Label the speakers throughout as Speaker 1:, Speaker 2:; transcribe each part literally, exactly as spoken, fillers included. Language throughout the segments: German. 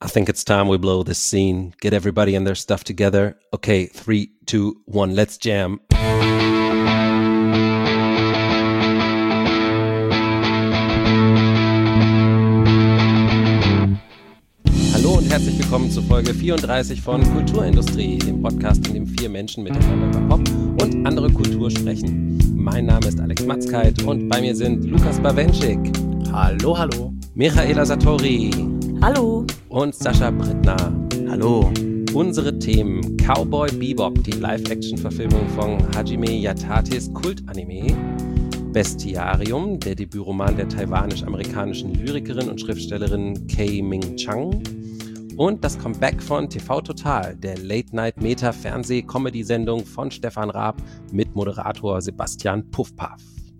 Speaker 1: I think it's time we blow this scene. Get everybody and their stuff together. Okay, three, two, one, let's jam. Hallo und herzlich willkommen zu Folge vierunddreißig von Kulturindustrie, dem Podcast, in dem vier Menschen miteinander über Pop und andere Kultur sprechen. Mein Name ist Alex Matzkeit und bei mir sind Lukas Bawenschik.
Speaker 2: Hallo, hallo.
Speaker 1: Michaela Satori.
Speaker 3: Hallo.
Speaker 1: Und Sascha Brittner.
Speaker 2: Hallo.
Speaker 1: Unsere Themen: Cowboy Bebop, die Live-Action-Verfilmung von Hajime Yatates Kult-Anime, Bestiarium, der Debütroman der taiwanisch-amerikanischen Lyrikerin und Schriftstellerin Kei Ming Chang und das Comeback von T V Total, der Late-Night-Meta-Fernseh-Comedy-Sendung von Stefan Raab mit Moderator Sebastian Puffpaff.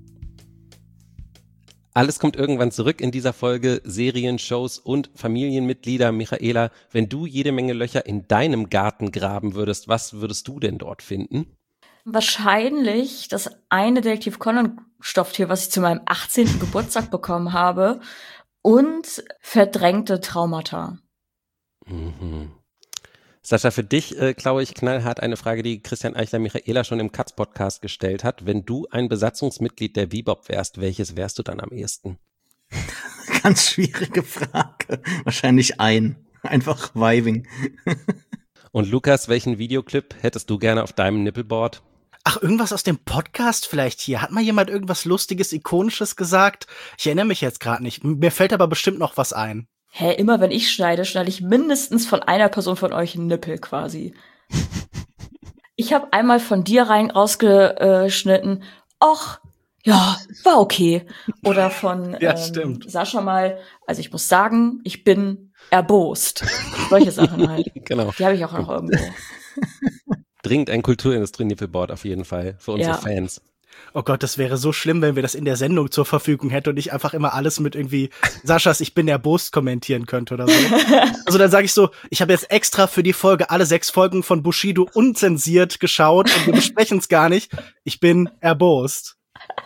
Speaker 1: Alles kommt irgendwann zurück in dieser Folge: Serien, Shows und Familienmitglieder. Michaela, wenn du jede Menge Löcher in deinem Garten graben würdest, was würdest du denn dort finden?
Speaker 3: Wahrscheinlich das eine Detektiv Conan-Stofftier, was ich zu meinem achtzehnten Geburtstag bekommen habe, und verdrängte Traumata.
Speaker 1: Mhm. Sascha, für dich äh, klaue ich knallhart eine Frage, die Christian Eichler Michaela schon im Katz-Podcast gestellt hat. Wenn du ein Besatzungsmitglied der Bebop wärst, welches wärst du dann am ehesten?
Speaker 2: Ganz schwierige Frage. Wahrscheinlich ein. Einfach Vibing.
Speaker 1: Und Lukas, welchen Videoclip hättest du gerne auf deinem Nippelboard?
Speaker 4: Ach, irgendwas aus dem Podcast vielleicht hier. Hat mal jemand irgendwas Lustiges, Ikonisches gesagt? Ich erinnere mich jetzt gerade nicht. Mir fällt aber bestimmt noch was ein.
Speaker 3: Hä, immer wenn ich schneide, schneide ich mindestens von einer Person von euch einen Nippel quasi. Ich habe einmal von dir rein rausgeschnitten, ach, ja, war okay. Oder von
Speaker 4: Ja,
Speaker 3: ähm,
Speaker 4: stimmt.
Speaker 3: Sascha mal, also ich muss sagen, ich bin erbost. Solche Sachen halt.
Speaker 1: Genau.
Speaker 3: Die habe ich auch noch irgendwo.
Speaker 1: Dringend ein Kulturindustrie-Nippelboard auf jeden Fall für unsere
Speaker 3: Ja.
Speaker 1: Fans.
Speaker 4: Oh Gott, das wäre so schlimm, wenn wir das in der Sendung zur Verfügung hätten und ich einfach immer alles mit irgendwie Saschas Ich bin erbost kommentieren könnte oder so. Also dann sage ich so, ich habe jetzt extra für die Folge alle sechs Folgen von Bushido unzensiert geschaut und wir besprechen es gar nicht. Ich bin erbost.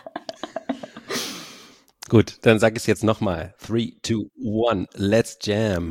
Speaker 1: Gut, dann sag ich es jetzt nochmal. Three, two, one, let's jam.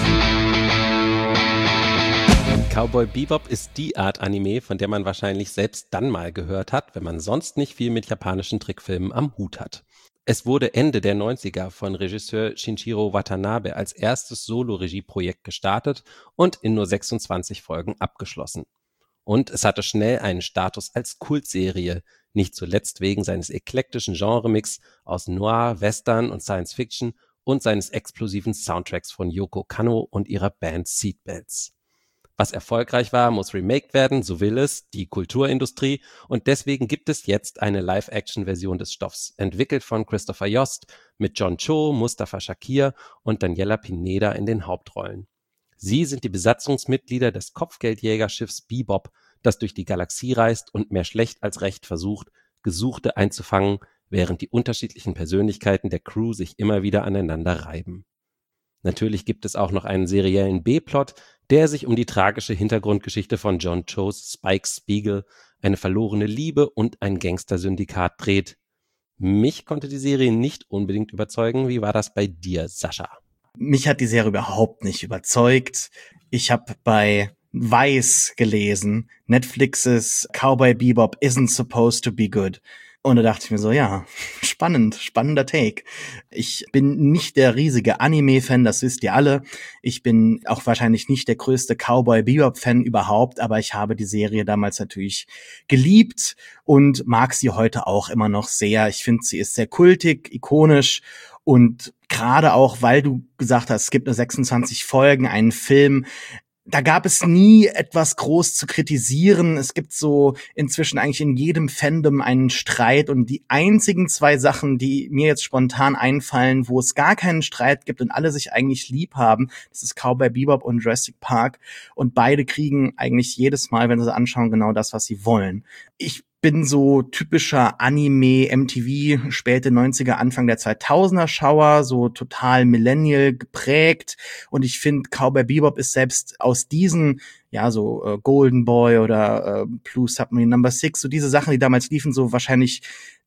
Speaker 1: Cowboy Bebop ist die Art Anime, von der man wahrscheinlich selbst dann mal gehört hat, wenn man sonst nicht viel mit japanischen Trickfilmen am Hut hat. Es wurde Ende der neunziger von Regisseur Shinichiro Watanabe als erstes Solo-Regie-Projekt gestartet und in nur sechsundzwanzig Folgen abgeschlossen. Und es hatte schnell einen Status als Kultserie, nicht zuletzt wegen seines eklektischen Genremix aus Noir, Western und Science Fiction und seines explosiven Soundtracks von Yoko Kanno und ihrer Band Seatbelts. Was erfolgreich war, muss remaked werden, so will es die Kulturindustrie, und deswegen gibt es jetzt eine Live-Action-Version des Stoffs, entwickelt von Christopher Yost, mit John Cho, Mustafa Shakir und Daniela Pineda in den Hauptrollen. Sie sind die Besatzungsmitglieder des Kopfgeldjägerschiffs Bebop, das durch die Galaxie reist und mehr schlecht als recht versucht, Gesuchte einzufangen, während die unterschiedlichen Persönlichkeiten der Crew sich immer wieder aneinander reiben. Natürlich gibt es auch noch einen seriellen B-Plot, der sich um die tragische Hintergrundgeschichte von John Cho's Spike Spiegel, eine verlorene Liebe und ein Gangstersyndikat dreht. Mich konnte die Serie nicht unbedingt überzeugen. Wie war das bei dir, Sascha?
Speaker 2: Mich hat die Serie überhaupt nicht überzeugt. Ich habe bei Vice gelesen, Netflixes Cowboy Bebop isn't supposed to be good. Und da dachte ich mir so, ja, spannend, spannender Take. Ich bin nicht der riesige Anime-Fan, das wisst ihr alle. Ich bin auch wahrscheinlich nicht der größte Cowboy-Bebop-Fan überhaupt, aber ich habe die Serie damals natürlich geliebt und mag sie heute auch immer noch sehr. Ich finde, sie ist sehr kultig, ikonisch und gerade auch, weil du gesagt hast, es gibt nur sechsundzwanzig Folgen, einen Film, da gab es nie etwas groß zu kritisieren. Es gibt so inzwischen eigentlich in jedem Fandom einen Streit und die einzigen zwei Sachen, die mir jetzt spontan einfallen, wo es gar keinen Streit gibt und alle sich eigentlich lieb haben, das ist Cowboy Bebop und Jurassic Park, und beide kriegen eigentlich jedes Mal, wenn sie anschauen, genau das, was sie wollen. Ich bin so typischer Anime, M T V, späte neunziger, Anfang der zweitausender Schauer, so total Millennial geprägt. Und ich finde, Cowboy Bebop ist selbst aus diesen, ja, so äh, Golden Boy oder äh, Blue Submarine Number Six, so diese Sachen, die damals liefen, so wahrscheinlich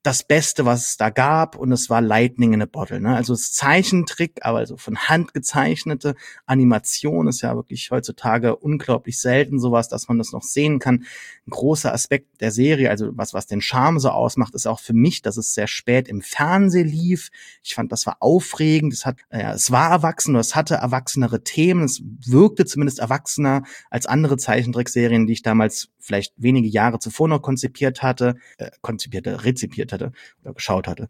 Speaker 2: das Beste, was es da gab, und es war Lightning in a Bottle, ne? Also es ist Zeichentrick, aber also von Hand gezeichnete Animation ist ja wirklich heutzutage unglaublich selten sowas, dass man das noch sehen kann. Ein großer Aspekt der Serie, also was was den Charme so ausmacht, ist auch für mich, dass es sehr spät im Fernsehen lief. Ich fand, das war aufregend, es hat ja, es war erwachsen, es hatte erwachsenere Themen, es wirkte zumindest erwachsener als andere Zeichentrickserien, die ich damals vielleicht wenige Jahre zuvor noch konzipiert hatte, äh, konzipierte, rezipiert hatte oder geschaut hatte.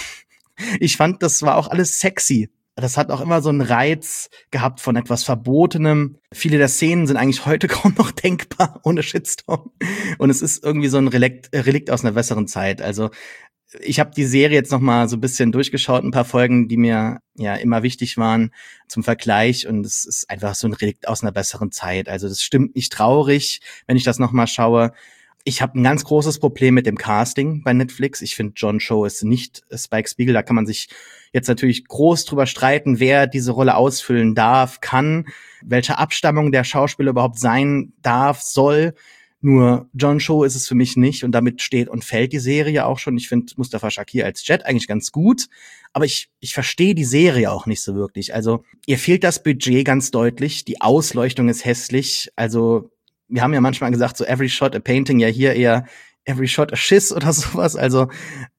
Speaker 2: Ich fand, das war auch alles sexy. Das hat auch immer so einen Reiz gehabt von etwas Verbotenem. Viele der Szenen sind eigentlich heute kaum noch denkbar, ohne Shitstorm. Und es ist irgendwie so ein Relikt, Relikt aus einer besseren Zeit. Also ich habe die Serie jetzt noch mal so ein bisschen durchgeschaut, ein paar Folgen, die mir ja immer wichtig waren zum Vergleich, und es ist einfach so ein Relikt aus einer besseren Zeit. Also das stimmt mich traurig, wenn ich das noch mal schaue. Ich habe ein ganz großes Problem mit dem Casting bei Netflix. Ich finde, John Cho ist nicht Spike Spiegel. Da kann man sich jetzt natürlich groß drüber streiten, wer diese Rolle ausfüllen darf, kann, welche Abstammung der Schauspieler überhaupt sein darf, soll. Nur John Cho ist es für mich nicht, und damit steht und fällt die Serie auch schon. Ich finde Mustafa Shakir als Jet eigentlich ganz gut, aber ich ich verstehe die Serie auch nicht so wirklich. Also ihr fehlt das Budget ganz deutlich, die Ausleuchtung ist hässlich. Also wir haben ja manchmal gesagt, so every shot a painting, ja hier eher every shot a shiz oder sowas. Also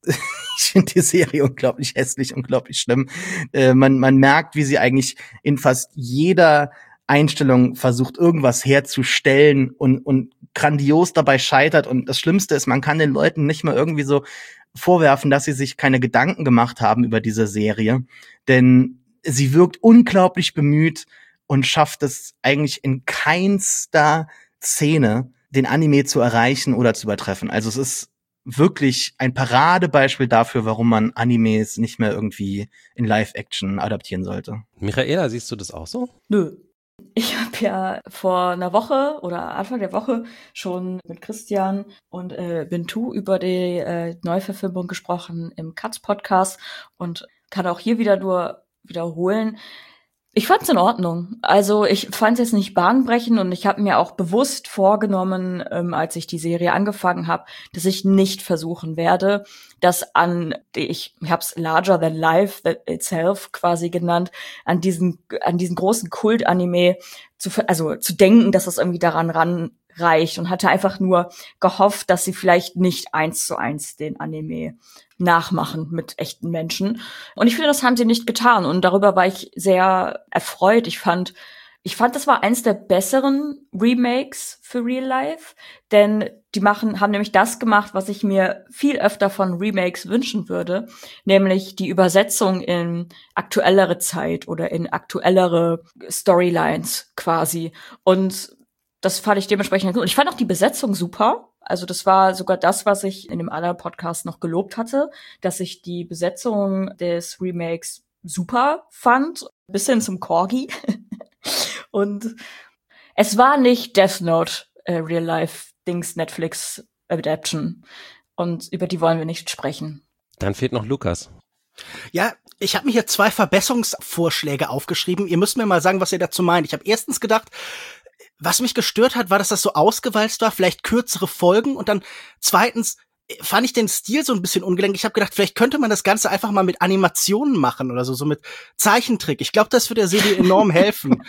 Speaker 2: ich finde die Serie unglaublich hässlich, unglaublich schlimm. Äh, man man merkt, wie sie eigentlich in fast jeder Einstellung versucht, irgendwas herzustellen und und grandios dabei scheitert. Und das Schlimmste ist, man kann den Leuten nicht mal irgendwie so vorwerfen, dass sie sich keine Gedanken gemacht haben über diese Serie. Denn sie wirkt unglaublich bemüht und schafft es eigentlich in keinster Szene, den Anime zu erreichen oder zu übertreffen. Also es ist wirklich ein Paradebeispiel dafür, warum man Animes nicht mehr irgendwie in Live-Action adaptieren sollte.
Speaker 1: Michaela, siehst du das auch so?
Speaker 3: Nö. Ich habe ja vor einer Woche oder Anfang der Woche schon mit Christian und äh, Bintu über die äh, Neuverfilmung gesprochen im Katz-Podcast und kann auch hier wieder nur wiederholen. Ich fand's in Ordnung. Also ich fand's jetzt nicht bahnbrechend, und ich habe mir auch bewusst vorgenommen, ähm, als ich die Serie angefangen habe, dass ich nicht versuchen werde, das an, ich, ich habe es Larger Than Life itself quasi genannt, an diesen an diesen großen Kult-Anime zu, also zu denken, dass das irgendwie daran ranreicht, und hatte einfach nur gehofft, dass sie vielleicht nicht eins zu eins den Anime nachmachen mit echten Menschen. Und ich finde, das haben sie nicht getan, und darüber war ich sehr erfreut. Ich fand, ich fand, das war eins der besseren Remakes für Real Life, denn die machen, haben nämlich das gemacht, was ich mir viel öfter von Remakes wünschen würde, nämlich die Übersetzung in aktuellere Zeit oder in aktuellere Storylines quasi. Und das fand ich dementsprechend gut. Und ich fand auch die Besetzung super. Also das war sogar das, was ich in dem anderen Podcast noch gelobt hatte, dass ich die Besetzung des Remakes super fand, bis hin zum Corgi. Und es war nicht Death Note, äh, Real Life Dings Netflix Adaption. Und über die wollen wir nicht sprechen.
Speaker 1: Dann fehlt noch Lukas.
Speaker 4: Ja, ich habe mir hier zwei Verbesserungsvorschläge aufgeschrieben. Ihr müsst mir mal sagen, was ihr dazu meint. Ich habe erstens gedacht, was mich gestört hat, war, dass das so ausgewalzt war, vielleicht kürzere Folgen. Und dann zweitens fand ich den Stil so ein bisschen ungelenk. Ich habe gedacht, vielleicht könnte man das Ganze einfach mal mit Animationen machen oder so, so mit Zeichentrick. Ich glaube, das würde der Serie enorm helfen.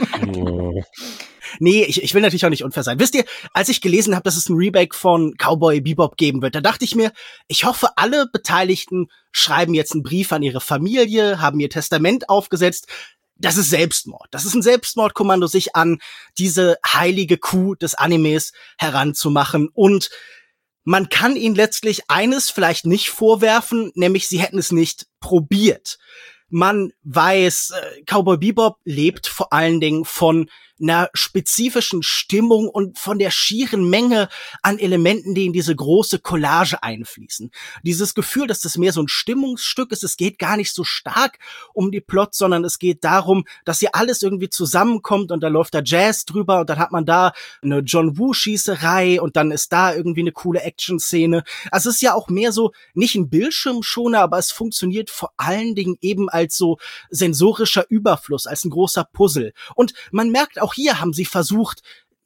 Speaker 4: Nee, ich, ich will natürlich auch nicht unfair sein. Wisst ihr, als ich gelesen habe, dass es ein Remake von Cowboy Bebop geben wird, da dachte ich mir, ich hoffe, alle Beteiligten schreiben jetzt einen Brief an ihre Familie, haben ihr Testament aufgesetzt. Das ist Selbstmord. Das ist ein Selbstmordkommando, sich an diese heilige Kuh des Animes heranzumachen. Und man kann ihnen letztlich eines vielleicht nicht vorwerfen, nämlich sie hätten es nicht probiert. Man weiß, äh, Cowboy Bebop lebt vor allen Dingen von einer spezifischen Stimmung und von der schieren Menge an Elementen, die in diese große Collage einfließen. Dieses Gefühl, dass das mehr so ein Stimmungsstück ist, es geht gar nicht so stark um die Plot, sondern es geht darum, dass hier alles irgendwie zusammenkommt und da läuft da Jazz drüber und dann hat man da eine John Woo-Schießerei und dann ist da irgendwie eine coole Action-Szene. Also es ist ja auch mehr so, nicht ein Bildschirmschoner, aber es funktioniert vor allen Dingen eben als so sensorischer Überfluss, als ein großer Puzzle. Und man merkt auch, hier haben sie versucht,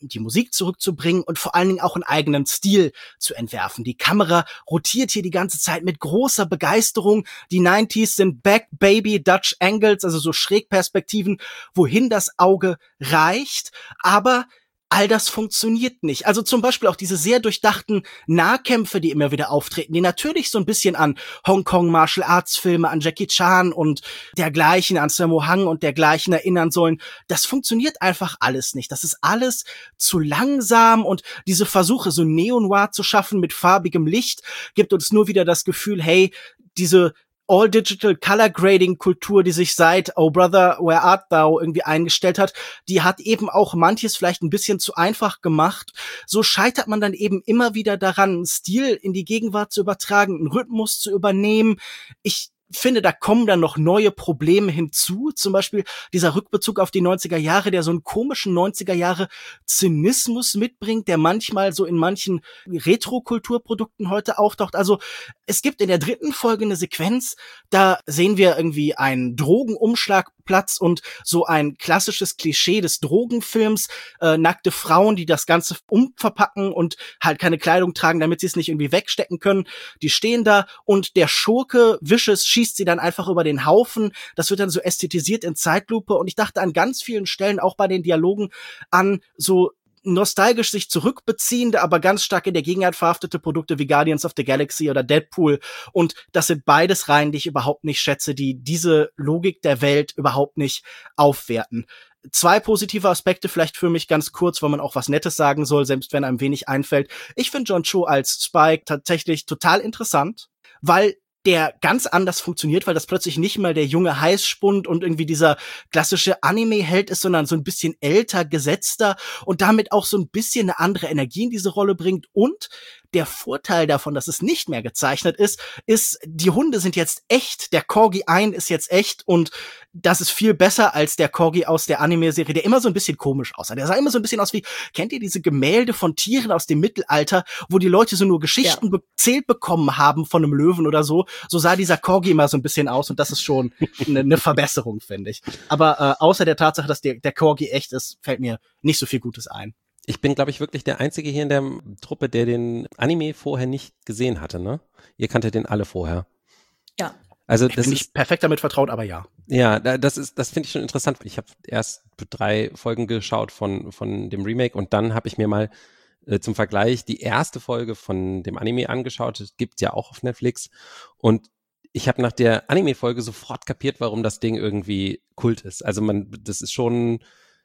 Speaker 4: die Musik zurückzubringen und vor allen Dingen auch einen eigenen Stil zu entwerfen. Die Kamera rotiert hier die ganze Zeit mit großer Begeisterung. Die neunziger sind Back, Baby, Dutch Angles, also so Schrägperspektiven, wohin das Auge reicht. Aber all das funktioniert nicht. Also zum Beispiel auch diese sehr durchdachten Nahkämpfe, die immer wieder auftreten, die natürlich so ein bisschen an Hongkong Martial Arts Filme, an Jackie Chan und dergleichen, an Sammo Hung und dergleichen erinnern sollen. Das funktioniert einfach alles nicht. Das ist alles zu langsam und diese Versuche, so Neo-Noir zu schaffen mit farbigem Licht, gibt uns nur wieder das Gefühl, hey, diese All-Digital Color Grading Kultur, die sich seit Oh Brother, Where Art Thou irgendwie eingestellt hat, die hat eben auch manches vielleicht ein bisschen zu einfach gemacht. So scheitert man dann eben immer wieder daran, einen Stil in die Gegenwart zu übertragen, einen Rhythmus zu übernehmen. Ich finde, da kommen dann noch neue Probleme hinzu. Zum Beispiel dieser Rückbezug auf die neunziger Jahre, der so einen komischen neunziger Jahre Zynismus mitbringt, der manchmal so in manchen Retro-Kulturprodukten heute auftaucht. Also es gibt in der dritten Folge eine Sequenz, da sehen wir irgendwie einen Drogenumschlagplatz und so ein klassisches Klischee des Drogenfilms, äh, nackte Frauen, die das Ganze umverpacken und halt keine Kleidung tragen, damit sie es nicht irgendwie wegstecken können. Die stehen da und der Schurke Vicious schießt sie dann einfach über den Haufen. Das wird dann so ästhetisiert in Zeitlupe und ich dachte an ganz vielen Stellen, auch bei den Dialogen, an so nostalgisch sich zurückbeziehende, aber ganz stark in der Gegenwart verhaftete Produkte wie Guardians of the Galaxy oder Deadpool. Und das sind beides Reihen, die ich überhaupt nicht schätze, die diese Logik der Welt überhaupt nicht aufwerten. Zwei positive Aspekte vielleicht für mich ganz kurz, weil man auch was Nettes sagen soll, selbst wenn einem wenig einfällt. Ich finde John Cho als Spike tatsächlich total interessant, weil der ganz anders funktioniert, weil das plötzlich nicht mal der junge Heißspund und irgendwie dieser klassische Anime-Held ist, sondern so ein bisschen älter, gesetzter und damit auch so ein bisschen eine andere Energie in diese Rolle bringt. Und der Vorteil davon, dass es nicht mehr gezeichnet ist, ist, die Hunde sind jetzt echt, der Corgi ein ist jetzt echt und das ist viel besser als der Corgi aus der Anime-Serie, der immer so ein bisschen komisch aussah. Der sah immer so ein bisschen aus wie, kennt ihr diese Gemälde von Tieren aus dem Mittelalter, wo die Leute so nur Geschichten ja. erzählt bekommen haben von einem Löwen oder so? So sah dieser Corgi immer so ein bisschen aus und das ist schon eine, eine Verbesserung, finde ich. Aber äh, außer der Tatsache, dass der, der Corgi echt ist, fällt mir nicht so viel Gutes ein.
Speaker 1: Ich bin, glaube ich, wirklich der Einzige hier in der Truppe, der den Anime vorher nicht gesehen hatte, ne? Ihr kanntet den alle vorher.
Speaker 3: Ja.
Speaker 1: Also
Speaker 4: ich
Speaker 1: das
Speaker 4: bin
Speaker 1: ist
Speaker 4: nicht perfekt damit vertraut, aber ja.
Speaker 1: Ja, das ist, das finde ich schon interessant. Ich habe erst drei Folgen geschaut von von dem Remake und dann habe ich mir mal äh, zum Vergleich die erste Folge von dem Anime angeschaut. Das gibt's ja auch auf Netflix und ich habe nach der Anime-Folge sofort kapiert, warum das Ding irgendwie Kult ist. Also man, das ist schon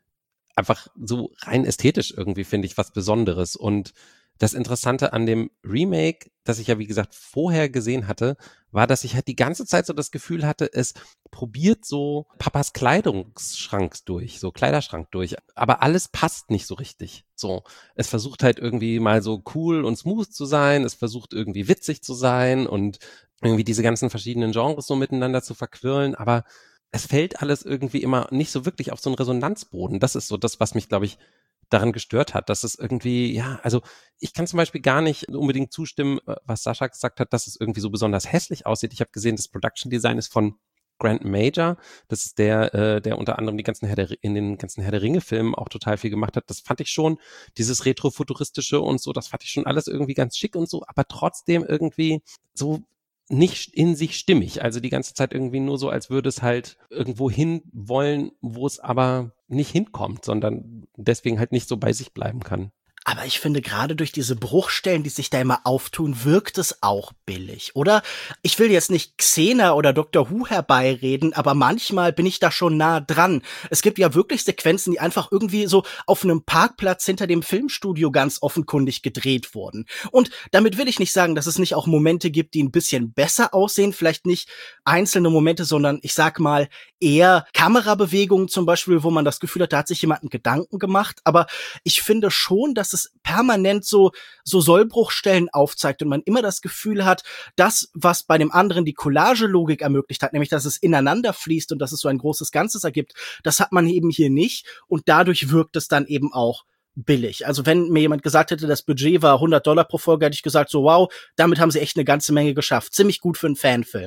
Speaker 1: einfach so rein ästhetisch irgendwie, finde ich, was Besonderes. Und das Interessante an dem Remake, das ich ja, wie gesagt, vorher gesehen hatte, war, dass ich halt die ganze Zeit so das Gefühl hatte, es probiert so Papas Kleidungsschrank durch, so Kleiderschrank durch, aber alles passt nicht so richtig. So, es versucht halt irgendwie mal so cool und smooth zu sein, es versucht irgendwie witzig zu sein und irgendwie diese ganzen verschiedenen Genres so miteinander zu verquirlen, aber es fällt alles irgendwie immer nicht so wirklich auf so einen Resonanzboden. Das ist so das, was mich, glaube ich, daran gestört hat, dass es irgendwie, ja, also ich kann zum Beispiel gar nicht unbedingt zustimmen, was Sascha gesagt hat, dass es irgendwie so besonders hässlich aussieht. Ich habe gesehen, das Production Design ist von Grant Major. Das ist der, äh, der unter anderem die ganzen Herr der, in den ganzen Herr der Ringe-Filmen auch total viel gemacht hat. Das fand ich schon, dieses Retrofuturistische und so, das fand ich schon alles irgendwie ganz schick und so, aber trotzdem irgendwie so nicht in sich stimmig. Also die ganze Zeit irgendwie nur so, als würde es halt irgendwo hin wollen, wo es aber nicht hinkommt, sondern deswegen halt nicht so bei sich bleiben kann.
Speaker 4: Aber ich finde, gerade durch diese Bruchstellen, die sich da immer auftun, wirkt es auch billig, oder? Ich will jetzt nicht Xena oder Doktor Who herbeireden, aber manchmal bin ich da schon nah dran. Es gibt ja wirklich Sequenzen, die einfach irgendwie so auf einem Parkplatz hinter dem Filmstudio ganz offenkundig gedreht wurden. Und damit will ich nicht sagen, dass es nicht auch Momente gibt, die ein bisschen besser aussehen. Vielleicht nicht einzelne Momente, sondern ich sag mal eher Kamerabewegungen zum Beispiel, wo man das Gefühl hat, da hat sich jemand einen Gedanken gemacht. Aber ich finde schon, dass es permanent so so Sollbruchstellen aufzeigt und man immer das Gefühl hat, das, was bei dem anderen die Collage-Logik ermöglicht hat, nämlich dass es ineinander fließt und dass es so ein großes Ganzes ergibt, das hat man eben hier nicht und dadurch wirkt es dann eben auch billig. Also wenn mir jemand gesagt hätte, das Budget war hundert Dollar pro Folge, hätte ich gesagt so, wow, damit haben sie echt eine ganze Menge geschafft. Ziemlich gut für einen Fanfilm.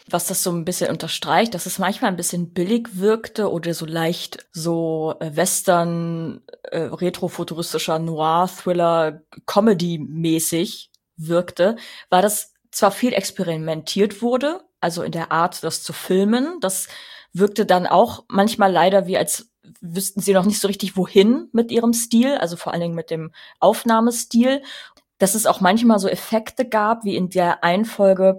Speaker 3: was das so ein bisschen unterstreicht, dass es manchmal ein bisschen billig wirkte oder so leicht so äh, Western, äh, retrofuturistischer Noir-Thriller, Comedy-mäßig wirkte, war das zwar viel experimentiert wurde, also in der Art, das zu filmen, das wirkte dann auch manchmal leider wie, als wüssten sie noch nicht so richtig, wohin mit ihrem Stil, also vor allen Dingen mit dem Aufnahmestil. Dass es auch manchmal so Effekte gab, wie in der einen Folge,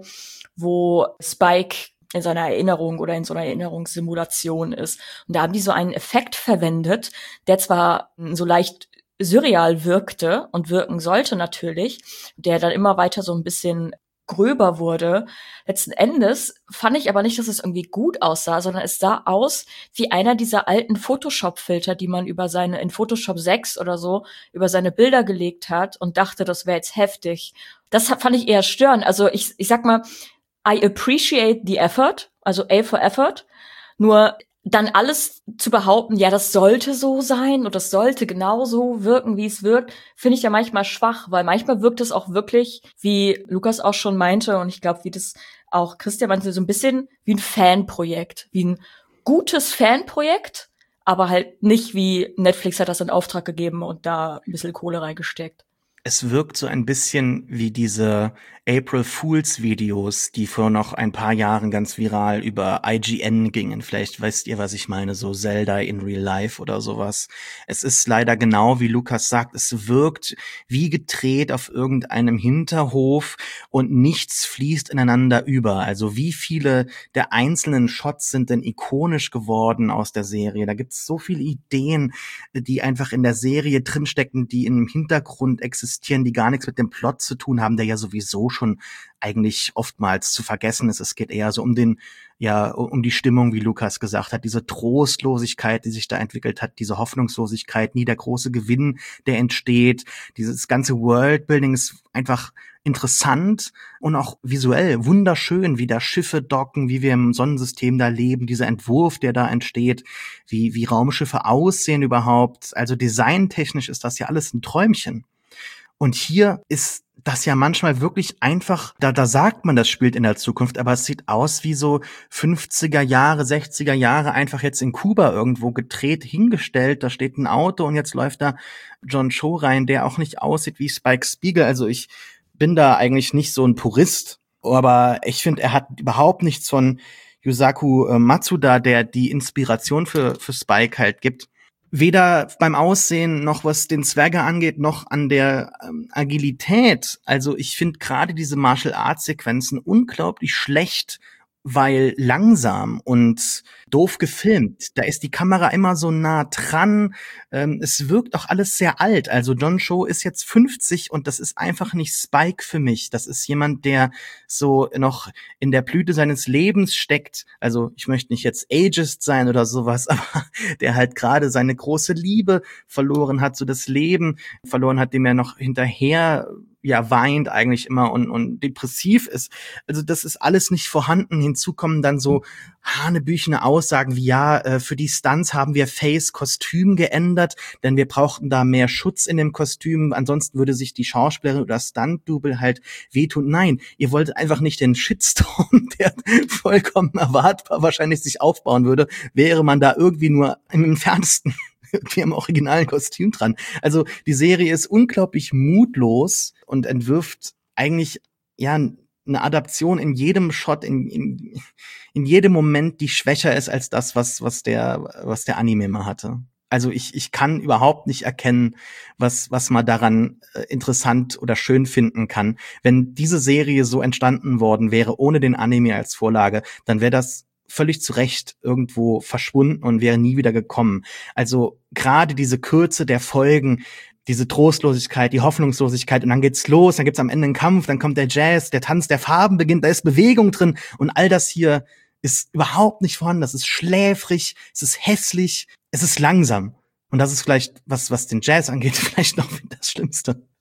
Speaker 3: wo Spike in seiner Erinnerung oder in so einer Erinnerungssimulation ist. Und da haben die so einen Effekt verwendet, der zwar so leicht surreal wirkte und wirken sollte natürlich, der dann immer weiter so ein bisschen gröber wurde. Letzten Endes fand ich aber nicht, dass es irgendwie gut aussah, sondern es sah aus wie einer dieser alten Photoshop-Filter, die man über seine, in Photoshop sechs oder so, über seine Bilder gelegt hat und dachte, das wäre jetzt heftig. Das fand ich eher störend. Also ich, ich sag mal, I appreciate the effort, also A for effort, nur dann alles zu behaupten, ja, das sollte so sein und das sollte genauso wirken, wie es wirkt, finde ich ja manchmal schwach, weil manchmal wirkt es auch wirklich, wie Lukas auch schon meinte, und ich glaube, wie das auch Christian meinte, so ein bisschen wie ein Fanprojekt, wie ein gutes Fanprojekt, aber halt nicht wie Netflix hat das in Auftrag gegeben und da ein bisschen Kohle reingesteckt.
Speaker 2: Es wirkt so ein bisschen wie diese April Fools Videos, die vor noch ein paar Jahren ganz viral über I G N gingen. Vielleicht wisst ihr, was ich meine, so Zelda in Real Life oder sowas. Es ist leider genau wie Lukas sagt, es wirkt wie gedreht auf irgendeinem Hinterhof und nichts fließt ineinander über. Also wie viele der einzelnen Shots sind denn ikonisch geworden aus der Serie? Da gibt's so viele Ideen, die einfach in der Serie drinstecken, die im Hintergrund existieren, die gar nichts mit dem Plot zu tun haben, der ja sowieso schon eigentlich oftmals zu vergessen ist. Es geht eher so um den, ja, um die Stimmung, wie Lukas gesagt hat, diese Trostlosigkeit, die sich da entwickelt hat, diese Hoffnungslosigkeit, nie der große Gewinn, der entsteht. Dieses ganze Worldbuilding ist einfach interessant und auch visuell wunderschön, wie da Schiffe docken, wie wir im Sonnensystem da leben, dieser Entwurf, der da entsteht, wie, wie Raumschiffe aussehen überhaupt. Also designtechnisch ist das ja alles ein Träumchen. Und hier ist das ja manchmal wirklich einfach, da, da sagt man, das spielt in der Zukunft, aber es sieht aus wie so fünfziger Jahre, sechziger Jahre einfach jetzt in Kuba irgendwo gedreht, hingestellt, da steht ein Auto und jetzt läuft da John Cho rein, der auch nicht aussieht wie Spike Spiegel. Also ich bin da eigentlich nicht so ein Purist, aber ich finde, er hat überhaupt nichts von Yusaku Matsuda, der die Inspiration für, für Spike halt gibt. Weder beim Aussehen noch was den Zwerge angeht, noch an der ähm, Agilität. Also ich finde gerade diese Martial-Arts-Sequenzen unglaublich schlecht, weil langsam und doof gefilmt. Da ist die Kamera immer so nah dran. Ähm, es wirkt auch alles sehr alt. Also John Cho ist jetzt fünfzig und das ist einfach nicht Spike für mich. Das ist jemand, der so noch in der Blüte seines Lebens steckt. Also ich möchte nicht jetzt ageist sein oder sowas, aber der halt gerade seine große Liebe verloren hat, so das Leben verloren hat, dem er noch hinterher ja weint eigentlich immer und und depressiv ist. Also das ist alles nicht vorhanden. Hinzu kommen dann so hanebüchene Aussagen wie, ja, äh, für die Stunts haben wir Fays Kostüm geändert, denn wir brauchten da mehr Schutz in dem Kostüm. Ansonsten würde sich die Schauspielerin oder Stunt-Double halt wehtun. Nein, ihr wolltet einfach nicht den Shitstorm, der vollkommen erwartbar wahrscheinlich sich aufbauen würde, wäre man da irgendwie nur im entferntesten wir haben originalen Kostüm dran. Also die Serie ist unglaublich mutlos und entwirft eigentlich ja eine Adaption in jedem Shot, in, in, in jedem Moment, die schwächer ist als das, was was der was der Anime mal hatte. Also ich ich kann überhaupt nicht erkennen, was was man daran äh, interessant oder schön finden kann. Wenn diese Serie so entstanden worden wäre ohne den Anime als Vorlage, dann wäre das völlig zu Recht irgendwo verschwunden und wäre nie wieder gekommen. Also gerade diese Kürze der Folgen, diese Trostlosigkeit, die Hoffnungslosigkeit und dann geht's los, dann gibt's am Ende einen Kampf, dann kommt der Jazz, der Tanz der Farben beginnt, da ist Bewegung drin und all das hier ist überhaupt nicht vorhanden, das ist schläfrig, es ist hässlich, es ist langsam und das ist vielleicht, was was den Jazz angeht, vielleicht noch das Schlimmste.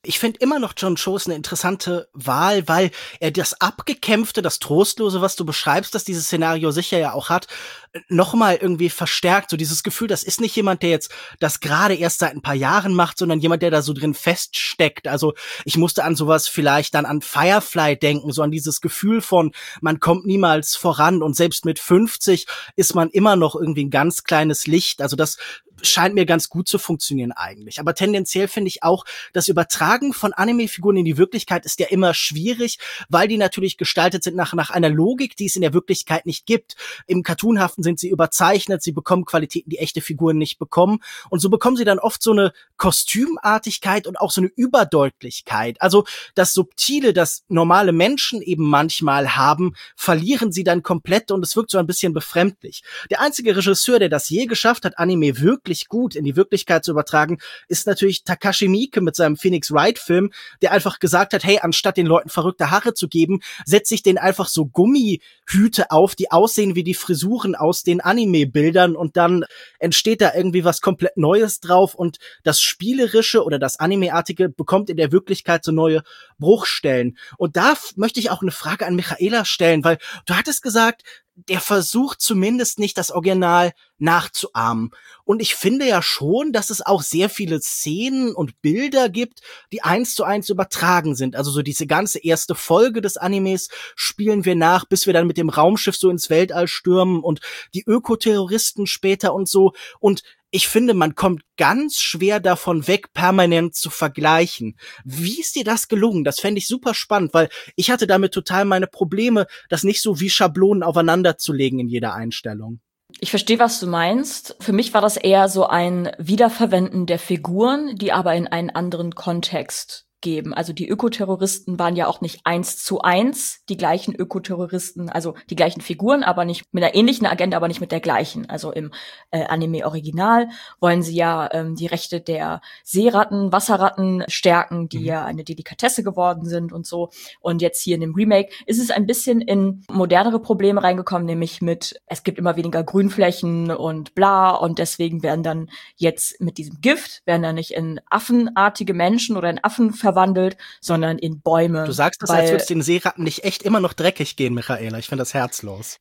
Speaker 4: Ich finde immer noch John Cho ist eine interessante Wahl, weil er das Abgekämpfte, das Trostlose, was du beschreibst, dass dieses Szenario sicher ja auch hat, nochmal irgendwie verstärkt. So dieses Gefühl, das ist nicht jemand, der jetzt das gerade erst seit ein paar Jahren macht, sondern jemand, der da so drin feststeckt. Also ich musste an sowas vielleicht dann an Firefly denken, so an dieses Gefühl von, man kommt niemals voran und selbst mit fünfzig ist man immer noch irgendwie ein ganz kleines Licht. Also das scheint mir ganz gut zu funktionieren eigentlich. Aber tendenziell finde ich auch, das Übertragen von Anime-Figuren in die Wirklichkeit ist ja immer schwierig, weil die natürlich gestaltet sind nach, nach einer Logik, die es in der Wirklichkeit nicht gibt. Im Cartoonhaften sind sie überzeichnet, sie bekommen Qualitäten, die echte Figuren nicht bekommen. Und so bekommen sie dann oft so eine Kostümartigkeit und auch so eine Überdeutlichkeit. Also das Subtile, das normale Menschen eben manchmal haben, verlieren sie dann komplett und es wirkt so ein bisschen befremdlich. Der einzige Regisseur, der das je geschafft hat, Anime wirklich gut in die Wirklichkeit zu übertragen, ist natürlich Takashi Miike mit seinem Phoenix Wright Film, der einfach gesagt hat, hey, anstatt den Leuten verrückte Haare zu geben, setze ich denen einfach so Gummihüte auf, die aussehen wie die Frisuren aus den Anime-Bildern und dann entsteht da irgendwie was komplett Neues drauf und das Spielerische oder das Anime-artige bekommt in der Wirklichkeit so neue Bruchstellen. Und da f- möchte ich auch eine Frage an Michaela stellen, weil du hattest gesagt, der versucht zumindest nicht das Original nachzuahmen. Und ich finde ja schon, dass es auch sehr viele Szenen und Bilder gibt, die eins zu eins übertragen sind. Also so diese ganze erste Folge des Animes spielen wir nach, bis wir dann mit dem Raumschiff so ins Weltall stürmen und die Ökoterroristen später und so. Und ich finde, man kommt ganz schwer davon weg, permanent zu vergleichen. Wie ist dir das gelungen? Das fände ich super spannend, weil ich hatte damit total meine Probleme, das nicht so wie Schablonen aufeinander zu legen in jeder Einstellung.
Speaker 3: Ich verstehe, was du meinst. Für mich war das eher so ein Wiederverwenden der Figuren, die aber in einen anderen Kontext geben. Also die Ökoterroristen waren ja auch nicht eins zu eins die gleichen Ökoterroristen, also die gleichen Figuren, aber nicht mit einer ähnlichen Agenda, aber nicht mit der gleichen. Also im äh, Anime-Original wollen sie ja ähm, die Rechte der Seeratten, Wasserratten stärken, die mhm. ja eine Delikatesse geworden sind und so. Und jetzt hier in dem Remake ist es ein bisschen in modernere Probleme reingekommen, nämlich mit, es gibt immer weniger Grünflächen und bla, und deswegen werden dann jetzt mit diesem Gift, werden dann nicht in affenartige Menschen oder in Affen verwandelt, sondern in Bäume.
Speaker 4: Du sagst das, als würde es den Seeratten nicht echt immer noch dreckig gehen, Michaela. Ich finde das herzlos.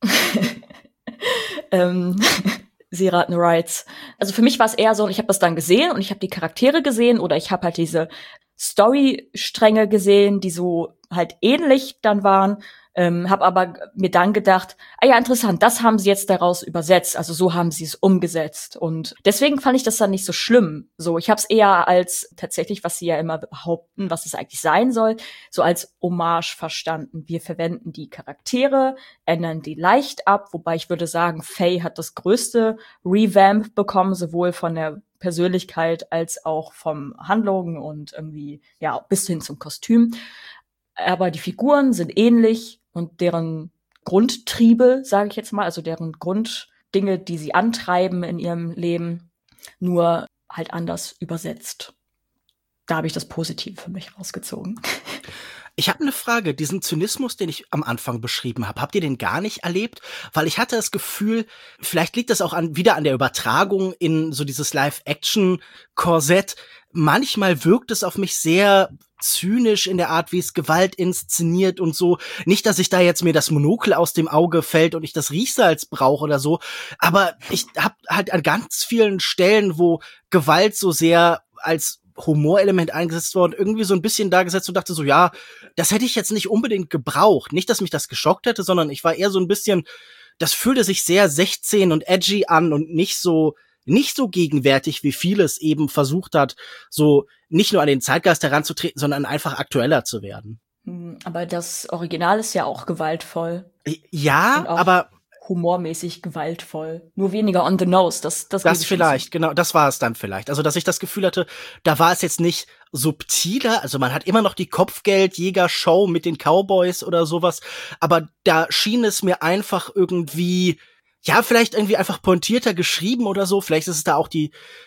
Speaker 3: ähm, Seeratten Rights. Also für mich war es eher so, ich habe das dann gesehen und ich habe die Charaktere gesehen oder ich habe halt diese Storystränge gesehen, die so halt ähnlich dann waren. Ähm, habe aber mir dann gedacht, ah ja, interessant, das haben sie jetzt daraus übersetzt, also so haben sie es umgesetzt. Und deswegen fand ich das dann nicht so schlimm. So, ich habe es eher als tatsächlich, was sie ja immer behaupten, was es eigentlich sein soll, so als Hommage verstanden. Wir verwenden die Charaktere, ändern die leicht ab, wobei ich würde sagen, Faye hat das größte Revamp bekommen, sowohl von der Persönlichkeit als auch vom Handlungen und irgendwie, ja, bis hin zum Kostüm. Aber die Figuren sind ähnlich und deren Grundtriebe, sage ich jetzt mal, also deren Grunddinge, die sie antreiben in ihrem Leben, nur halt anders übersetzt. Da habe ich das Positive für mich rausgezogen.
Speaker 4: Ich habe eine Frage, diesen Zynismus, den ich am Anfang beschrieben habe, habt ihr den gar nicht erlebt? Weil ich hatte das Gefühl, vielleicht liegt das auch an, wieder an der Übertragung in so dieses Live-Action-Korsett. Manchmal wirkt es auf mich sehr zynisch in der Art, wie es Gewalt inszeniert und so. Nicht, dass ich da jetzt mir das Monokel aus dem Auge fällt und ich das Riechsalz brauche oder so, aber ich habe halt an ganz vielen Stellen, wo Gewalt so sehr als Humorelement eingesetzt worden, irgendwie so ein bisschen da gesetzt und dachte so, ja, das hätte ich jetzt nicht unbedingt gebraucht. Nicht, dass mich das geschockt hätte, sondern ich war eher so ein bisschen, das fühlte sich sehr sechzehn und edgy an und nicht so nicht so gegenwärtig, wie vieles eben versucht hat, so nicht nur an den Zeitgeist heranzutreten, sondern einfach aktueller zu werden.
Speaker 3: Aber das Original ist ja auch gewaltvoll.
Speaker 4: Ja, aber
Speaker 3: humormäßig gewaltvoll. Nur weniger on the nose. Das, das,
Speaker 4: das vielleicht, genau, das war es dann vielleicht. Also, dass ich das Gefühl hatte, da war es jetzt nicht subtiler, also man hat immer noch die Kopfgeldjäger-Show mit den Cowboys oder sowas, aber da schien es mir einfach irgendwie, ja, vielleicht irgendwie einfach pointierter geschrieben oder so. Vielleicht ist es da auch die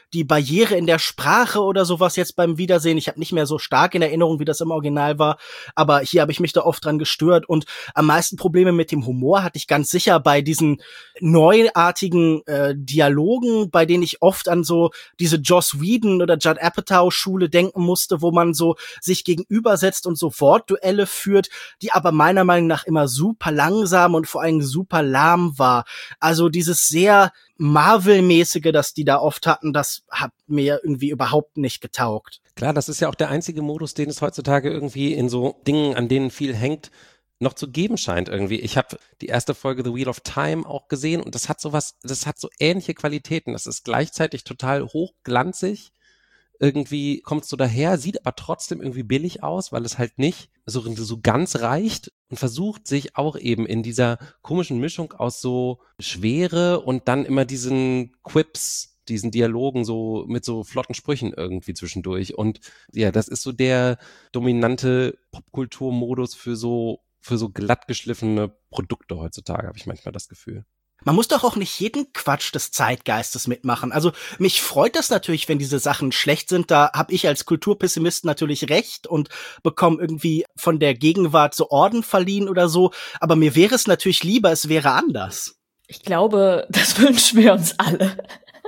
Speaker 4: die Barriere in der Sprache oder sowas jetzt beim Wiedersehen. Ich habe nicht mehr so stark in Erinnerung, wie das im Original war, aber hier habe ich mich da oft dran gestört und am meisten Probleme mit dem Humor hatte ich ganz sicher bei diesen neuartigen äh, Dialogen, bei denen ich oft an so diese Joss Whedon oder Judd Apatow Schule denken musste, wo man so sich gegenübersetzt und so Wortduelle führt, die aber meiner Meinung nach immer super langsam und vor allem super lahm war. Also dieses sehr Marvel-mäßige, das die da oft hatten, das hat mir irgendwie überhaupt nicht getaugt.
Speaker 1: Klar, das ist ja auch der einzige Modus, den es heutzutage irgendwie in so Dingen, an denen viel hängt, noch zu geben scheint irgendwie. Ich habe die erste Folge The Wheel of Time auch gesehen und das hat sowas, das hat so ähnliche Qualitäten. Das ist gleichzeitig total hochglanzig. Irgendwie kommst du daher, sieht aber trotzdem irgendwie billig aus, weil es halt nicht so, so ganz reicht und versucht sich auch eben in dieser komischen Mischung aus so Schwere und dann immer diesen Quips, diesen Dialogen so mit so flotten Sprüchen irgendwie zwischendurch. Und ja, das ist so der dominante Popkulturmodus für so für so glatt geschliffene Produkte heutzutage, habe ich manchmal das Gefühl.
Speaker 4: Man muss doch auch nicht jeden Quatsch des Zeitgeistes mitmachen. Also mich freut das natürlich, wenn diese Sachen schlecht sind. Da habe ich als Kulturpessimist natürlich recht und bekomme irgendwie von der Gegenwart so Orden verliehen oder so. Aber mir wäre es natürlich lieber, es wäre anders.
Speaker 3: Ich glaube, das wünschen wir uns alle.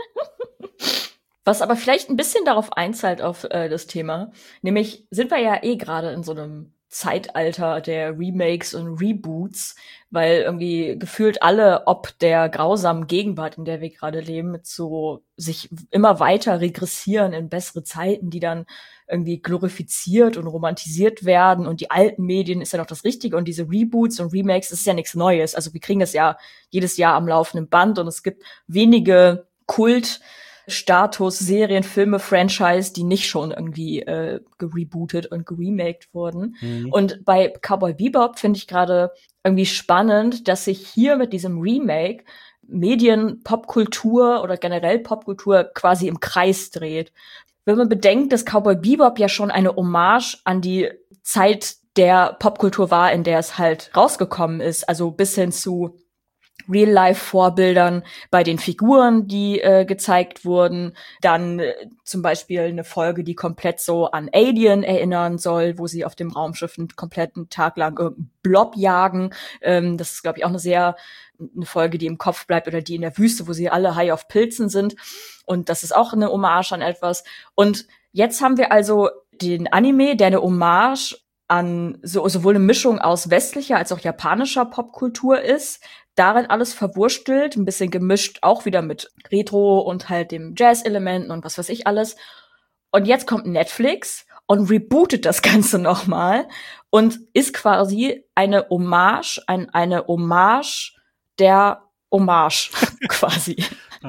Speaker 3: Was aber vielleicht ein bisschen darauf einzahlt, auf äh, das Thema. Nämlich sind wir ja eh gerade in so einem Zeitalter der Remakes und Reboots, weil irgendwie gefühlt alle ob der grausamen Gegenwart, in der wir gerade leben, mit so sich immer weiter regressieren in bessere Zeiten, die dann irgendwie glorifiziert und romantisiert werden und die alten Medien ist ja noch das Richtige und diese Reboots und Remakes, das ist ja nichts Neues. Also wir kriegen das ja jedes Jahr am laufenden Band und es gibt wenige Kult Status, Serien, Filme, Franchise, die nicht schon irgendwie äh, gerebootet und geremaked wurden. Mhm. Und bei Cowboy Bebop finde ich gerade irgendwie spannend, dass sich hier mit diesem Remake Medien, Popkultur oder generell Popkultur quasi im Kreis dreht. Wenn man bedenkt, dass Cowboy Bebop ja schon eine Hommage an die Zeit der Popkultur war, in der es halt rausgekommen ist, also bis hin zu Real-Life-Vorbildern bei den Figuren, die äh, gezeigt wurden. Dann äh, zum Beispiel eine Folge, die komplett so an Alien erinnern soll, wo sie auf dem Raumschiff einen kompletten Tag lang irgendeinen Blob jagen. Ähm, das ist, glaube ich, auch eine sehr eine Folge, die im Kopf bleibt oder die in der Wüste, wo sie alle high auf Pilzen sind. Und das ist auch eine Hommage an etwas. Und jetzt haben wir also den Anime, der eine Hommage an so, sowohl eine Mischung aus westlicher als auch japanischer Popkultur ist, darin alles verwurstelt, ein bisschen gemischt, auch wieder mit Retro und halt dem Jazz-Elementen und was weiß ich alles. Und jetzt kommt Netflix und rebootet das Ganze nochmal und ist quasi eine Hommage, ein, eine Hommage der Hommage quasi.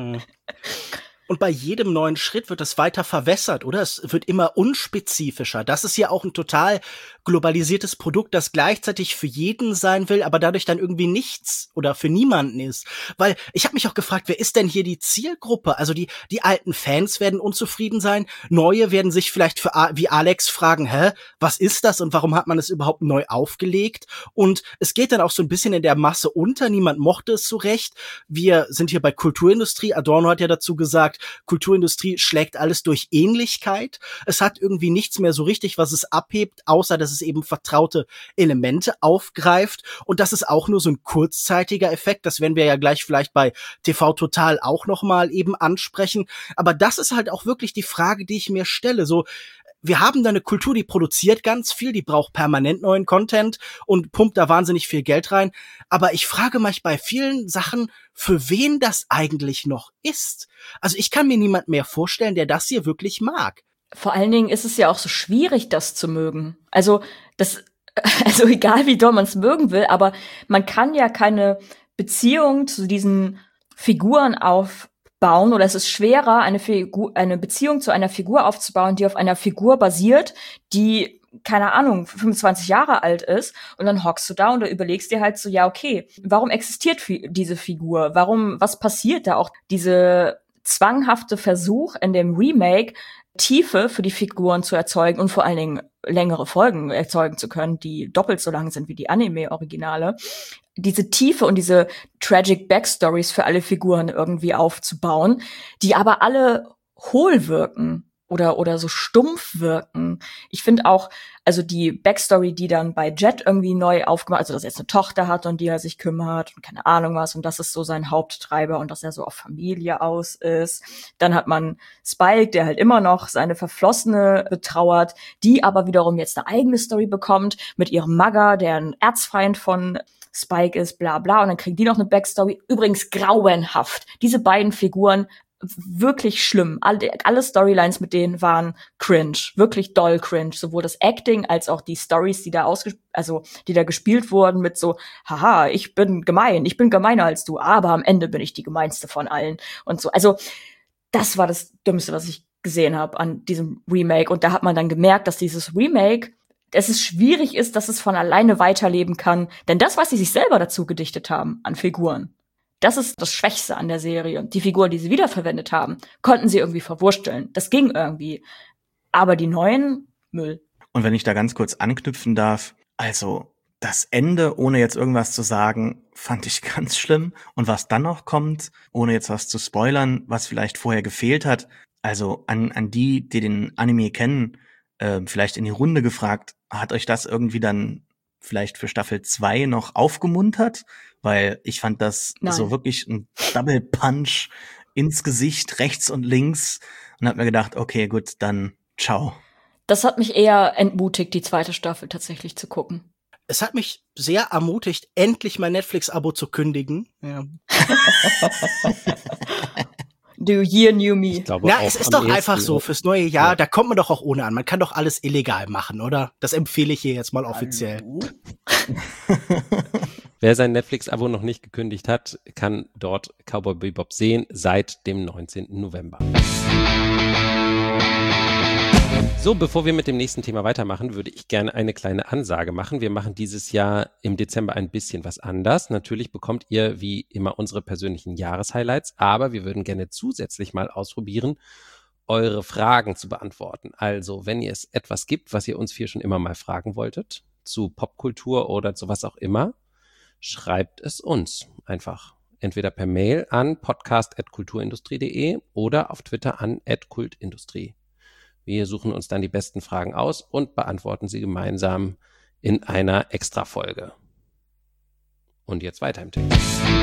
Speaker 4: Und bei jedem neuen Schritt wird es weiter verwässert, oder? Es wird immer unspezifischer. Das ist ja auch ein total globalisiertes Produkt, das gleichzeitig für jeden sein will, aber dadurch dann irgendwie nichts oder für niemanden ist. Weil ich habe mich auch gefragt, wer ist denn hier die Zielgruppe? Also die die alten Fans werden unzufrieden sein, neue werden sich vielleicht für wie Alex fragen, hä, was ist das und warum hat man es überhaupt neu aufgelegt? Und es geht dann auch so ein bisschen in der Masse unter, niemand mochte es so recht. Wir sind hier bei Kulturindustrie, Adorno hat ja dazu gesagt, Kulturindustrie schlägt alles durch Ähnlichkeit. Es hat irgendwie nichts mehr so richtig, was es abhebt, außer dass es eben vertraute Elemente aufgreift. Und das ist auch nur so ein kurzzeitiger Effekt. Das werden wir ja gleich vielleicht bei T V Total auch noch mal eben ansprechen. Aber das ist halt auch wirklich die Frage, die ich mir stelle. So, wir haben da eine Kultur, die produziert ganz viel, die braucht permanent neuen Content und pumpt da wahnsinnig viel Geld rein. Aber ich frage mich bei vielen Sachen, für wen das eigentlich noch ist. Also ich kann mir niemand mehr vorstellen, der das hier wirklich mag.
Speaker 3: Vor allen Dingen ist es ja auch so schwierig, das zu mögen. Also das, also egal wie doll man es mögen will, aber man kann ja keine Beziehung zu diesen Figuren auf bauen oder es ist schwerer, eine Figur, eine Beziehung zu einer Figur aufzubauen, die auf einer Figur basiert, die, keine Ahnung, fünfundzwanzig Jahre alt ist und dann hockst du da und du überlegst dir halt so, ja, okay, warum existiert diese Figur? Warum, was passiert da auch? Diese zwanghafte Versuch in dem Remake, Tiefe für die Figuren zu erzeugen und vor allen Dingen längere Folgen erzeugen zu können, die doppelt so lang sind wie die Anime-Originale. Diese Tiefe und diese tragic Backstories für alle Figuren irgendwie aufzubauen, die aber alle hohl wirken oder oder so stumpf wirken. Ich finde auch, also die Backstory, die dann bei Jet irgendwie neu aufgemacht, also dass er jetzt eine Tochter hat und die er sich kümmert und keine Ahnung was und das ist so sein Haupttreiber und dass er so auf Familie aus ist. Dann hat man Spike, der halt immer noch seine Verflossene betrauert, die aber wiederum jetzt eine eigene Story bekommt mit ihrem Mugger, der ein Erzfeind von Spike ist, bla bla, und dann kriegen die noch eine Backstory. Übrigens grauenhaft. Diese beiden Figuren, wirklich schlimm. Alle, alle Storylines mit denen waren cringe, wirklich doll cringe. Sowohl das Acting als auch die Stories, die da ausges- also die da gespielt wurden mit so, haha, ich bin gemein, ich bin gemeiner als du, aber am Ende bin ich die gemeinste von allen und so. Also das war das Dümmste, was ich gesehen habe an diesem Remake. Und da hat man dann gemerkt, dass dieses Remake, dass es schwierig ist, dass es von alleine weiterleben kann. Denn das, was sie sich selber dazu gedichtet haben an Figuren, das ist das Schwächste an der Serie. Die Figuren, die sie wiederverwendet haben, konnten sie irgendwie verwursteln. Das ging irgendwie. Aber die neuen, Müll.
Speaker 2: Und wenn ich da ganz kurz anknüpfen darf, also das Ende, ohne jetzt irgendwas zu sagen, fand ich ganz schlimm. Und was dann noch kommt, ohne jetzt was zu spoilern, was vielleicht vorher gefehlt hat, also an, an die, die den Anime kennen, äh, vielleicht in die Runde gefragt, hat euch das irgendwie dann vielleicht für Staffel zwei noch aufgemuntert? Weil ich fand das
Speaker 3: Nein.
Speaker 2: so wirklich ein Double Punch ins Gesicht, rechts und links, und hab mir gedacht, okay, gut, dann ciao.
Speaker 3: Das hat mich eher entmutigt, die zweite Staffel tatsächlich zu gucken.
Speaker 4: Es hat mich sehr ermutigt, endlich mein Netflix-Abo zu kündigen. Ja.
Speaker 3: New Year, New Me.
Speaker 1: Ich glaube,
Speaker 4: Na,
Speaker 1: auch
Speaker 4: es ist
Speaker 1: am
Speaker 4: doch einfach
Speaker 1: ehesten-
Speaker 4: so, fürs neue Jahr,
Speaker 1: Ja.
Speaker 4: da kommt man doch auch ohne an. Man kann doch alles illegal machen, oder? Das empfehle ich hier jetzt mal offiziell.
Speaker 1: Wer sein Netflix-Abo noch nicht gekündigt hat, kann dort Cowboy Bebop sehen seit dem neunzehnten November. So, bevor wir mit dem nächsten Thema weitermachen, würde ich gerne eine kleine Ansage machen. Wir machen dieses Jahr im Dezember ein bisschen was anders. Natürlich bekommt ihr wie immer unsere persönlichen Jahreshighlights, aber wir würden gerne zusätzlich mal ausprobieren, eure Fragen zu beantworten. Also, wenn ihr es etwas gibt, was ihr uns vier schon immer mal fragen wolltet, zu Popkultur oder zu was auch immer, schreibt es uns einfach. Entweder per Mail an podcast at kulturindustrie punkt de oder auf Twitter an at kultindustrie. Wir suchen uns dann die besten Fragen aus und beantworten sie gemeinsam in einer Extra-Folge. Und jetzt weiter im Text.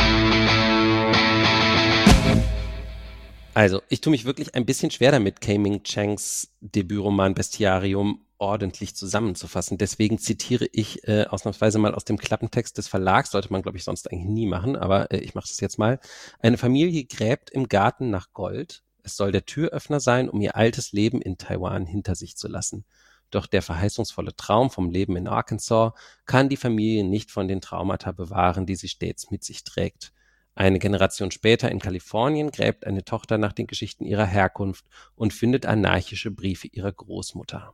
Speaker 1: Also, ich tue mich wirklich ein bisschen schwer damit, K-Ming Changs Debütroman Bestiarium ordentlich zusammenzufassen. Deswegen zitiere ich äh, ausnahmsweise mal aus dem Klappentext des Verlags. Sollte man, glaube ich, sonst eigentlich nie machen, aber äh, ich mache das jetzt mal. Eine Familie gräbt im Garten nach Gold. Es soll der Türöffner sein, um ihr altes Leben in Taiwan hinter sich zu lassen. Doch der verheißungsvolle Traum vom Leben in Arkansas kann die Familie nicht von den Traumata bewahren, die sie stets mit sich trägt. Eine Generation später in Kalifornien gräbt eine Tochter nach den Geschichten ihrer Herkunft und findet anarchische Briefe ihrer Großmutter.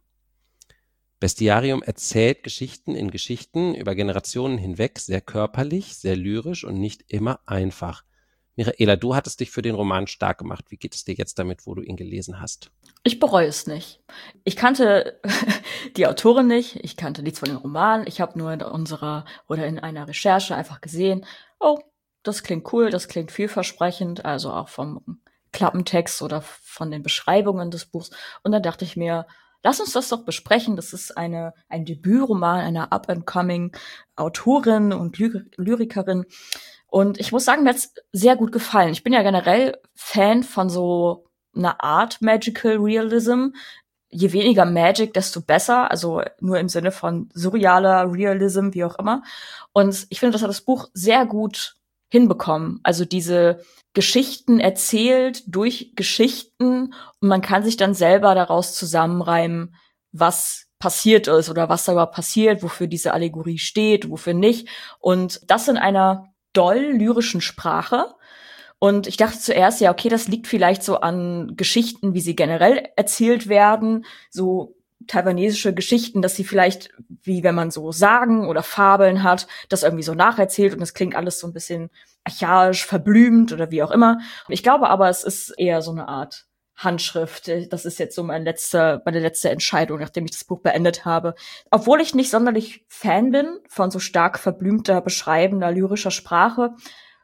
Speaker 1: Bestiarium erzählt Geschichten in Geschichten über Generationen hinweg, sehr körperlich, sehr lyrisch und nicht immer einfach. Michaela, du hattest dich für den Roman stark gemacht. Wie geht es dir jetzt damit, wo du ihn gelesen hast?
Speaker 3: Ich bereue es nicht. Ich kannte die Autorin nicht, ich kannte nichts von dem Roman. Ich habe nur in unserer oder in einer Recherche einfach gesehen, oh, das klingt cool, das klingt vielversprechend, also auch vom Klappentext oder von den Beschreibungen des Buchs. Und dann dachte ich mir, lass uns das doch besprechen. Das ist eine ein Debütroman einer up-and-coming Autorin und Ly- Lyrikerin. Und ich muss sagen, mir hat's sehr gut gefallen. Ich bin ja generell Fan von so einer Art Magical Realism. Je weniger Magic, desto besser. Also nur im Sinne von surrealer Realism, wie auch immer. Und ich finde, das hat das Buch sehr gut hinbekommen. Also diese Geschichten erzählt durch Geschichten und man kann sich dann selber daraus zusammenreimen, was passiert ist oder was da überhaupt passiert, wofür diese Allegorie steht, wofür nicht. Und das in einer doll lyrischen Sprache. Und ich dachte zuerst, ja, okay, das liegt vielleicht so an Geschichten, wie sie generell erzählt werden, so taiwanesische Geschichten, dass sie vielleicht, wie wenn man so Sagen oder Fabeln hat, das irgendwie so nacherzählt und das klingt alles so ein bisschen archaisch, verblümt oder wie auch immer. Ich glaube aber, es ist eher so eine Art Handschrift. Das ist jetzt so mein letzter, meine letzte Entscheidung, nachdem ich das Buch beendet habe. Obwohl ich nicht sonderlich Fan bin von so stark verblümter, beschreibender, lyrischer Sprache,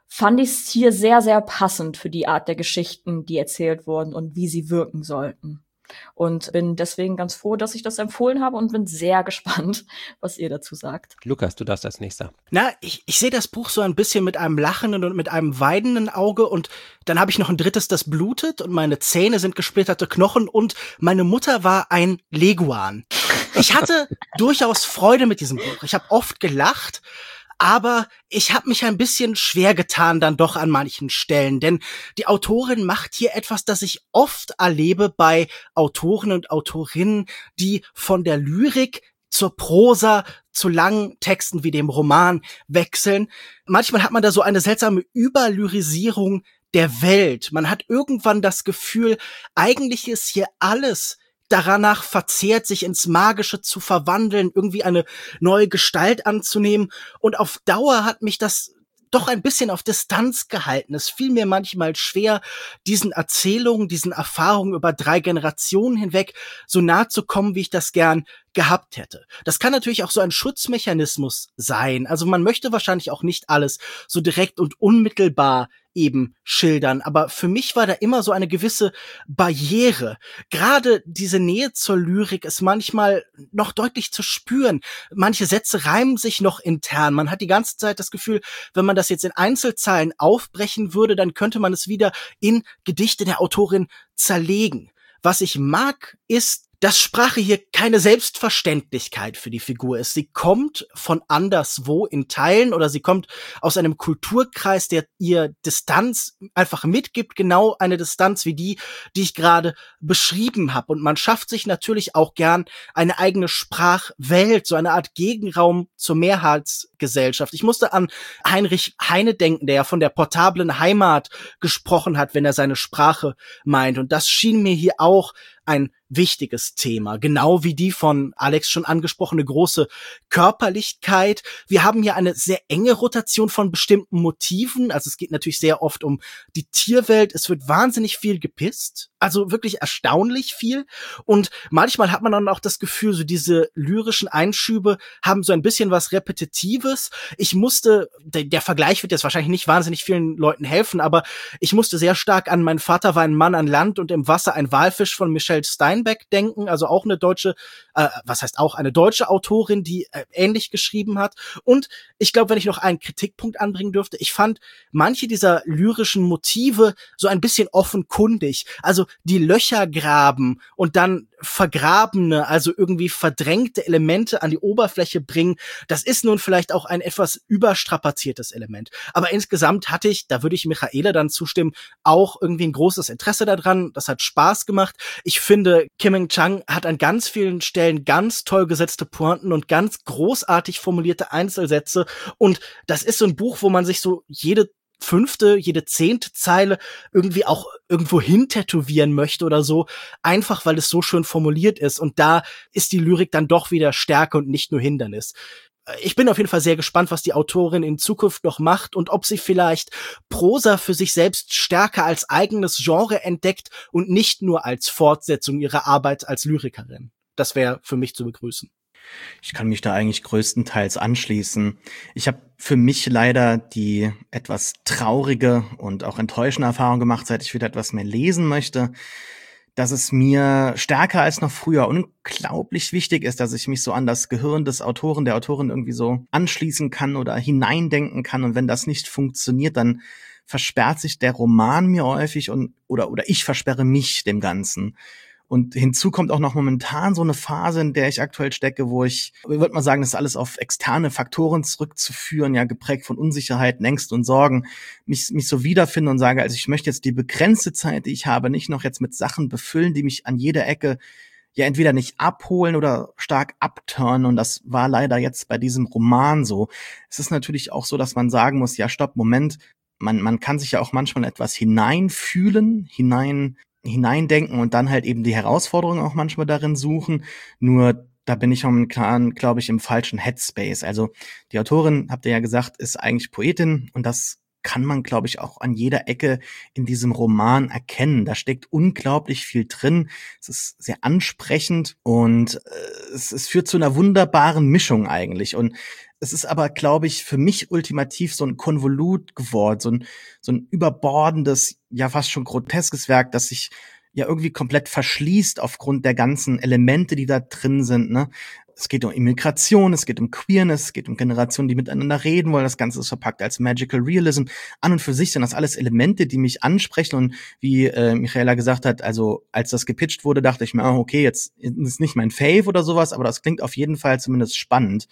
Speaker 3: fand ich es hier sehr, sehr passend für die Art der Geschichten, die erzählt wurden und wie sie wirken sollten. Und bin deswegen ganz froh, dass ich das empfohlen habe und bin sehr gespannt, was ihr dazu sagt.
Speaker 1: Lukas, du darfst als nächster.
Speaker 4: Na, ich, ich sehe das Buch so ein bisschen mit einem lachenden und mit einem weinenden Auge und dann habe ich noch ein drittes, das blutet und meine Zähne sind gesplitterte Knochen und meine Mutter war ein Leguan. Ich hatte durchaus Freude mit diesem Buch. Ich habe oft gelacht, aber ich habe mich ein bisschen schwer getan dann doch an manchen Stellen, denn die Autorin macht hier etwas, das ich oft erlebe bei Autoren und Autorinnen, die von der Lyrik zur Prosa, zu langen Texten wie dem Roman wechseln. Manchmal hat man da so eine seltsame Überlyrisierung der Welt. Man hat irgendwann das Gefühl, eigentlich ist hier alles danach verzehrt, sich ins Magische zu verwandeln, irgendwie eine neue Gestalt anzunehmen. Und auf Dauer hat mich das doch ein bisschen auf Distanz gehalten. Es fiel mir manchmal schwer, diesen Erzählungen, diesen Erfahrungen über drei Generationen hinweg so nahe zu kommen, wie ich das gern gehabt hätte. Das kann natürlich auch so ein Schutzmechanismus sein. Also man möchte wahrscheinlich auch nicht alles so direkt und unmittelbar eben schildern. Aber für mich war da immer so eine gewisse Barriere. Gerade diese Nähe zur Lyrik ist manchmal noch deutlich zu spüren. Manche Sätze reimen sich noch intern. Man hat die ganze Zeit das Gefühl, wenn man das jetzt in Einzelzeilen aufbrechen würde, dann könnte man es wieder in Gedichte der Autorin zerlegen. Was ich mag, ist, dass Sprache hier keine Selbstverständlichkeit für die Figur ist. Sie kommt von anderswo in Teilen oder sie kommt aus einem Kulturkreis, der ihr Distanz einfach mitgibt, genau eine Distanz wie die, die ich gerade beschrieben habe. Und man schafft sich natürlich auch gern eine eigene Sprachwelt, so eine Art Gegenraum zur Mehrheitsgesellschaft. Ich musste an Heinrich Heine denken, der ja von der portablen Heimat gesprochen hat, wenn er seine Sprache meint. Und das schien mir hier auch ein wichtiges Thema, genau wie die von Alex schon angesprochene große Körperlichkeit. Wir haben hier eine sehr enge Rotation von bestimmten Motiven, also es geht natürlich sehr oft um die Tierwelt, es wird wahnsinnig viel gepisst, also wirklich erstaunlich viel und manchmal hat man dann auch das Gefühl, so diese lyrischen Einschübe haben so ein bisschen was Repetitives. Ich musste, der, der Vergleich wird jetzt wahrscheinlich nicht wahnsinnig vielen Leuten helfen, aber ich musste sehr stark an Mein Vater war ein Mann an Land und im Wasser ein Walfisch von Michelle Steinbeck denken, also auch eine deutsche, äh, was heißt auch eine deutsche Autorin, die äh, ähnlich geschrieben hat. Und ich glaube, wenn ich noch einen Kritikpunkt anbringen dürfte, ich fand manche dieser lyrischen Motive so ein bisschen offenkundig. Also die Löcher graben und dann vergrabene, also irgendwie verdrängte Elemente an die Oberfläche bringen, das ist nun vielleicht auch ein etwas überstrapaziertes Element. Aber insgesamt hatte ich, da würde ich Michaela dann zustimmen, auch irgendwie ein großes Interesse daran. Das hat Spaß gemacht. Ich finde, Kim Chang hat an ganz vielen Stellen ganz toll gesetzte Pointen und ganz großartig formulierte Einzelsätze. Und das ist so ein Buch, wo man sich so jede fünfte, jede zehnte Zeile irgendwie auch irgendwo hin tätowieren möchte oder so, einfach weil es so schön formuliert ist. Und da ist die Lyrik dann doch wieder Stärke und nicht nur Hindernis. Ich bin auf jeden Fall sehr gespannt, was die Autorin in Zukunft noch macht und ob sie vielleicht Prosa für sich selbst stärker als eigenes Genre entdeckt und nicht nur als Fortsetzung ihrer Arbeit als Lyrikerin. Das wäre für mich zu begrüßen.
Speaker 2: Ich kann mich da eigentlich größtenteils anschließen. Ich habe für mich leider die etwas traurige und auch enttäuschende Erfahrung gemacht, seit ich wieder etwas mehr lesen möchte, dass es mir stärker als noch früher unglaublich wichtig ist, dass ich mich so an das Gehirn des Autoren, der Autorin irgendwie so anschließen kann oder hineindenken kann. Und wenn das nicht funktioniert, dann versperrt sich der Roman mir häufig und oder oder ich versperre mich dem Ganzen. Und hinzu kommt auch noch momentan so eine Phase, in der ich aktuell stecke, wo ich, ich würde mal sagen, das ist alles auf externe Faktoren zurückzuführen, ja, geprägt von Unsicherheiten, Ängsten und Sorgen, mich mich so wiederfinde und sage, also ich möchte jetzt die begrenzte Zeit, die ich habe, nicht noch jetzt mit Sachen befüllen, die mich an jeder Ecke ja entweder nicht abholen oder stark abturnen. Und das war leider jetzt bei diesem Roman so. Es ist natürlich auch so, dass man sagen muss, ja, stopp, Moment, man man kann sich ja auch manchmal etwas hineinfühlen, hinein hineindenken und dann halt eben die Herausforderungen auch manchmal darin suchen. Nur da bin ich momentan, glaube ich, im falschen Headspace. Also die Autorin, habt ihr ja gesagt, ist eigentlich Poetin und das kann man, glaube ich, auch an jeder Ecke in diesem Roman erkennen. Da steckt unglaublich viel drin. Es ist sehr ansprechend und äh, es, es führt zu einer wunderbaren Mischung eigentlich. Und es ist aber, glaube ich, für mich ultimativ so ein Konvolut geworden, so ein, so ein überbordendes, ja fast schon groteskes Werk, das sich ja irgendwie komplett verschließt aufgrund der ganzen Elemente, die da drin sind, ne? Es geht um Immigration, es geht um Queerness, es geht um Generationen, die miteinander reden wollen. Das Ganze ist verpackt als Magical Realism. An und für sich sind das alles Elemente, die mich ansprechen. Und wie äh, Michaela gesagt hat, also als das gepitcht wurde, dachte ich mir, oh, okay, jetzt ist nicht mein Fave oder sowas, aber das klingt auf jeden Fall zumindest spannend.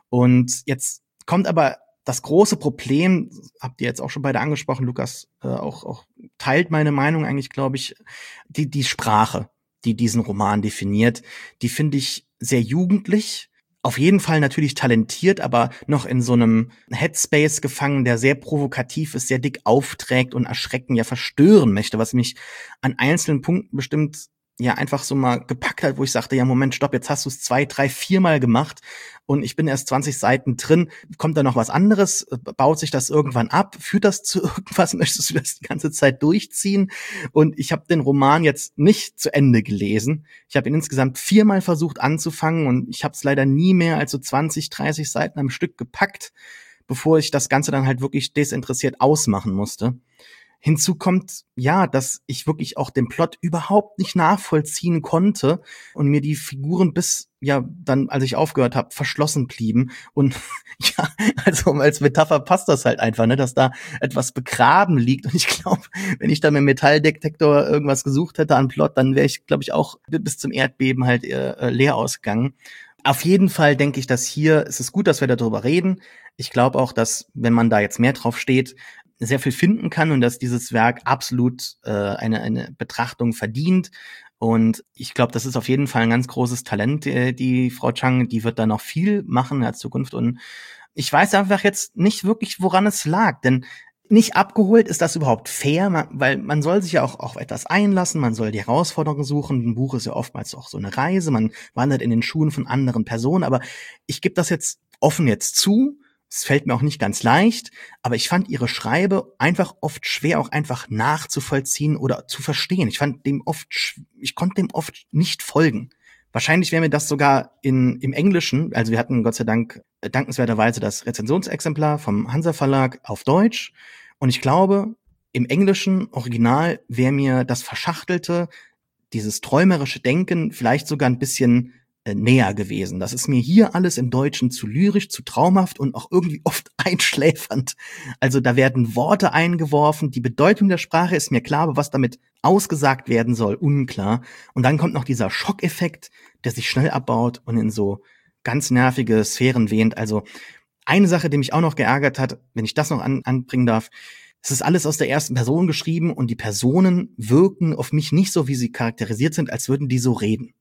Speaker 2: Und jetzt kommt aber das große Problem, habt ihr jetzt auch schon beide angesprochen, Lukas äh, auch, auch teilt meine Meinung eigentlich, glaube ich, die, die Sprache, die diesen Roman definiert, die finde ich sehr jugendlich, auf jeden Fall natürlich talentiert, aber noch in so einem Headspace gefangen, der sehr provokativ ist, sehr dick aufträgt und erschrecken, ja verstören möchte, was mich an einzelnen Punkten bestimmt ja einfach so mal gepackt hat, wo ich sagte, ja Moment, stopp, jetzt hast du es zwei, drei, viermal gemacht und ich bin erst zwanzig Seiten drin, kommt da noch was anderes, baut sich das irgendwann ab, führt das zu irgendwas, möchtest du das die ganze Zeit durchziehen? Und ich habe den Roman jetzt nicht zu Ende gelesen, ich habe ihn insgesamt viermal versucht anzufangen und ich habe es leider nie mehr als so zwanzig, dreißig Seiten am Stück gepackt, bevor ich das Ganze dann halt wirklich desinteressiert ausmachen musste. Hinzu kommt, ja, dass ich wirklich auch den Plot überhaupt nicht nachvollziehen konnte und mir die Figuren bis, ja, dann, als ich aufgehört habe, verschlossen blieben. Und ja, also als Metapher passt das halt einfach, ne, dass da etwas begraben liegt. Und ich glaube, wenn ich da mit dem Metalldetektor irgendwas gesucht hätte an Plot, dann wäre ich, glaube ich, auch bis zum Erdbeben halt äh, leer ausgegangen. Auf jeden Fall denke ich, dass hier, es ist gut, dass wir darüber reden. Ich glaube auch, dass, wenn man da jetzt mehr drauf steht, sehr viel finden kann und dass dieses Werk absolut äh, eine eine Betrachtung verdient. Und ich glaube, das ist auf jeden Fall ein ganz großes Talent, äh, die Frau Chang, die wird da noch viel machen in der Zukunft. Und ich weiß einfach jetzt nicht wirklich, woran es lag, denn nicht abgeholt ist das überhaupt fair, man, weil man soll sich ja auch auf etwas einlassen, man soll die Herausforderungen suchen. Ein Buch ist ja oftmals auch so eine Reise, man wandert in den Schuhen von anderen Personen, aber ich gebe das jetzt offen jetzt zu. Es fällt mir auch nicht ganz leicht, aber ich fand ihre Schreibe einfach oft schwer, auch einfach nachzuvollziehen oder zu verstehen. Ich fand dem oft, ich konnte dem oft nicht folgen. Wahrscheinlich wäre mir das sogar in, im Englischen, also wir hatten Gott sei Dank dankenswerterweise das Rezensionsexemplar vom Hansa Verlag auf Deutsch. Und ich glaube, im englischen Original wäre mir das Verschachtelte, dieses träumerische Denken vielleicht sogar ein bisschen näher gewesen. Das ist mir hier alles im Deutschen zu lyrisch, zu traumhaft und auch irgendwie oft einschläfernd. Also da werden Worte eingeworfen, die Bedeutung der Sprache ist mir klar, aber was damit ausgesagt werden soll, unklar. Und dann kommt noch dieser Schockeffekt, der sich schnell abbaut und in so ganz nervige Sphären wehnt. Also eine Sache, die mich auch noch geärgert hat, wenn ich das noch an, anbringen darf, es ist alles aus der ersten Person geschrieben und die Personen wirken auf mich nicht so, wie sie charakterisiert sind, als würden die so reden.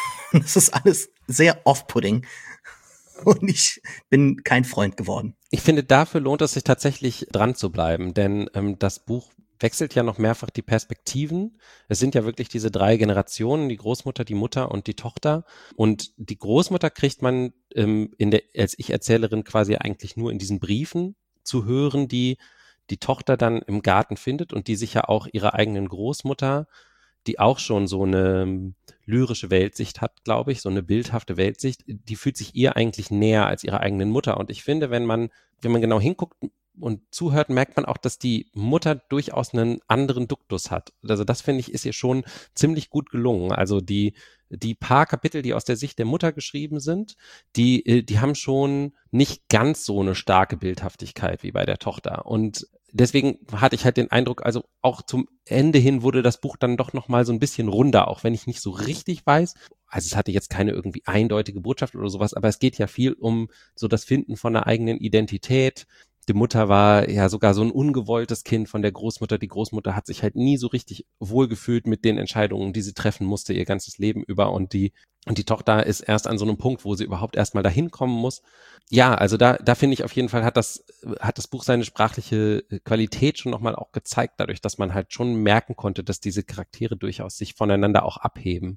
Speaker 2: Das ist alles sehr off-putting und ich bin kein Freund geworden.
Speaker 1: Ich finde, dafür lohnt es sich tatsächlich dran zu bleiben, denn ähm, das Buch wechselt ja noch mehrfach die Perspektiven. Es sind ja wirklich diese drei Generationen, die Großmutter, die Mutter und die Tochter. Und die Großmutter kriegt man ähm, in der, als Ich-Erzählerin quasi eigentlich nur in diesen Briefen zu hören, die die Tochter dann im Garten findet und die sich ja auch ihrer eigenen Großmutter, die auch schon so eine lyrische Weltsicht hat, glaube ich, so eine bildhafte Weltsicht, die fühlt sich ihr eigentlich näher als ihrer eigenen Mutter. Und ich finde, wenn man, wenn man genau hinguckt und zuhört, merkt man auch, dass die Mutter durchaus einen anderen Duktus hat. Also das, finde ich, ist ihr schon ziemlich gut gelungen. Also die, die paar Kapitel, die aus der Sicht der Mutter geschrieben sind, die, die haben schon nicht ganz so eine starke Bildhaftigkeit wie bei der Tochter. Und deswegen hatte ich halt den Eindruck, also auch zum Ende hin wurde das Buch dann doch nochmal so ein bisschen runder, auch wenn ich nicht so richtig weiß. Also es hatte jetzt keine irgendwie eindeutige Botschaft oder sowas, aber es geht ja viel um so das Finden von einer eigenen Identität. Die Mutter war ja sogar so ein ungewolltes Kind von der Großmutter. Die Großmutter hat sich halt nie so richtig wohlgefühlt mit den Entscheidungen, die sie treffen musste, ihr ganzes Leben über. Und die und die Tochter ist erst an so einem Punkt, wo sie überhaupt erstmal dahin kommen muss. Ja, also da da finde ich auf jeden Fall, hat das hat das Buch seine sprachliche Qualität schon nochmal auch gezeigt, dadurch, dass man halt schon merken konnte, dass diese Charaktere durchaus sich voneinander auch abheben.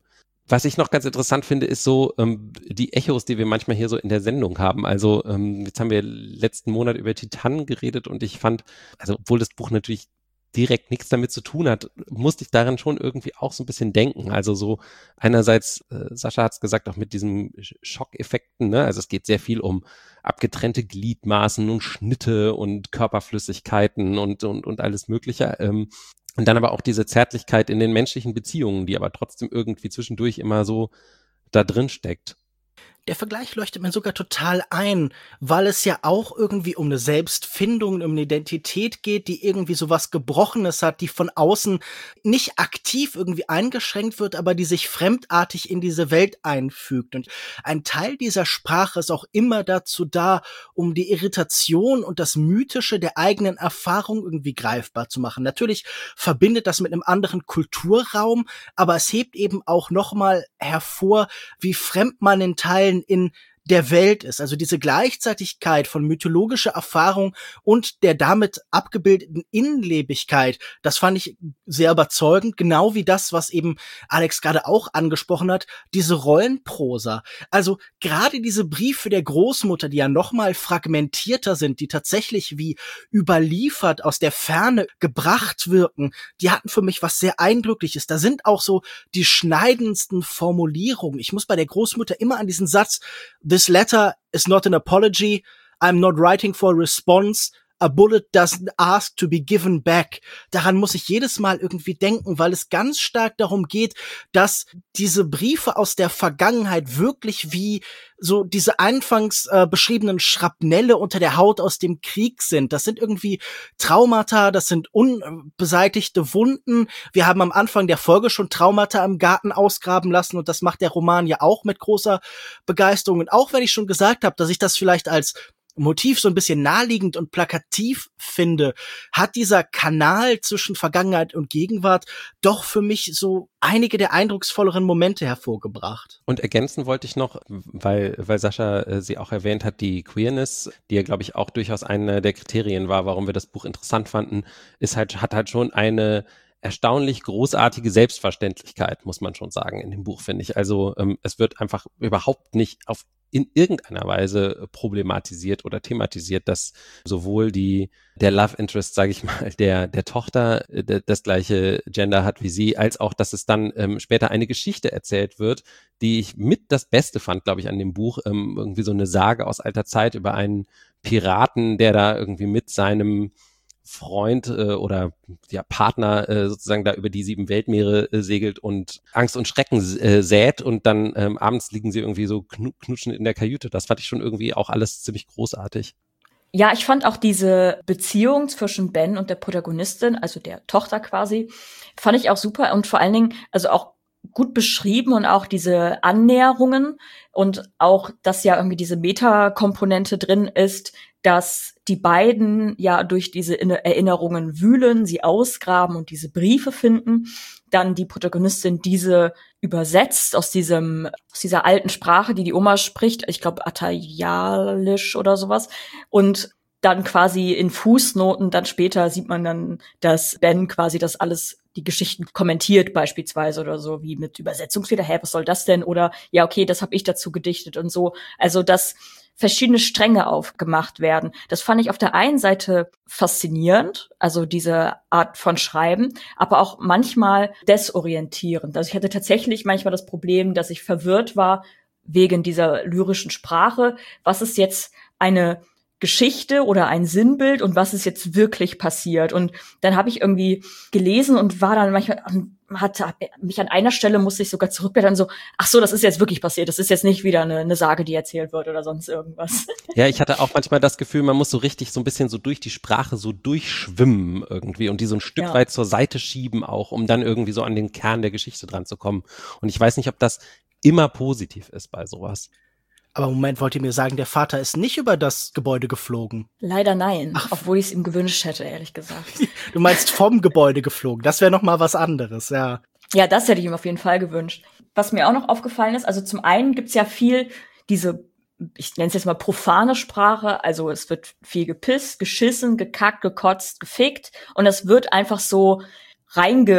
Speaker 1: Was ich noch ganz interessant finde, ist so ähm, die Echos, die wir manchmal hier so in der Sendung haben. Also ähm, jetzt haben wir letzten Monat über Titanen geredet und ich fand, also obwohl das Buch natürlich direkt nichts damit zu tun hat, musste ich daran schon irgendwie auch so ein bisschen denken. Also so einerseits, äh, Sascha hat es gesagt, auch mit diesen Schockeffekten, ne? Also es geht sehr viel um abgetrennte Gliedmaßen und Schnitte und Körperflüssigkeiten und und und alles Mögliche. Ähm, und dann aber auch diese Zärtlichkeit in den menschlichen Beziehungen, die aber trotzdem irgendwie zwischendurch immer so da drin steckt.
Speaker 4: Der Vergleich leuchtet mir sogar total ein, weil es ja auch irgendwie um eine Selbstfindung, um eine Identität geht, die irgendwie sowas Gebrochenes hat, die von außen nicht aktiv irgendwie eingeschränkt wird, aber die sich fremdartig in diese Welt einfügt. Und ein Teil dieser Sprache ist auch immer dazu da, um die Irritation und das Mythische der eigenen Erfahrung irgendwie greifbar zu machen. Natürlich verbindet das mit einem anderen Kulturraum, aber es hebt eben auch nochmal hervor, wie fremd man in Teilen in der Welt ist. Also diese Gleichzeitigkeit von mythologischer Erfahrung und der damit abgebildeten Innenlebigkeit, das fand ich sehr überzeugend, genau wie das, was eben Alex gerade auch angesprochen hat, diese Rollenprosa. Also gerade diese Briefe der Großmutter, die ja nochmal fragmentierter sind, die tatsächlich wie überliefert aus der Ferne gebracht wirken, die hatten für mich was sehr Eindrückliches. Da sind auch so die schneidendsten Formulierungen. Ich muss bei der Großmutter immer an diesen Satz "This letter is not an apology. I'm not writing for a response. A bullet doesn't ask to be given back." Daran muss ich jedes Mal irgendwie denken, weil es ganz stark darum geht, dass diese Briefe aus der Vergangenheit wirklich wie so diese anfangs äh, beschriebenen Schrapnelle unter der Haut aus dem Krieg sind. Das sind irgendwie Traumata, das sind unbeseitigte Wunden. Wir haben am Anfang der Folge schon Traumata im Garten ausgraben lassen und das macht der Roman ja auch mit großer Begeisterung. Und auch wenn ich schon gesagt habe, dass ich das vielleicht als Motiv so ein bisschen naheliegend und plakativ finde, hat dieser Kanal zwischen Vergangenheit und Gegenwart doch für mich so einige der eindrucksvolleren Momente hervorgebracht.
Speaker 1: Und ergänzen wollte ich noch, weil, weil Sascha äh, sie auch erwähnt hat, die Queerness, die ja, glaube ich, auch durchaus eine der Kriterien war, warum wir das Buch interessant fanden, ist halt, hat halt schon eine erstaunlich großartige Selbstverständlichkeit, muss man schon sagen, in dem Buch, finde ich. Also ähm, es wird einfach überhaupt nicht auf in irgendeiner Weise problematisiert oder thematisiert, dass sowohl die der Love Interest, sage ich mal, der der Tochter de, das gleiche Gender hat wie sie, als auch, dass es dann ähm, später eine Geschichte erzählt wird, die ich mit das Beste fand, glaube ich, an dem Buch. Ähm, irgendwie so eine Sage aus alter Zeit über einen Piraten, der da irgendwie mit seinem Freund äh, oder ja, Partner äh, sozusagen da über die sieben Weltmeere äh, segelt und Angst und Schrecken äh, sät und dann ähm, abends liegen sie irgendwie so knu- knutschen in der Kajüte. Das fand ich schon irgendwie auch alles ziemlich großartig.
Speaker 3: Ja, ich fand auch diese Beziehung zwischen Ben und der Protagonistin, also der Tochter quasi, fand ich auch super und vor allen Dingen, also auch gut beschrieben und auch diese Annäherungen und auch, dass ja irgendwie diese Meta-Komponente drin ist, dass die beiden ja durch diese Erinnerungen wühlen, sie ausgraben und diese Briefe finden, dann die Protagonistin diese übersetzt aus diesem aus dieser alten Sprache, die die Oma spricht, ich glaube Atayalisch oder sowas, und dann quasi in Fußnoten, dann später sieht man dann, dass Ben quasi das alles, die Geschichten kommentiert beispielsweise oder so, wie mit Übersetzungsfehler, hä, was soll das denn? Oder, ja, okay, das habe ich dazu gedichtet und so. Also, dass verschiedene Stränge aufgemacht werden. Das fand ich auf der einen Seite faszinierend, also diese Art von Schreiben, aber auch manchmal desorientierend. Also ich hatte tatsächlich manchmal das Problem, dass ich verwirrt war wegen dieser lyrischen Sprache. Was ist jetzt eine Geschichte oder ein Sinnbild und was ist jetzt wirklich passiert? Und dann habe ich irgendwie gelesen und war dann manchmal, hat mich an einer Stelle, musste ich sogar zurückblättern, so, ach so, das ist jetzt wirklich passiert, das ist jetzt nicht wieder eine, eine Sage, die erzählt wird oder sonst irgendwas.
Speaker 1: Ja, ich hatte auch manchmal das Gefühl, man muss so richtig so ein bisschen so durch die Sprache so durchschwimmen irgendwie und die so ein Stück
Speaker 3: Ja.
Speaker 1: weit zur Seite schieben auch, um dann irgendwie so an den Kern der Geschichte dran zu kommen. Und ich weiß nicht, ob das immer positiv ist bei sowas.
Speaker 4: Aber Moment, wollt ihr mir sagen, der Vater ist nicht über das Gebäude geflogen?
Speaker 3: Leider nein,
Speaker 4: Ach.
Speaker 3: obwohl ich es ihm gewünscht hätte, ehrlich gesagt.
Speaker 4: Du meinst vom Gebäude geflogen. Das wäre noch mal was anderes, ja.
Speaker 3: Ja, das hätte ich ihm auf jeden Fall gewünscht. Was mir auch noch aufgefallen ist, also zum einen gibt's ja viel diese, ich nenne es jetzt mal profane Sprache, also es wird viel gepisst, geschissen, gekackt, gekotzt, gefickt und es wird einfach so reinge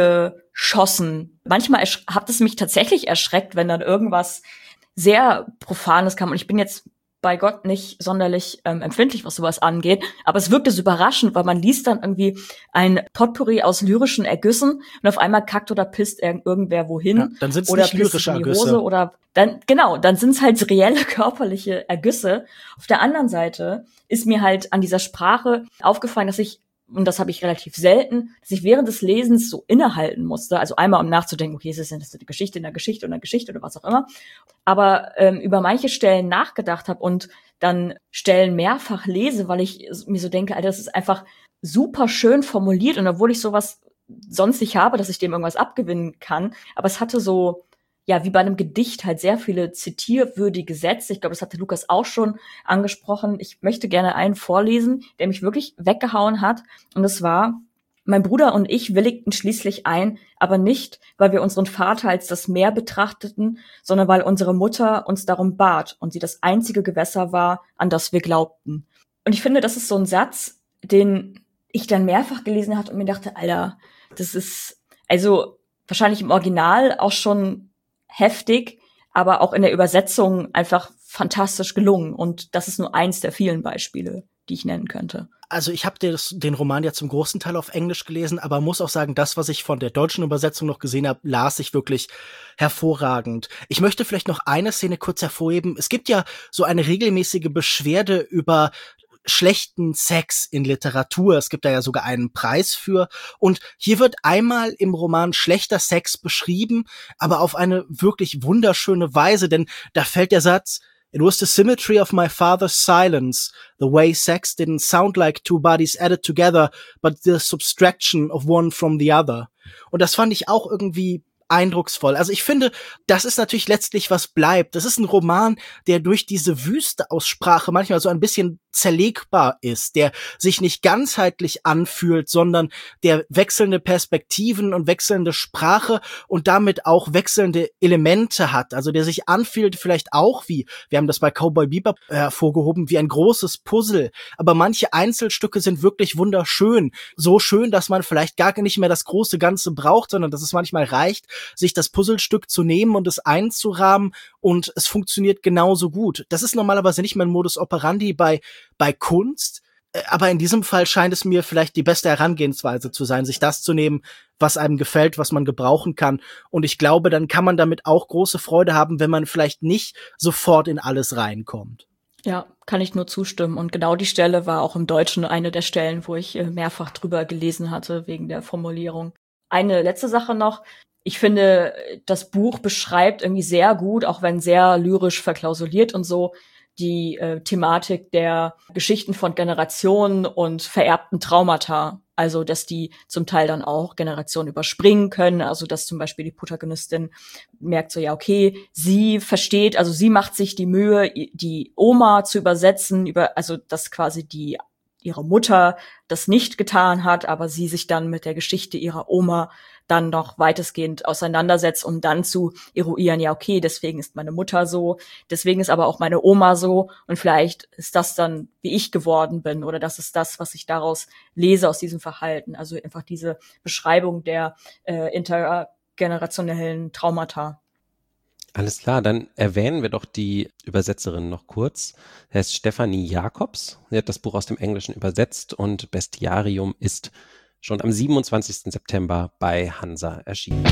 Speaker 3: geschossen. Manchmal ersch- hat es mich tatsächlich erschreckt, wenn dann irgendwas sehr Profanes kam. Und ich bin jetzt bei Gott nicht sonderlich ähm, empfindlich, was sowas angeht. Aber es wirkte so überraschend, weil man liest dann irgendwie ein Potpourri aus lyrischen Ergüssen und auf einmal kackt oder pisst irg- irgendwer wohin.
Speaker 4: Ja, dann sind's
Speaker 3: oder
Speaker 4: nicht
Speaker 3: pisst
Speaker 4: lyrische
Speaker 3: in die
Speaker 4: Ergüsse.
Speaker 3: Hose oder dann, genau, dann sind es halt reelle körperliche Ergüsse. Auf der anderen Seite ist mir halt an dieser Sprache aufgefallen, dass ich, und das habe ich relativ selten, dass ich während des Lesens so innehalten musste. Also einmal, um nachzudenken, okay, ist das denn eine Geschichte in der Geschichte oder Geschichte oder was auch immer. Aber ähm, über manche Stellen nachgedacht habe und dann Stellen mehrfach lese, weil ich mir so denke, Alter, das ist einfach super schön formuliert. Und obwohl ich sowas sonst nicht habe, dass ich dem irgendwas abgewinnen kann, aber es hatte so, ja, wie bei einem Gedicht halt sehr viele zitierwürdige Sätze. Ich glaube, das hatte Lukas auch schon angesprochen. Ich möchte gerne einen vorlesen, der mich wirklich weggehauen hat. Und es war: Mein Bruder und ich willigten schließlich ein, aber nicht, weil wir unseren Vater als das Meer betrachteten, sondern weil unsere Mutter uns darum bat und sie das einzige Gewässer war, an das wir glaubten. Und ich finde, das ist so ein Satz, den ich dann mehrfach gelesen hatte und mir dachte, Alter, das ist also wahrscheinlich im Original auch schon heftig, aber auch in der Übersetzung einfach fantastisch gelungen. Und das ist nur eins der vielen Beispiele, die ich nennen könnte.
Speaker 4: Also ich habe den Roman ja zum großen Teil auf Englisch gelesen, aber muss auch sagen, das, was ich von der deutschen Übersetzung noch gesehen habe, las ich wirklich hervorragend. Ich möchte vielleicht noch eine Szene kurz hervorheben. Es gibt ja so eine regelmäßige Beschwerde über schlechten Sex in Literatur. Es gibt da ja sogar einen Preis für. Und hier wird einmal im Roman schlechter Sex beschrieben, aber auf eine wirklich wunderschöne Weise, denn da fällt der Satz: It was the symmetry of my father's silence, the way sex didn't sound like two bodies added together, but the subtraction of one from the other. Und das fand ich auch irgendwie eindrucksvoll. Also ich finde, das ist natürlich letztlich, was bleibt. Das ist ein Roman, der durch diese wüste Aussprache manchmal so ein bisschen zerlegbar ist, der sich nicht ganzheitlich anfühlt, sondern der wechselnde Perspektiven und wechselnde Sprache und damit auch wechselnde Elemente hat. Also der sich anfühlt vielleicht auch wie, wir haben das bei Cowboy Bebop hervorgehoben, wie ein großes Puzzle. Aber manche Einzelstücke sind wirklich wunderschön. So schön, dass man vielleicht gar nicht mehr das große Ganze braucht, sondern dass es manchmal reicht, sich das Puzzlestück zu nehmen und es einzurahmen, und es funktioniert genauso gut. Das ist normalerweise nicht mein Modus operandi bei bei Kunst, aber in diesem Fall scheint es mir vielleicht die beste Herangehensweise zu sein, sich das zu nehmen, was einem gefällt, was man gebrauchen kann. Und ich glaube, dann kann man damit auch große Freude haben, wenn man vielleicht nicht sofort in alles reinkommt.
Speaker 3: Ja, kann ich nur zustimmen. Und genau die Stelle war auch im Deutschen eine der Stellen, wo ich mehrfach drüber gelesen hatte, wegen der Formulierung. Eine letzte Sache noch. Ich finde, das Buch beschreibt irgendwie sehr gut, auch wenn sehr lyrisch verklausuliert und so, die äh, Thematik der Geschichten von Generationen und vererbten Traumata. Also, dass die zum Teil dann auch Generationen überspringen können. Also, dass zum Beispiel die Protagonistin merkt so, ja, okay, sie versteht, also sie macht sich die Mühe, die Oma zu übersetzen, über, also, dass quasi die ihre Mutter das nicht getan hat, aber sie sich dann mit der Geschichte ihrer Oma dann noch weitestgehend auseinandersetzt, um dann zu eruieren, ja, okay, deswegen ist meine Mutter so, deswegen ist aber auch meine Oma so, und vielleicht ist das dann, wie ich geworden bin, oder das ist das, was ich daraus lese aus diesem Verhalten. Also einfach diese Beschreibung der äh, intergenerationellen Traumata.
Speaker 1: Alles klar, dann erwähnen wir doch die Übersetzerin noch kurz. Das heißt Stefanie Jacobs. Sie hat das Buch aus dem Englischen übersetzt und Bestiarium ist schon am siebenundzwanzigsten September bei Hansa erschienen.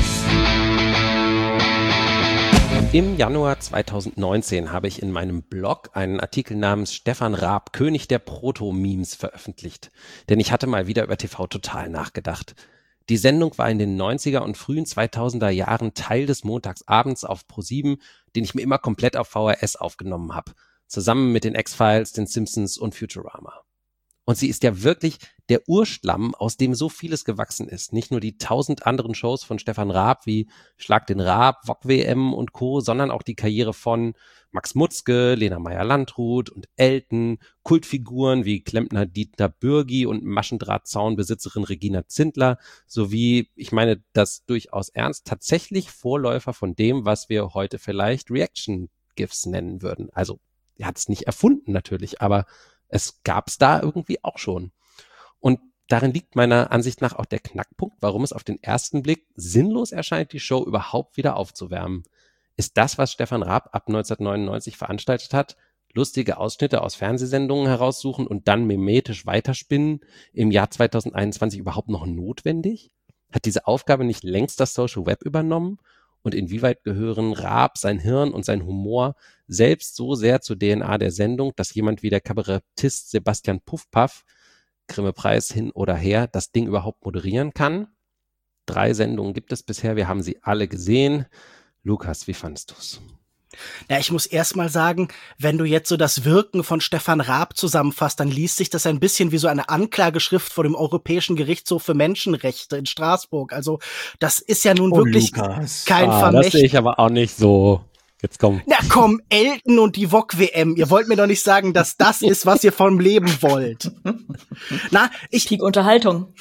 Speaker 1: Im Januar zweitausendneunzehn habe ich in meinem Blog einen Artikel namens Stefan Raab, König der Proto-Memes veröffentlicht. Denn ich hatte mal wieder über T V Total nachgedacht. Die Sendung war in den neunziger und frühen zweitausender Jahren Teil des Montagsabends auf ProSieben, den ich mir immer komplett auf V H S aufgenommen habe. Zusammen mit den X-Files, den Simpsons und Futurama. Und sie ist ja wirklich der Urschlamm, aus dem so vieles gewachsen ist. Nicht nur die tausend anderen Shows von Stefan Raab wie Schlag den Raab, V O G W M und Co., sondern auch die Karriere von Max Mutzke, Lena Meyer-Landrut und Elton, Kultfiguren wie Klempner Dietmar Bürgi und Maschendrahtzaunbesitzerin Regina Zindler, sowie, ich meine das durchaus ernst, tatsächlich Vorläufer von dem, was wir heute vielleicht Reaction-GIFs nennen würden. Also, er hat es nicht erfunden natürlich, aber es gab's da irgendwie auch schon. Und darin liegt meiner Ansicht nach auch der Knackpunkt, warum es auf den ersten Blick sinnlos erscheint, die Show überhaupt wieder aufzuwärmen. Ist das, was Stefan Raab ab neunzehnhundertneunundneunzig veranstaltet hat, lustige Ausschnitte aus Fernsehsendungen heraussuchen und dann mimetisch weiterspinnen, im Jahr zweitausendeinundzwanzig überhaupt noch notwendig? Hat diese Aufgabe nicht längst das Social Web übernommen? Und inwieweit gehören Raab, sein Hirn und sein Humor selbst so sehr zur D N A der Sendung, dass jemand wie der Kabarettist Sebastian Puffpaff, Grimme-Preis hin oder her, das Ding überhaupt moderieren kann? Drei Sendungen gibt es bisher, wir haben sie alle gesehen. Lukas, wie fandst du's?
Speaker 4: Ja, ich muss erst mal sagen, wenn du jetzt so das Wirken von Stefan Raab zusammenfasst, dann liest sich das ein bisschen wie so eine Anklageschrift vor dem Europäischen Gerichtshof für Menschenrechte in Straßburg. Also das ist ja nun
Speaker 2: Oh,
Speaker 4: wirklich
Speaker 2: Lukas.
Speaker 4: kein
Speaker 1: Ah, das
Speaker 4: Vermächtnis.
Speaker 1: sehe ich aber auch nicht so. Jetzt komm.
Speaker 4: Na komm, Elton und die V O G-W M. Ihr wollt mir doch nicht sagen, dass das ist, was ihr vom Leben wollt. Na, ich...
Speaker 3: Peak Unterhaltung.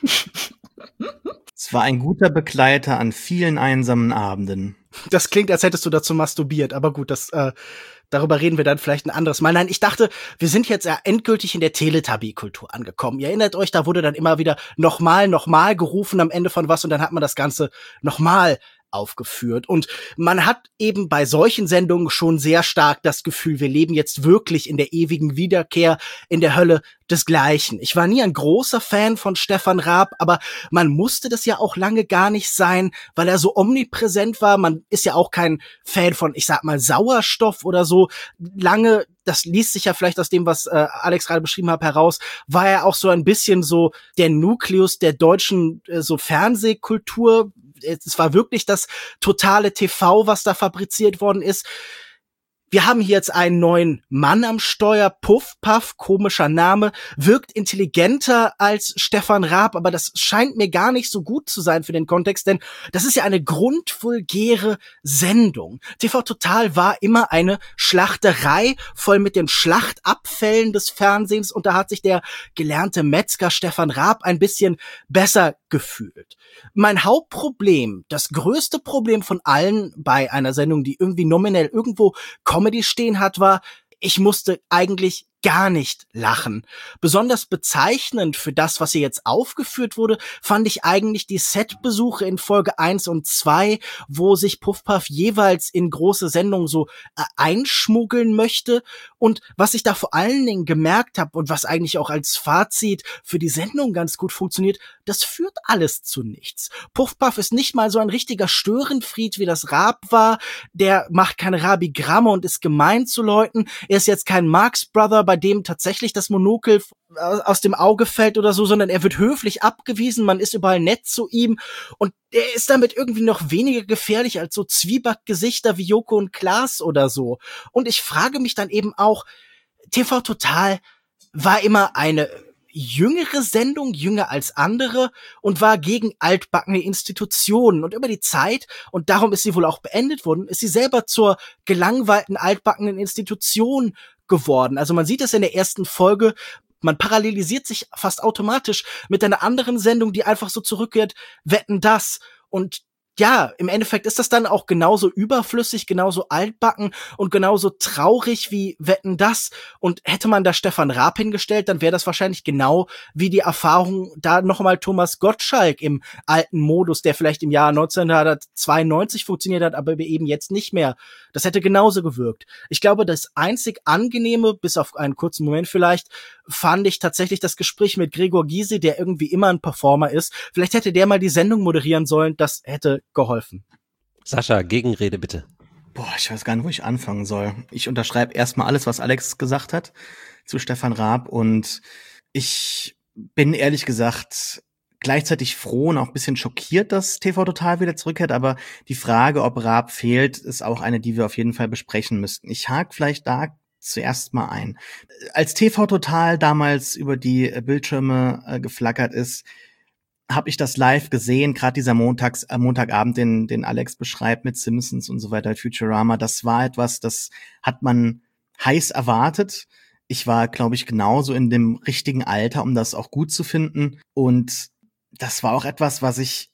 Speaker 2: Es war ein guter Begleiter an vielen einsamen Abenden.
Speaker 4: Das klingt, als hättest du dazu masturbiert, aber gut, das äh, darüber reden wir dann vielleicht ein anderes Mal. Nein, ich dachte, wir sind jetzt ja endgültig in der Teletubby-Kultur angekommen. Ihr erinnert euch, da wurde dann immer wieder nochmal, nochmal gerufen am Ende von was und dann hat man das Ganze nochmal aufgeführt. Und man hat eben bei solchen Sendungen schon sehr stark das Gefühl, wir leben jetzt wirklich in der ewigen Wiederkehr in der Hölle desgleichen. Ich war nie ein großer Fan von Stefan Raab, aber man musste das ja auch lange gar nicht sein, weil er so omnipräsent war. Man ist ja auch kein Fan von, ich sag mal, Sauerstoff oder so. Lange, das liest sich ja vielleicht aus dem, was äh, Alex gerade beschrieben hat, heraus, war er auch so ein bisschen so der Nukleus der deutschen äh, so Fernsehkultur. Es war wirklich das totale T V, was da fabriziert worden ist. Wir haben hier jetzt einen neuen Mann am Steuer, Puff, Puff, komischer Name, wirkt intelligenter als Stefan Raab, aber das scheint mir gar nicht so gut zu sein für den Kontext, denn das ist ja eine grundvulgäre Sendung. T V Total war immer eine Schlachterei, voll mit den Schlachtabfällen des Fernsehens, und da hat sich der gelernte Metzger Stefan Raab ein bisschen besser gefühlt. Mein Hauptproblem, das größte Problem von allen bei einer Sendung, die irgendwie nominell irgendwo Comedy stehen hat, war, ich musste eigentlich gar nicht lachen. Besonders bezeichnend für das, was hier jetzt aufgeführt wurde, fand ich eigentlich die Setbesuche in Folge eins und zwei, wo sich Puffpuff jeweils in große Sendungen so äh, einschmuggeln möchte. Und was ich da vor allen Dingen gemerkt habe und was eigentlich auch als Fazit für die Sendung ganz gut funktioniert, das führt alles zu nichts. Puffpuff ist nicht mal so ein richtiger Störenfried, wie das Raab war. Der macht keine Rabigramme und ist gemein zu Leuten. Er ist jetzt kein Marx Brother, bei dem tatsächlich das Monokel aus dem Auge fällt oder so, sondern er wird höflich abgewiesen, man ist überall nett zu ihm und er ist damit irgendwie noch weniger gefährlich als so Zwiebackgesichter wie Joko und Klaas oder so. Und ich frage mich dann eben auch, T V Total war immer eine jüngere Sendung, jünger als andere, und war gegen altbackene Institutionen. Und über die Zeit, und darum ist sie wohl auch beendet worden, ist sie selber zur gelangweilten altbackenen Institution geworden. Also man sieht das in der ersten Folge, man parallelisiert sich fast automatisch mit einer anderen Sendung, die einfach so zurückkehrt, Wetten, das. Und ja, im Endeffekt ist das dann auch genauso überflüssig, genauso altbacken und genauso traurig wie Wetten, das. Und hätte man da Stefan Raab hingestellt, dann wäre das wahrscheinlich genau wie die Erfahrung da nochmal Thomas Gottschalk im alten Modus, der vielleicht im Jahr neunzehnhundertzweiundneunzig funktioniert hat, aber eben jetzt nicht mehr. Das hätte genauso gewirkt. Ich glaube, das einzig Angenehme, bis auf einen kurzen Moment vielleicht, fand ich tatsächlich das Gespräch mit Gregor Gysi, der irgendwie immer ein Performer ist. Vielleicht hätte der mal die Sendung moderieren sollen, das hätte geholfen.
Speaker 1: Sascha, Gegenrede bitte.
Speaker 2: Boah, ich weiß gar nicht, wo ich anfangen soll. Ich unterschreibe erstmal alles, was Alex gesagt hat zu Stefan Raab, und ich bin ehrlich gesagt gleichzeitig froh und auch ein bisschen schockiert, dass T V Total wieder zurückkehrt, aber die Frage, ob Raab fehlt, ist auch eine, die wir auf jeden Fall besprechen müssten. Ich hake vielleicht da zuerst mal ein. Als T V Total damals über die Bildschirme äh, geflackert ist, habe ich das live gesehen, gerade dieser Montags, äh, Montagabend, den, den Alex beschreibt mit Simpsons und so weiter, Futurama, das war etwas, das hat man heiß erwartet. Ich war, glaube ich, genauso in dem richtigen Alter, um das auch gut zu finden. Und das war auch etwas, was ich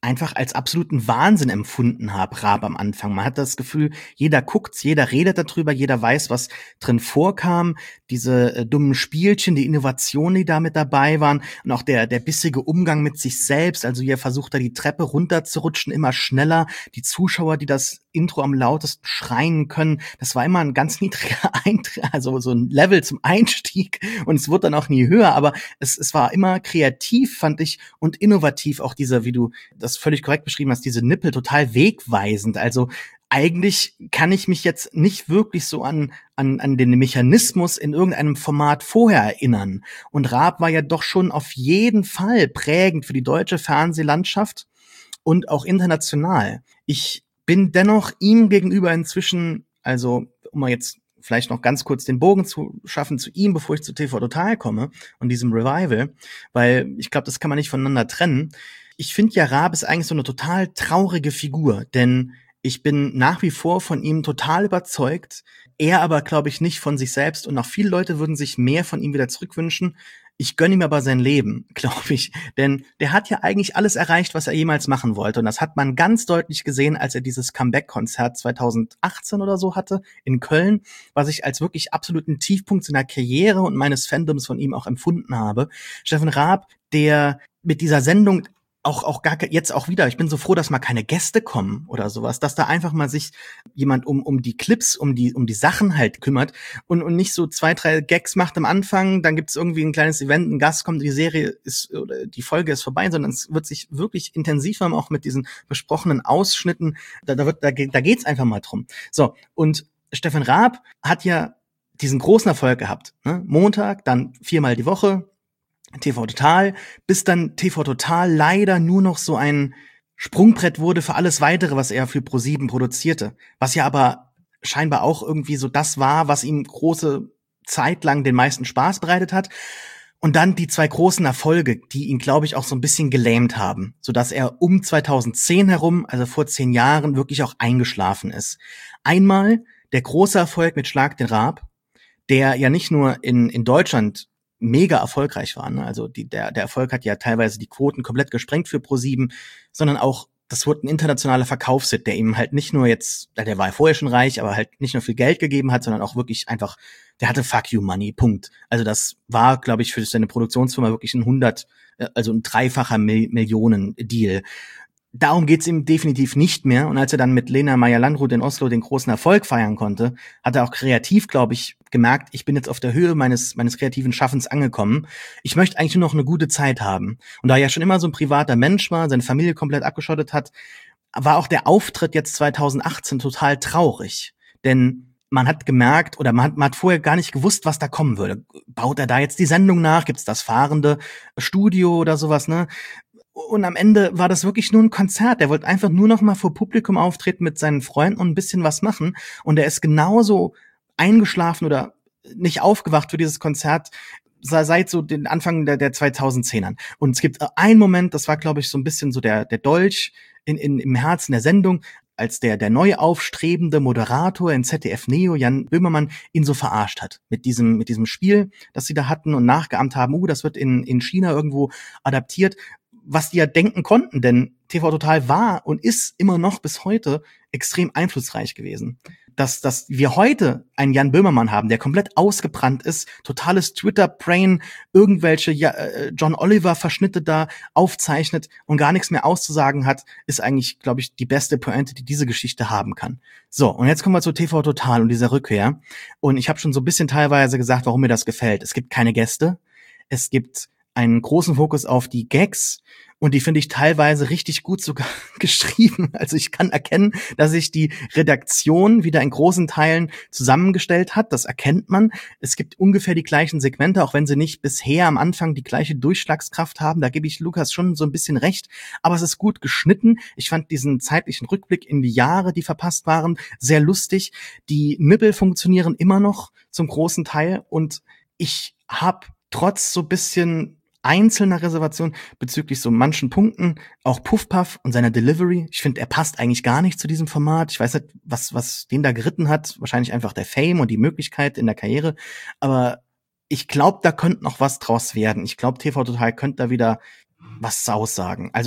Speaker 2: einfach als absoluten Wahnsinn empfunden habe, Raab am Anfang. Man hat das Gefühl, jeder guckt's, jeder redet darüber, jeder weiß, was drin vorkam, diese äh, dummen Spielchen, die Innovationen, die da mit dabei waren und auch der der bissige Umgang mit sich selbst, also hier versucht er die Treppe runterzurutschen, immer schneller, die Zuschauer, die das Intro am lautesten schreien können, das war immer ein ganz niedriger Eintritt, also so ein Level zum Einstieg und es wurde dann auch nie höher, aber es es war immer kreativ, fand ich, und innovativ, auch dieser, wie du das völlig korrekt beschrieben hast, diese Nippel total wegweisend. Also eigentlich kann ich mich jetzt nicht wirklich so an an an den Mechanismus in irgendeinem Format vorher erinnern. Und Raab war ja doch schon auf jeden Fall prägend für die deutsche Fernsehlandschaft und auch international. Ich bin dennoch ihm gegenüber inzwischen, also um mal jetzt vielleicht noch ganz kurz den Bogen zu schaffen zu ihm, bevor ich zu T V Total komme und diesem Revival, weil ich glaube, das kann man nicht voneinander trennen. Ich finde ja, Raab ist eigentlich so eine total traurige Figur, denn ich bin nach wie vor von ihm total überzeugt, er aber, glaube ich, nicht von sich selbst und auch viele Leute würden sich mehr von ihm wieder zurückwünschen. Ich gönne ihm aber sein Leben, glaube ich, denn der hat ja eigentlich alles erreicht, was er jemals machen wollte und das hat man ganz deutlich gesehen, als er dieses Comeback-Konzert zweitausendachtzehn oder so hatte in Köln, was ich als wirklich absoluten Tiefpunkt seiner Karriere und meines Fandoms von ihm auch empfunden habe. Steffen Raab, der mit dieser Sendung auch auch gar jetzt auch wieder, ich bin so froh, dass mal keine Gäste kommen oder sowas, dass da einfach mal sich jemand um um die Clips, um die um die Sachen halt kümmert und und nicht so zwei, drei Gags macht am Anfang, dann gibt's irgendwie ein kleines Event, ein Gast kommt, die Serie ist oder die Folge ist vorbei, sondern es wird sich wirklich intensiver auch mit diesen besprochenen Ausschnitten, da da wird da, da geht's einfach mal drum. So, und Steffen Raab hat ja diesen großen Erfolg gehabt, ne? Montag, dann viermal die Woche T V Total, bis dann T V Total leider nur noch so ein Sprungbrett wurde für alles Weitere, was er für ProSieben produzierte. Was ja aber scheinbar auch irgendwie so das war, was ihm große Zeit lang den meisten Spaß bereitet hat. Und dann die zwei großen Erfolge, die ihn, glaube ich, auch so ein bisschen gelähmt haben, sodass er um zweitausendzehn herum, also vor zehn Jahren, wirklich auch eingeschlafen ist. Einmal der große Erfolg mit Schlag den Raab, der ja nicht nur in, in Deutschland mega erfolgreich waren. Also die, der, der Erfolg hat ja teilweise die Quoten komplett gesprengt für ProSieben, sondern auch, das wurde ein internationaler Verkaufshit, der ihm halt nicht nur jetzt, der war ja vorher schon reich, aber halt nicht nur viel Geld gegeben hat, sondern auch wirklich einfach, der hatte Fuck You Money, Punkt. Also das war, glaube ich, für seine Produktionsfirma wirklich ein hundert, also ein dreifacher Mil- Millionen-Deal. Darum geht's ihm definitiv nicht mehr. Und als er dann mit Lena Meyer-Landrut in Oslo den großen Erfolg feiern konnte, hat er auch kreativ, glaube ich, gemerkt, ich bin jetzt auf der Höhe meines meines kreativen Schaffens angekommen. Ich möchte eigentlich nur noch eine gute Zeit haben. Und da er ja schon immer so ein privater Mensch war, seine Familie komplett abgeschottet hat, war auch der Auftritt jetzt zweitausendachtzehn total traurig. Denn man hat gemerkt, oder man hat, man hat vorher gar nicht gewusst, was da kommen würde. Baut er da jetzt die Sendung nach? Gibt's das fahrende Studio oder sowas, ne? Und am Ende war das wirklich nur ein Konzert. Er wollte einfach nur noch mal vor Publikum auftreten mit seinen Freunden und ein bisschen was machen. Und er ist genauso eingeschlafen oder nicht aufgewacht für dieses Konzert seit so den Anfang der, der zweitausendzehnern. Und es gibt einen Moment, das war, glaube ich, so ein bisschen so der, der Dolch in, in, im Herzen der Sendung, als der, der neu aufstrebende Moderator in Z D F Neo, Jan Böhmermann, ihn so verarscht hat. Mit diesem, mit diesem Spiel, das sie da hatten und nachgeahmt haben, uh, das wird in, in China irgendwo adaptiert. Was die ja denken konnten, denn T V Total war und ist immer noch bis heute extrem einflussreich gewesen. Dass, dass wir heute einen Jan Böhmermann haben, der komplett ausgebrannt ist, totales Twitter-Brain, irgendwelche ja, äh, John Oliver-Verschnitte da aufzeichnet und gar nichts mehr auszusagen hat, ist eigentlich, glaube ich, die beste Pointe, die diese Geschichte haben kann. So, und jetzt kommen wir zu T V Total und dieser Rückkehr. Und ich habe schon so ein bisschen teilweise gesagt, warum mir das gefällt. Es gibt keine Gäste, es gibt einen großen Fokus auf die Gags und die finde ich teilweise richtig gut sogar geschrieben. Also ich kann erkennen, dass sich die Redaktion wieder in großen Teilen zusammengestellt hat. Das erkennt man. Es gibt ungefähr die gleichen Segmente, auch wenn sie nicht bisher am Anfang die gleiche Durchschlagskraft haben. Da gebe ich Lukas schon so ein bisschen recht. Aber es ist gut geschnitten. Ich fand diesen zeitlichen Rückblick in die Jahre, die verpasst waren, sehr lustig. Die Nippel funktionieren immer noch zum großen Teil und ich habe trotz so bisschen einzelner Reservation bezüglich so manchen Punkten, auch Puff-Puff und seiner Delivery. Ich finde, er passt eigentlich gar nicht zu diesem Format. Ich weiß nicht, was was den da geritten hat. Wahrscheinlich einfach der Fame und die Möglichkeit in der Karriere. Aber ich glaube, da könnte noch was draus werden. Ich glaube, T V Total könnte da wieder was aussagen. Also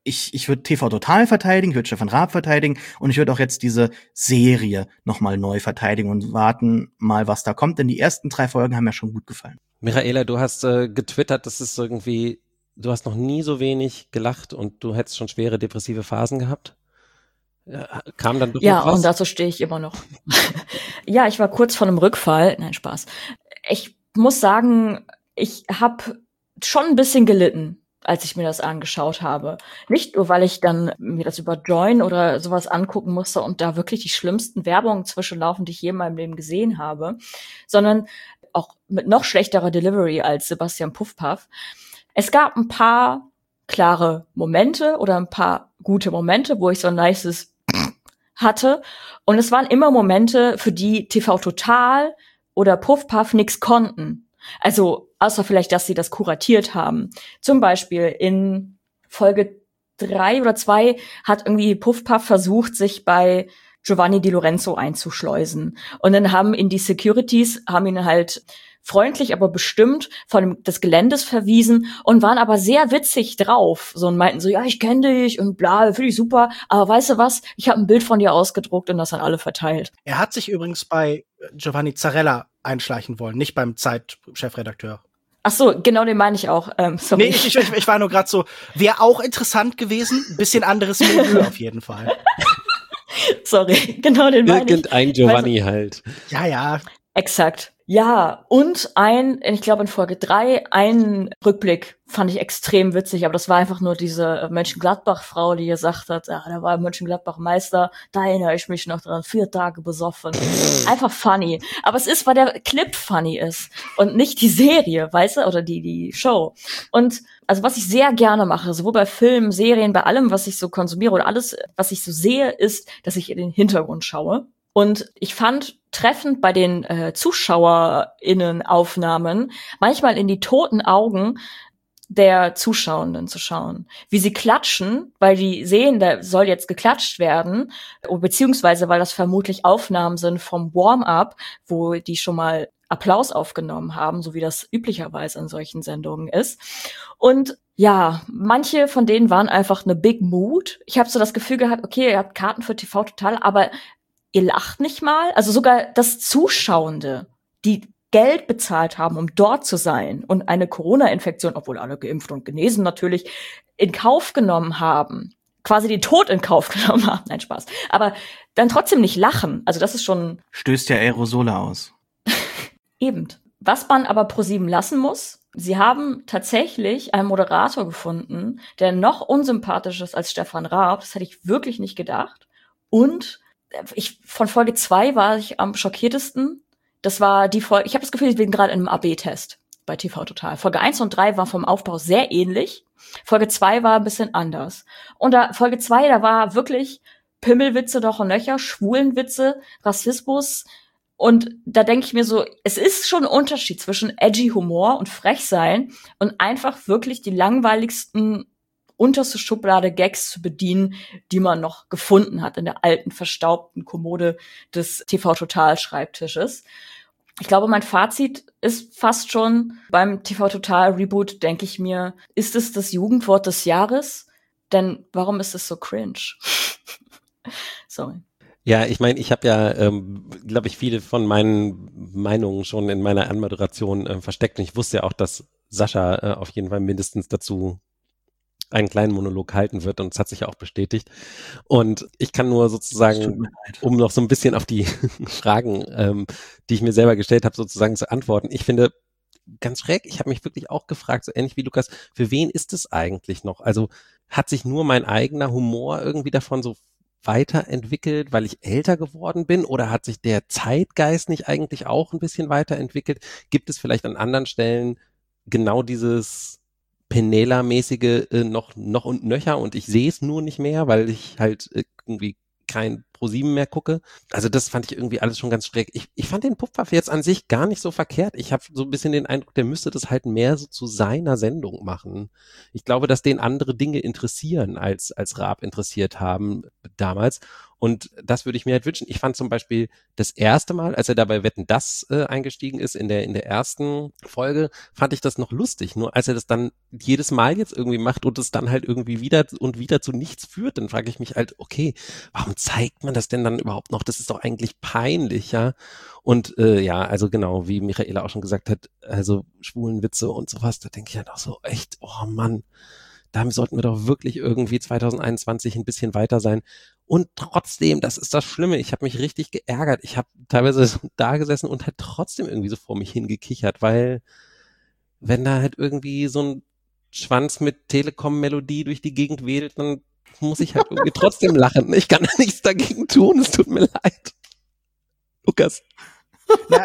Speaker 2: ich, ich würde T V Total verteidigen, ich würde Stefan Raab verteidigen und ich würde auch jetzt diese Serie nochmal neu verteidigen und warten mal, was da kommt, denn die ersten drei Folgen haben mir schon gut gefallen.
Speaker 1: Michaela, du hast äh, getwittert, das ist irgendwie, du hast noch nie so wenig gelacht und du hättest schon schwere depressive Phasen gehabt. Ja, kam dann doch
Speaker 3: Ja,
Speaker 1: noch was?
Speaker 3: und dazu stehe ich immer noch. Ja, ich war kurz vor einem Rückfall. Nein, Spaß. Ich muss sagen, ich habe schon ein bisschen gelitten, als ich mir das angeschaut habe. Nicht nur, weil ich dann mir das über Join oder sowas angucken musste und da wirklich die schlimmsten Werbungen zwischenlaufen, die ich je in meinem Leben gesehen habe, sondern auch mit noch schlechterer Delivery als Sebastian Puffpaff. Es gab ein paar klare Momente oder ein paar gute Momente, wo ich so ein nices hatte. Und es waren immer Momente, für die T V Total oder Puffpaff nix konnten. Also, außer vielleicht, dass sie das kuratiert haben. Zum Beispiel in Folge drei oder zwei hat irgendwie Puffpaff versucht, sich bei Giovanni Di Lorenzo einzuschleusen. Und dann haben ihn die Securities, haben ihn halt freundlich, aber bestimmt von dem, des Geländes verwiesen und waren aber sehr witzig drauf. So und meinten so, ja, ich kenne dich und bla, finde ich super. Aber weißt du was? Ich habe ein Bild von dir ausgedruckt und das an alle verteilt.
Speaker 4: Er hat sich übrigens bei Giovanni Zarella einschleichen wollen, nicht beim Zeit-Chefredakteur.
Speaker 3: Ach so, genau, den meine ich auch. Ähm, sorry.
Speaker 4: Nee, ich, ich, ich war nur gerade so, wäre auch interessant gewesen. Bisschen anderes Milieu auf jeden Fall.
Speaker 3: Sorry, genau den meine ich.
Speaker 1: Irgendein Giovanni also, halt.
Speaker 4: Ja, ja.
Speaker 3: Exakt. Ja, und ein, ich glaube in Folge drei, ein Rückblick fand ich extrem witzig, aber das war einfach nur diese Mönchengladbach-Frau, die gesagt hat, ja, da war Mönchengladbach-Meister, da erinnere ich mich noch dran, vier Tage besoffen. Einfach funny. Aber es ist, weil der Clip funny ist und nicht die Serie, weißt du, oder die, die Show. Und also was ich sehr gerne mache, sowohl bei Filmen, Serien, bei allem, was ich so konsumiere oder alles, was ich so sehe, ist, dass ich in den Hintergrund schaue. Und ich fand treffend bei den äh, ZuschauerInnen-Aufnahmen manchmal in die toten Augen der Zuschauenden zu schauen. Wie sie klatschen, weil die sehen, da soll jetzt geklatscht werden, beziehungsweise weil das vermutlich Aufnahmen sind vom Warm-up, wo die schon mal Applaus aufgenommen haben, so wie das üblicherweise in solchen Sendungen ist. Und ja, manche von denen waren einfach eine Big Mood. Ich habe so das Gefühl gehabt, okay, ihr habt Karten für T V Total, aber ihr lacht nicht mal. Also sogar das Zuschauende, die Geld bezahlt haben, um dort zu sein und eine Corona-Infektion, obwohl alle geimpft und genesen natürlich, in Kauf genommen haben. Quasi den Tod in Kauf genommen haben. Nein, Spaß. Aber dann trotzdem nicht lachen. Also das ist schon...
Speaker 2: Stößt ja Aerosole aus.
Speaker 3: Eben. Was man aber ProSieben lassen muss, sie haben tatsächlich einen Moderator gefunden, der noch unsympathischer ist als Stefan Raab. Das hätte ich wirklich nicht gedacht. Und ich von Folge zwei war ich am schockiertesten. Das war die Folge, ich habe das Gefühl, ich bin gerade in einem A B-Test bei T V Total. Folge eins und drei war vom Aufbau sehr ähnlich. Folge zwei war ein bisschen anders. Und da Folge zwei, da war wirklich Pimmelwitze doch und nöcher, Schwulenwitze, Rassismus. Und da denke ich mir so, es ist schon ein Unterschied zwischen edgy Humor und Frechsein und einfach wirklich die langweiligsten unterste Schublade Gags zu bedienen, die man noch gefunden hat in der alten, verstaubten Kommode des T V Total Schreibtisches. Ich glaube, mein Fazit ist fast schon beim T V Total Reboot, denke ich mir, ist es das Jugendwort des Jahres? Denn warum ist es so cringe? Sorry.
Speaker 1: Ja, ich meine, ich habe ja, ähm, glaube ich, viele von meinen Meinungen schon in meiner Anmoderation äh, versteckt. Und ich wusste ja auch, dass Sascha äh, auf jeden Fall mindestens dazu einen kleinen Monolog halten wird, und es hat sich ja auch bestätigt. Und ich kann nur sozusagen, um noch so ein bisschen auf die Fragen, ähm, die ich mir selber gestellt habe, sozusagen zu antworten. Ich finde ganz schräg, ich habe mich wirklich auch gefragt, so ähnlich wie Lukas, für wen ist es eigentlich noch? Also hat sich nur mein eigener Humor irgendwie davon so weiterentwickelt, weil ich älter geworden bin, oder hat sich der Zeitgeist nicht eigentlich auch ein bisschen weiterentwickelt? Gibt es vielleicht an anderen Stellen genau dieses Penela-mäßige äh, noch noch und nöcher, und ich sehe es nur nicht mehr, weil ich halt äh, irgendwie kein ProSieben mehr gucke. Also das fand ich irgendwie alles schon ganz schräg. Ich, ich fand den Puffpaff jetzt an sich gar nicht so verkehrt. Ich habe so ein bisschen den Eindruck, der müsste das halt mehr so zu seiner Sendung machen. Ich glaube, dass den andere Dinge interessieren, als als Raab interessiert haben damals. Und das würde ich mir halt wünschen. Ich fand zum Beispiel das erste Mal, als er da bei Wetten, dass äh, eingestiegen ist, in der in der ersten Folge, fand ich das noch lustig. Nur als er das dann jedes Mal jetzt irgendwie macht und es dann halt irgendwie wieder und wieder zu nichts führt, dann frage ich mich halt, okay, warum zeigt man das denn dann überhaupt noch? Das ist doch eigentlich peinlich, ja. Und äh, ja, also genau, wie Michaela auch schon gesagt hat, also schwulen Witze und sowas, da denke ich halt auch so, echt, oh Mann, da sollten wir doch wirklich irgendwie zwanzig einundzwanzig ein bisschen weiter sein. Und trotzdem, das ist das Schlimme, ich habe mich richtig geärgert. Ich habe teilweise so da gesessen und halt trotzdem irgendwie so vor mich hingekichert, weil wenn da halt irgendwie so ein Schwanz mit Telekom-Melodie durch die Gegend wedelt, dann muss ich halt irgendwie trotzdem lachen. Ich kann nichts dagegen tun, es tut mir leid. Lukas.
Speaker 4: Ja,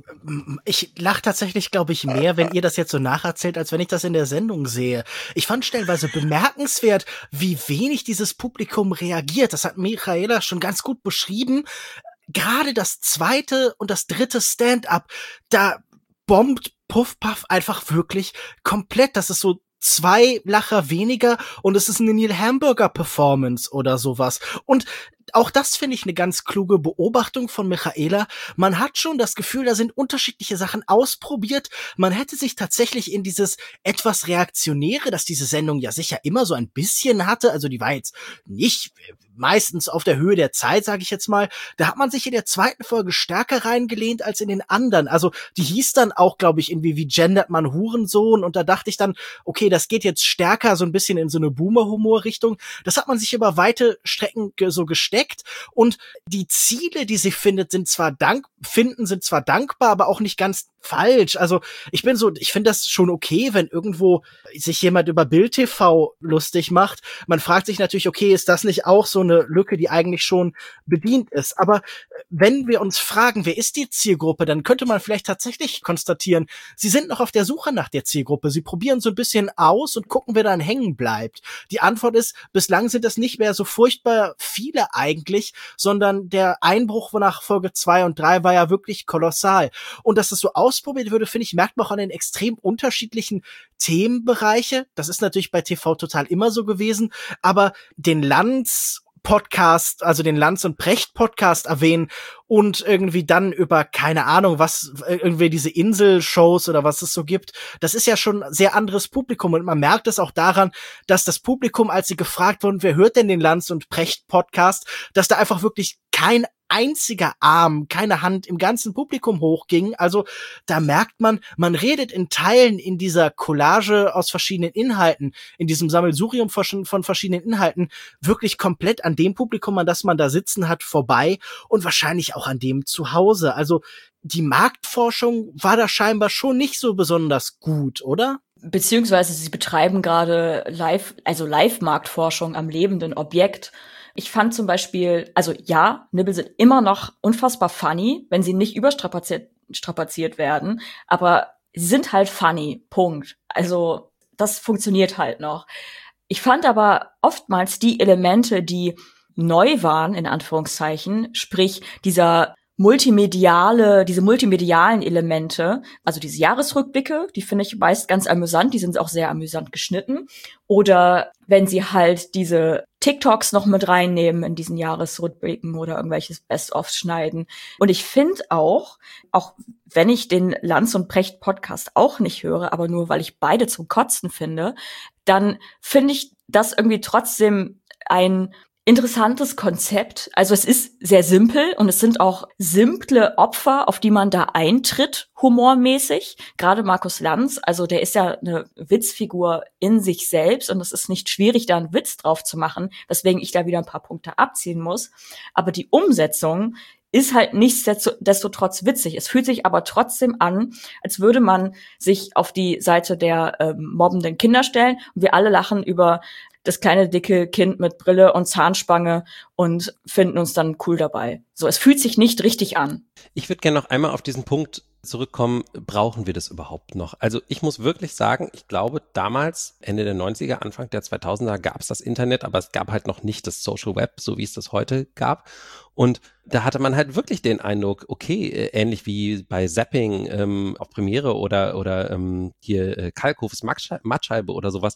Speaker 4: ich lache tatsächlich, glaube ich, mehr, wenn ihr das jetzt so nacherzählt, als wenn ich das in der Sendung sehe. Ich fand stellenweise bemerkenswert, wie wenig dieses Publikum reagiert. Das hat Michaela schon ganz gut beschrieben. Gerade das zweite und das dritte Stand-up, da bombt Puff Puff einfach wirklich komplett. Das ist so zwei Lacher weniger und es ist eine Neil Hamburger Performance oder sowas. Und auch das finde ich eine ganz kluge Beobachtung von Michaela. Man hat schon das Gefühl, da sind unterschiedliche Sachen ausprobiert. Man hätte sich tatsächlich in dieses etwas Reaktionäre, das diese Sendung ja sicher immer so ein bisschen hatte, also die war jetzt nicht meistens auf der Höhe der Zeit, sage ich jetzt mal, da hat man sich in der zweiten Folge stärker reingelehnt als in den anderen. Also die hieß dann auch, glaube ich, irgendwie wie gendert man Hurensohn und da dachte ich dann, okay, das geht jetzt stärker so ein bisschen in so eine Boomer-Humor-Richtung. Das hat man sich über weite Strecken ge- so gesteckt und die Ziele, die sie findet, sind zwar dank finden, sind zwar dankbar, aber auch nicht ganz falsch. Also ich bin so, ich finde das schon okay, wenn irgendwo sich jemand über Bild T V lustig macht. Man fragt sich natürlich, okay, ist das nicht auch so eine Lücke, die eigentlich schon bedient ist? Aber wenn wir uns fragen, wer ist die Zielgruppe, dann könnte man vielleicht tatsächlich konstatieren, sie sind noch auf der Suche nach der Zielgruppe. Sie probieren so ein bisschen aus und gucken, wer dann hängen bleibt. Die Antwort ist, bislang sind das nicht mehr so furchtbar viele eigentlich, sondern der Einbruch nach Folge zwei und drei war ja wirklich kolossal. Und dass es so ausprobiert würde, finde ich, merkt man auch an den extrem unterschiedlichen Themenbereiche. Das ist natürlich bei T V total immer so gewesen, aber den Lanz Podcast, also den Lanz und Precht Podcast erwähnen und irgendwie dann über, keine Ahnung, was, irgendwie diese Insel-Shows oder was es so gibt. Das ist ja schon ein sehr anderes Publikum und man merkt es auch daran, dass das Publikum, als sie gefragt wurden, wer hört denn den Lanz und Precht Podcast, dass da einfach wirklich kein einziger Arm, keine Hand im ganzen Publikum hochging. Also da merkt man, man redet in Teilen in dieser Collage aus verschiedenen Inhalten, in diesem Sammelsurium von, von verschiedenen Inhalten, wirklich komplett an dem Publikum, an das man da sitzen hat, vorbei und wahrscheinlich auch an dem zu Hause. Also die Marktforschung war da scheinbar schon nicht so besonders gut, oder?
Speaker 3: Beziehungsweise sie betreiben gerade Live, also Live-Marktforschung am lebenden Objekt. Ich fand zum Beispiel, also ja, Nibbel sind immer noch unfassbar funny, wenn sie nicht überstrapaziert strapaziert werden, aber sie sind halt funny, Punkt. Also das funktioniert halt noch. Ich fand aber oftmals die Elemente, die neu waren, in Anführungszeichen, sprich dieser multimediale, diese multimedialen Elemente, also diese Jahresrückblicke, die finde ich meist ganz amüsant, die sind auch sehr amüsant geschnitten. Oder wenn sie halt diese TikToks noch mit reinnehmen in diesen Jahresrückblicken oder irgendwelches Best-ofs schneiden. Und ich finde auch, auch wenn ich den Lanz und Precht Podcast auch nicht höre, aber nur weil ich beide zum Kotzen finde, dann finde ich das irgendwie trotzdem ein interessantes Konzept. Also es ist sehr simpel und es sind auch simple Opfer, auf die man da eintritt, humormäßig. Gerade Markus Lanz, also der ist ja eine Witzfigur in sich selbst und es ist nicht schwierig, da einen Witz drauf zu machen, weswegen ich da wieder ein paar Punkte abziehen muss. Aber die Umsetzung ist halt nichtsdestotrotz witzig. Es fühlt sich aber trotzdem an, als würde man sich auf die Seite der ähm, mobbenden Kinder stellen und wir alle lachen über das kleine dicke Kind mit Brille und Zahnspange und finden uns dann cool dabei. So, es fühlt sich nicht richtig an.
Speaker 1: Ich würde gerne noch einmal auf diesen Punkt zurückkommen, brauchen wir das überhaupt noch? Also ich muss wirklich sagen, ich glaube damals, Ende der neunziger, Anfang der zweitausender gab es das Internet, aber es gab halt noch nicht das Social Web, so wie es das heute gab. Und da hatte man halt wirklich den Eindruck, okay, äh, ähnlich wie bei Zapping ähm, auf Premiere oder oder ähm, hier äh, Kalkhofs Matscheibe oder sowas,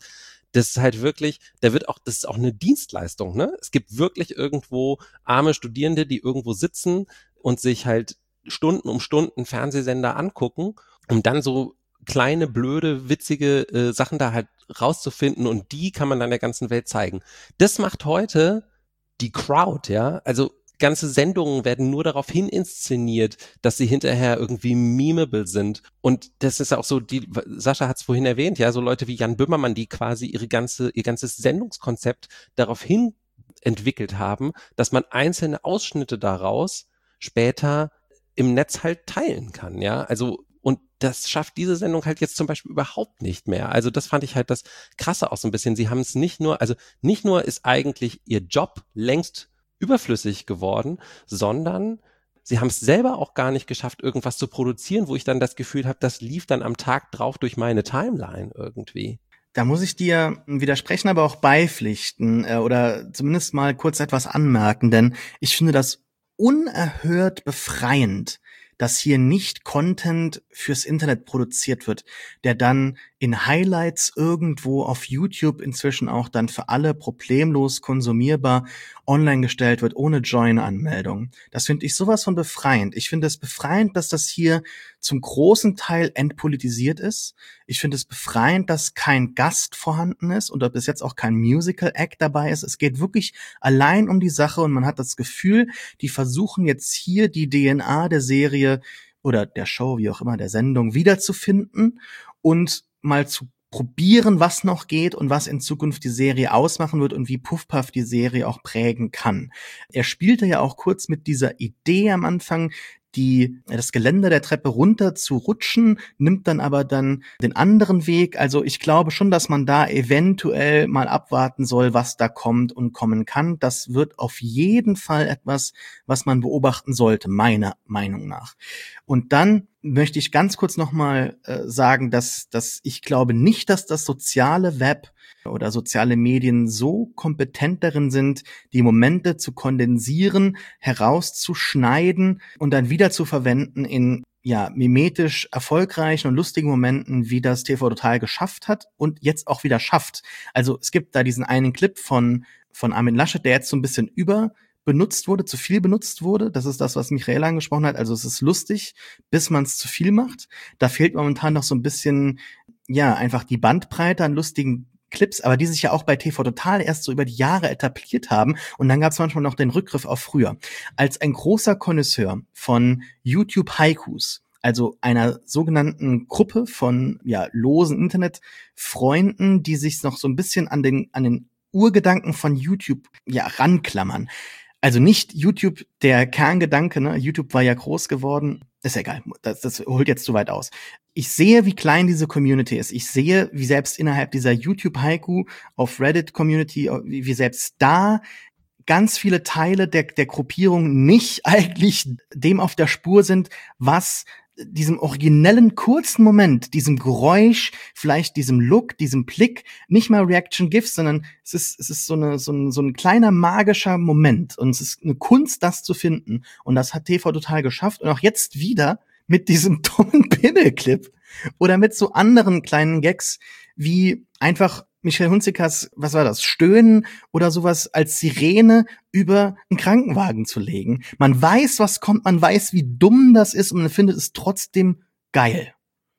Speaker 1: Das ist halt wirklich, da wird auch, das ist auch eine Dienstleistung, ne? Es gibt wirklich irgendwo arme Studierende, die irgendwo sitzen und sich halt Stunden um Stunden Fernsehsender angucken, um dann so kleine, blöde, witzige äh, Sachen da halt rauszufinden und die kann man dann der ganzen Welt zeigen. Das macht heute die Crowd, ja, also ganze Sendungen werden nur darauf hin inszeniert, dass sie hinterher irgendwie memeable sind. Und das ist auch so, die Sascha hat es vorhin erwähnt, ja, so Leute wie Jan Böhmermann, die quasi ihre ganze, ihr ganzes Sendungskonzept darauf hin entwickelt haben, dass man einzelne Ausschnitte daraus später im Netz halt teilen kann, ja. Also, und das schafft diese Sendung halt jetzt zum Beispiel überhaupt nicht mehr. Also das fand ich halt das Krasse auch so ein bisschen. Sie haben es nicht nur, also nicht nur ist eigentlich ihr Job längst überflüssig geworden, sondern sie haben es selber auch gar nicht geschafft, irgendwas zu produzieren, wo ich dann das Gefühl habe, das lief dann am Tag drauf durch meine Timeline irgendwie.
Speaker 2: Da muss ich dir widersprechen, aber auch beipflichten äh, oder zumindest mal kurz etwas anmerken, denn ich finde das unerhört befreiend, dass hier nicht Content fürs Internet produziert wird, der dann in Highlights irgendwo auf YouTube inzwischen auch dann für alle problemlos konsumierbar online gestellt wird, ohne Join-Anmeldung. Das finde ich sowas von befreiend. Ich finde es befreiend, dass das hier zum großen Teil entpolitisiert ist. Ich finde es befreiend, dass kein Gast vorhanden ist und ob bis jetzt auch kein Musical-Act dabei ist. Es geht wirklich allein um die Sache und man hat das Gefühl, die versuchen jetzt hier die D N A der Serie oder der Show, wie auch immer, der Sendung wiederzufinden und mal zu probieren, was noch geht und was in Zukunft die Serie ausmachen wird und wie Puff-Puff die Serie auch prägen kann. Er spielte ja auch kurz mit dieser Idee am Anfang, die das Geländer der Treppe runter zu rutschen, nimmt dann aber dann den anderen Weg. Also ich glaube schon, dass man da eventuell mal abwarten soll, was da kommt und kommen kann. Das wird auf jeden Fall etwas, was man beobachten sollte, meiner Meinung nach. Und dann möchte ich ganz kurz nochmal äh, sagen, dass, dass ich glaube nicht, dass das soziale Web oder soziale Medien so kompetent darin sind, die Momente zu kondensieren, herauszuschneiden und dann wieder zu verwenden in ja mimetisch erfolgreichen und lustigen Momenten, wie das T V Total geschafft hat und jetzt auch wieder schafft. Also es gibt da diesen einen Clip von von Armin Laschet, der jetzt so ein bisschen über benutzt wurde, zu viel benutzt wurde. Das ist das, was Michael angesprochen hat. Also es ist lustig, bis man es zu viel macht. Da fehlt momentan noch so ein bisschen, ja, einfach die Bandbreite an lustigen Clips, aber die sich ja auch bei T V Total erst so über die Jahre etabliert haben. Und dann gab es manchmal noch den Rückgriff auf früher. Als ein großer Connoisseur von YouTube-Haikus, also einer sogenannten Gruppe von ja losen Internetfreunden, die sich noch so ein bisschen an den an den Urgedanken von YouTube ja ranklammern. Also nicht YouTube der Kerngedanke, ne? YouTube war ja groß geworden. Ist egal, das, das holt jetzt zu weit aus. Ich sehe, wie klein diese Community ist. Ich sehe, wie selbst innerhalb dieser YouTube-Haiku auf Reddit-Community, wie, wie selbst da ganz viele Teile der, der Gruppierung nicht eigentlich dem auf der Spur sind, was diesem originellen kurzen Moment, diesem Geräusch, vielleicht diesem Look, diesem Blick, nicht mal Reaction GIFs, sondern es ist es ist so eine so ein so ein kleiner magischer Moment und es ist eine Kunst, das zu finden und das hat T V Total geschafft und auch jetzt wieder mit diesem dummen Pimmelclip oder mit so anderen kleinen Gags wie einfach Michelle Hunzikers, was war das, Stöhnen oder sowas als Sirene über einen Krankenwagen zu legen. Man weiß, was kommt, man weiß, wie dumm das ist und man findet es trotzdem geil.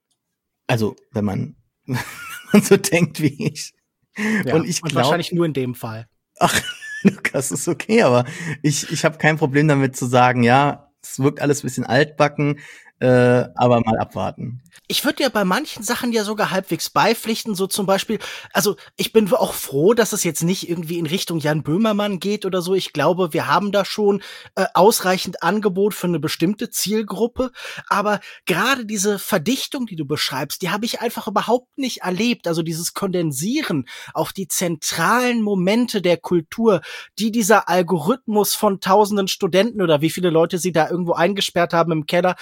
Speaker 2: Also, wenn man, wenn man so denkt wie ich.
Speaker 4: Ja,
Speaker 2: und ich
Speaker 4: und
Speaker 2: glaube
Speaker 4: wahrscheinlich nur in dem Fall.
Speaker 2: Ach, Lukas, ist okay, aber ich ich habe kein Problem damit zu sagen, ja, es wirkt alles ein bisschen altbacken, äh, aber mal abwarten.
Speaker 4: Ich würde ja bei manchen Sachen ja sogar halbwegs beipflichten, so zum Beispiel, also ich bin auch froh, dass es jetzt nicht irgendwie in Richtung Jan Böhmermann geht oder so. Ich glaube, wir haben da schon äh, ausreichend Angebot für eine bestimmte Zielgruppe, aber gerade diese Verdichtung, die du beschreibst, die habe ich einfach überhaupt nicht erlebt. Also dieses Kondensieren auf die zentralen Momente der Kultur, die dieser Algorithmus von tausenden Studenten oder wie viele Leute sie da irgendwo eingesperrt haben im Keller, das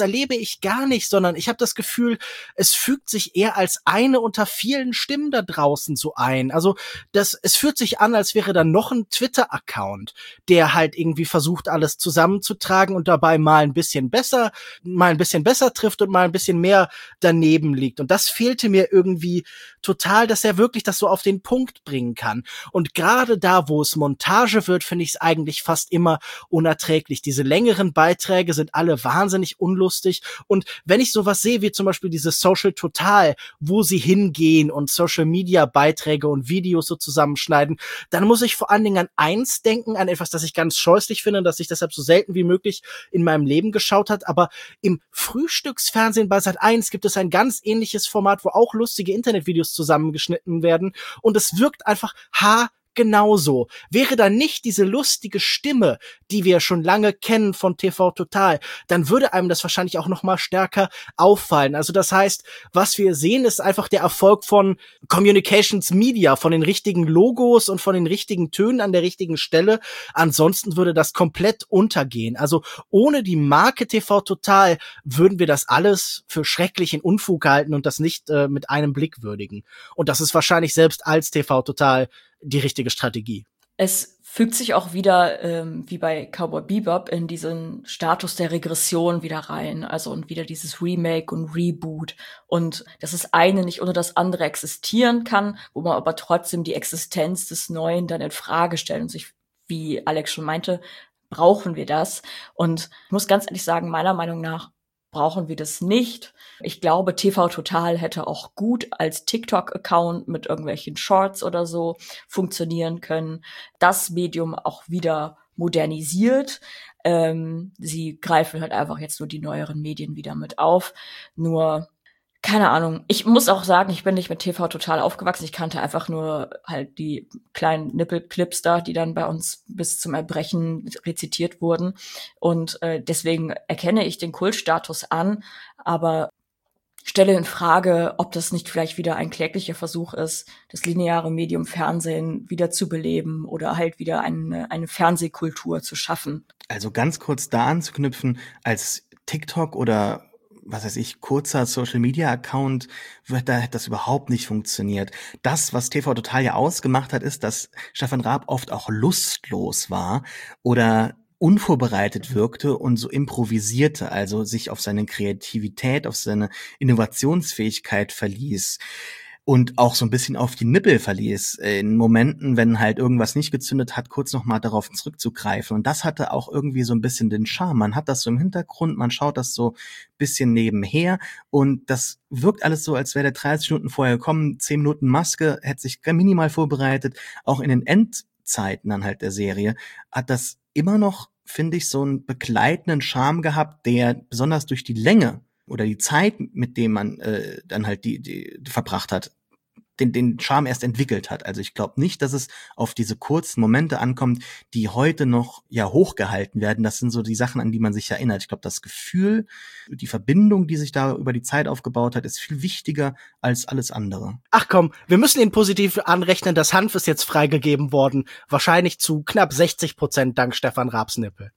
Speaker 4: erlebe ich gar nicht, sondern ich habe das Gefühl, es fügt sich eher als eine unter vielen Stimmen da draußen so ein. Also das, es fühlt sich an, als wäre da noch ein Twitter-Account, der halt irgendwie versucht, alles zusammenzutragen und dabei mal ein bisschen besser, mal ein bisschen besser trifft und mal ein bisschen mehr daneben liegt. Und das fehlte mir irgendwie total, dass er wirklich das so auf den Punkt bringen kann. Und gerade da, wo es Montage wird, finde ich es eigentlich fast immer unerträglich. Diese längeren Beiträge sind alle wahnsinnig unlustig. Und wenn ich sowas sehe, wie zum Beispiel dieses Social Total, wo sie hingehen und Social Media Beiträge und Videos so zusammenschneiden, dann muss ich vor allen Dingen an eins denken, an etwas, das ich ganz scheußlich finde, dass ich deshalb so selten wie möglich in meinem Leben geschaut hat. Aber im Frühstücksfernsehen bei Sat eins gibt es ein ganz ähnliches Format, wo auch lustige Internetvideos zusammengeschnitten werden. Und es wirkt einfach ha genauso. Wäre da nicht diese lustige Stimme, die wir schon lange kennen von T V Total, dann würde einem das wahrscheinlich auch noch mal stärker auffallen. Also das heißt, was wir sehen, ist einfach der Erfolg von Communications Media, von den richtigen Logos und von den richtigen Tönen an der richtigen Stelle. Ansonsten würde das komplett untergehen. Also ohne die Marke T V Total würden wir das alles für schrecklichen Unfug halten und das nicht äh, mit einem Blick würdigen. Und das ist wahrscheinlich selbst als T V Total die richtige Strategie.
Speaker 3: Es fügt sich auch wieder, ähm, wie bei Cowboy Bebop, in diesen Status der Regression wieder rein. Also und wieder dieses Remake und Reboot. Und dass das eine nicht ohne das andere existieren kann, wo man aber trotzdem die Existenz des Neuen dann in Frage stellt und sich, wie Alex schon meinte, brauchen wir das? Und ich muss ganz ehrlich sagen, meiner Meinung nach brauchen wir das nicht. Ich glaube, T V Total hätte auch gut als TikTok-Account mit irgendwelchen Shorts oder so funktionieren können. Das Medium auch wieder modernisiert. Ähm, sie greifen halt einfach jetzt nur die neueren Medien wieder mit auf. Nur, keine Ahnung. Ich muss auch sagen, ich bin nicht mit T V Total aufgewachsen. Ich kannte einfach nur halt die kleinen Nippelclips da, die dann bei uns bis zum Erbrechen rezitiert wurden. Und äh, deswegen erkenne ich den Kultstatus an, aber stelle in Frage, ob das nicht vielleicht wieder ein kläglicher Versuch ist, das lineare Medium Fernsehen wieder zu beleben oder halt wieder eine, eine Fernsehkultur zu schaffen.
Speaker 2: Also ganz kurz da anzuknüpfen, als TikTok oder was weiß ich, kurzer Social-Media-Account, wird da hat das überhaupt nicht funktioniert. Das, was T V Total ja ausgemacht hat, ist, dass Stefan Raab oft auch lustlos war oder unvorbereitet wirkte und so improvisierte, also sich auf seine Kreativität, auf seine Innovationsfähigkeit verließ. Und auch so ein bisschen auf die Nippel verließ, in Momenten, wenn halt irgendwas nicht gezündet hat, kurz noch mal darauf zurückzugreifen. Und das hatte auch irgendwie so ein bisschen den Charme. Man hat das so im Hintergrund, man schaut das so ein bisschen nebenher und das wirkt alles so, als wäre der dreißig Minuten vorher gekommen, zehn Minuten Maske, hätte sich minimal vorbereitet. Auch in den Endzeiten dann halt der Serie hat das immer noch, finde ich, so einen begleitenden Charme gehabt, der besonders durch die Länge oder die Zeit, mit dem man äh, dann halt die, die, die verbracht hat, den, den Charme erst entwickelt hat. Also ich glaube nicht, dass es auf diese kurzen Momente ankommt, die heute noch ja hochgehalten werden. Das sind so die Sachen, an die man sich erinnert. Ich glaube, das Gefühl, die Verbindung, die sich da über die Zeit aufgebaut hat, ist viel wichtiger als alles andere.
Speaker 4: Ach komm, wir müssen ihn positiv anrechnen. Das Hanf ist jetzt freigegeben worden. Wahrscheinlich zu knapp sechzig Prozent dank Stefan Raabs Nippel.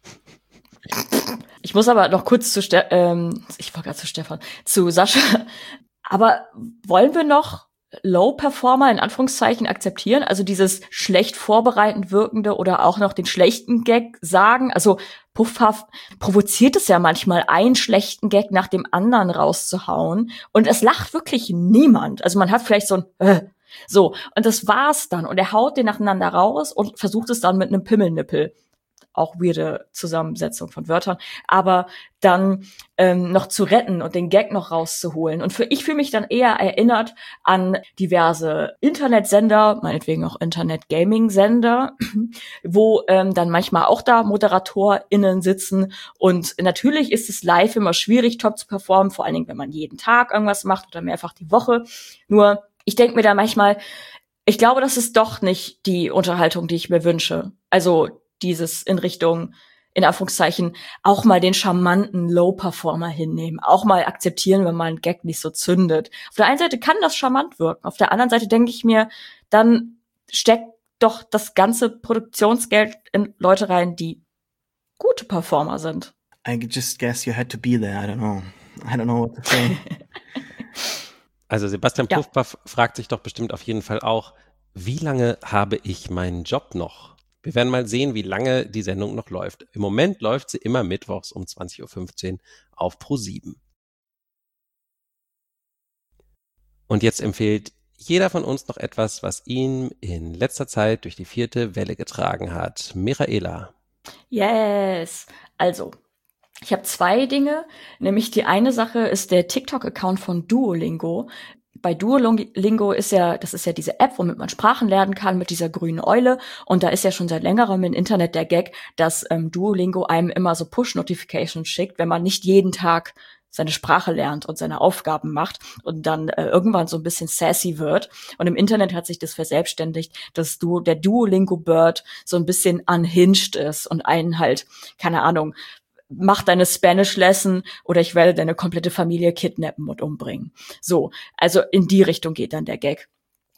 Speaker 3: Ich muss aber noch kurz zu Ste- ähm, ich war gerade zu Stefan, zu Sascha. Aber wollen wir noch Low-Performer in Anführungszeichen akzeptieren? Also dieses schlecht vorbereitend wirkende oder auch noch den schlechten Gag sagen? Also Puffhaft provoziert es ja manchmal, einen schlechten Gag nach dem anderen rauszuhauen. Und es lacht wirklich niemand. Also man hat vielleicht so ein äh, so, und das war's dann. Und er haut den nacheinander raus und versucht es dann mit einem Pimmelnippel. Auch weirde Zusammensetzung von Wörtern, aber dann ähm, noch zu retten und den Gag noch rauszuholen. Und für ich fühle mich dann eher erinnert an diverse Internetsender, meinetwegen auch Internet-Gaming-Sender, wo ähm, dann manchmal auch da ModeratorInnen sitzen. Und natürlich ist es live immer schwierig, top zu performen, vor allen Dingen, wenn man jeden Tag irgendwas macht oder mehrfach die Woche. Nur, ich denke mir da manchmal, ich glaube, das ist doch nicht die Unterhaltung, die ich mir wünsche. Also dieses in Richtung, in Anführungszeichen, auch mal den charmanten Low-Performer hinnehmen, auch mal akzeptieren, wenn mal ein Gag nicht so zündet. Auf der einen Seite kann das charmant wirken, auf der anderen Seite denke ich mir, dann steckt doch das ganze Produktionsgeld in Leute rein, die gute Performer sind.
Speaker 2: I just guess you had to be there. I don't know. I don't know what to say.
Speaker 1: Also Sebastian
Speaker 3: Ja.
Speaker 1: Puffpaff fragt sich doch bestimmt auf jeden Fall auch, wie lange habe ich meinen Job noch? Wir werden mal sehen, wie lange die Sendung noch läuft. Im Moment läuft sie immer mittwochs um zwanzig Uhr fünfzehn auf ProSieben. Und jetzt empfiehlt jeder von uns noch etwas, was ihn in letzter Zeit durch die vierte Welle getragen hat. Michaela.
Speaker 3: Yes. Also, ich habe zwei Dinge. Nämlich die eine Sache ist der TikTok-Account von Duolingo. Bei Duolingo ist ja, das ist ja diese App, womit man Sprachen lernen kann mit dieser grünen Eule. Und da ist ja schon seit längerem im Internet der Gag, dass ähm, Duolingo einem immer so Push-Notifications schickt, wenn man nicht jeden Tag seine Sprache lernt und seine Aufgaben macht und dann äh, irgendwann so ein bisschen sassy wird. Und im Internet hat sich das verselbstständigt, dass du der Duolingo-Bird so ein bisschen unhinged ist und einen halt, keine Ahnung, mach deine Spanish-Lesson oder ich werde deine komplette Familie kidnappen und umbringen. So, also in die Richtung geht dann der Gag.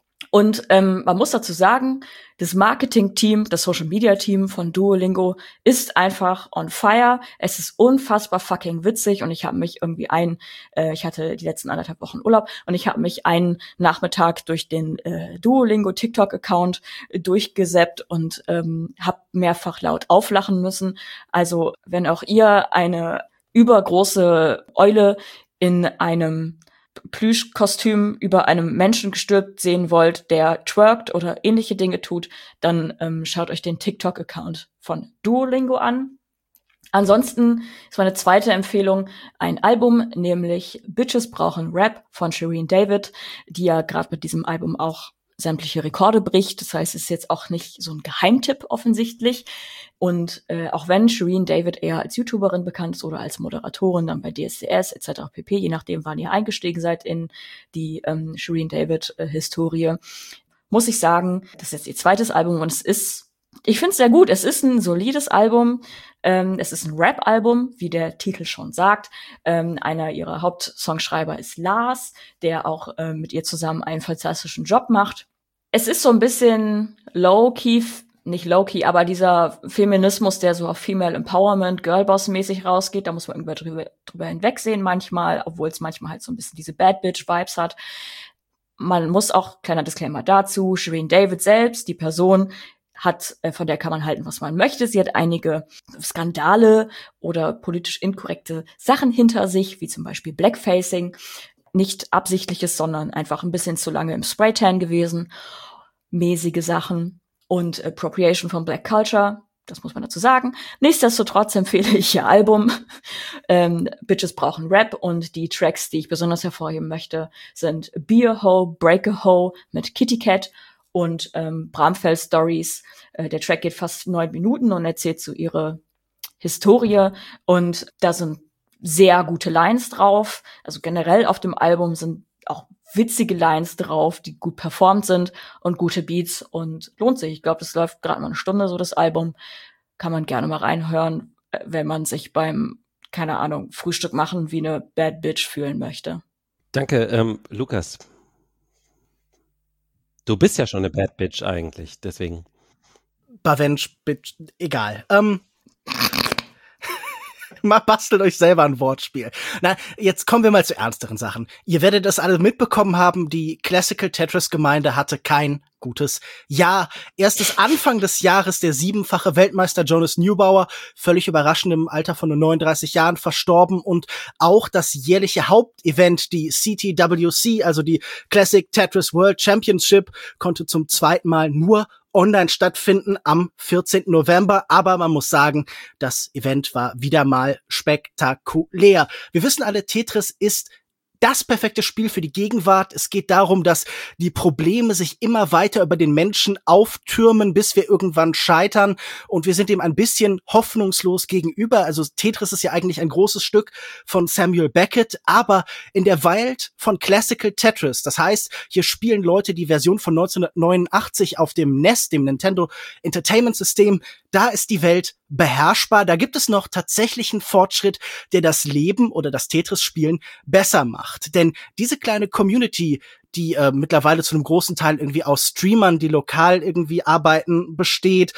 Speaker 3: Und ähm, man muss dazu sagen, das Marketing-Team, das Social-Media-Team von Duolingo ist einfach on fire. Es ist unfassbar fucking witzig und ich habe mich irgendwie ein, äh, ich hatte die letzten anderthalb Wochen Urlaub und ich habe mich einen Nachmittag durch den äh, Duolingo TikTok-Account äh, durchgesäppt und ähm, habe mehrfach laut auflachen müssen. Also wenn auch ihr eine übergroße Eule in einem Plüschkostüm über einem Menschen gestülpt sehen wollt, der twerkt oder ähnliche Dinge tut, dann ähm, schaut euch den TikTok-Account von Duolingo an. Ansonsten ist meine zweite Empfehlung ein Album, nämlich Bitches brauchen Rap von Shireen David, die ja gerade mit diesem Album auch sämtliche Rekorde bricht. Das heißt, es ist jetzt auch nicht so ein Geheimtipp offensichtlich. Und äh, auch wenn Shireen David eher als YouTuberin bekannt ist oder als Moderatorin dann bei D S D S et cetera pp., je nachdem, wann ihr eingestiegen seid in die ähm, Shireen David-Historie, muss ich sagen, das ist jetzt ihr zweites Album und es ist, ich finde es sehr gut. Es ist ein solides Album. Ähm, es ist ein Rap-Album, wie der Titel schon sagt. Ähm, einer ihrer Hauptsongschreiber ist Lars, der auch äh, mit ihr zusammen einen fantastischen Job macht. Es ist so ein bisschen low-key, nicht low-key, aber dieser Feminismus, der so auf Female Empowerment, Girlboss-mäßig rausgeht, da muss man irgendwie drüber, drüber hinwegsehen manchmal, obwohl es manchmal halt so ein bisschen diese Bad-Bitch-Vibes hat. Man muss auch, kleiner Disclaimer dazu, Shireen David selbst, die Person, hat, äh, von der kann man halten, was man möchte. Sie hat einige Skandale oder politisch inkorrekte Sachen hinter sich, wie zum Beispiel Blackfacing. Nicht absichtliches, sondern einfach ein bisschen zu lange im Spraytan gewesen. Mäßige Sachen und Appropriation von Black Culture. Das muss man dazu sagen. Nichtsdestotrotz empfehle ich ihr Album. ähm, Bitches brauchen Rap und die Tracks, die ich besonders hervorheben möchte, sind Be a Hoe, Break a Hoe mit Kitty Cat und ähm, Bramfell Stories. Äh, der Track geht fast neun Minuten und erzählt so ihre Historie und da sind sehr gute Lines drauf. Also generell auf dem Album sind auch witzige Lines drauf, die gut performt sind und gute Beats und lohnt sich. Ich glaube, das läuft gerade mal eine Stunde, so das Album. Kann man gerne mal reinhören, wenn man sich beim, keine Ahnung, Frühstück machen wie eine Bad Bitch fühlen möchte.
Speaker 1: Danke, ähm, Lukas. Du bist ja schon eine Bad Bitch eigentlich, deswegen.
Speaker 4: Bavench, Bitch, egal. Ähm, mal bastelt euch selber ein Wortspiel. Na, jetzt kommen wir mal zu ernsteren Sachen. Ihr werdet das alle mitbekommen haben, die Classical Tetris-Gemeinde hatte kein gutes Jahr. Erst das Anfang des Jahres der siebenfache Weltmeister Jonas Neubauer, völlig überraschend im Alter von nur neununddreißig Jahren verstorben und auch das jährliche Hauptevent, die C T W C, also die Classic Tetris World Championship, konnte zum zweiten Mal nur online stattfinden am vierzehnten November, aber man muss sagen, das Event war wieder mal spektakulär. Wir wissen alle, Tetris ist das perfekte Spiel für die Gegenwart. Es geht darum, dass die Probleme sich immer weiter über den Menschen auftürmen, bis wir irgendwann scheitern. Und wir sind dem ein bisschen hoffnungslos gegenüber. Also Tetris ist ja eigentlich ein großes Stück von Samuel Beckett, aber in der Welt von Classical Tetris. Das heißt, hier spielen Leute die Version von neunzehnhundertneunundachtzig auf dem N E S, dem Nintendo Entertainment System. Da ist die Welt beherrschbar. Da gibt es noch tatsächlichen Fortschritt, der das Leben oder das Tetris-Spielen besser macht. Denn diese kleine Community, die äh, mittlerweile zu einem großen Teil irgendwie aus Streamern, die lokal irgendwie arbeiten, besteht,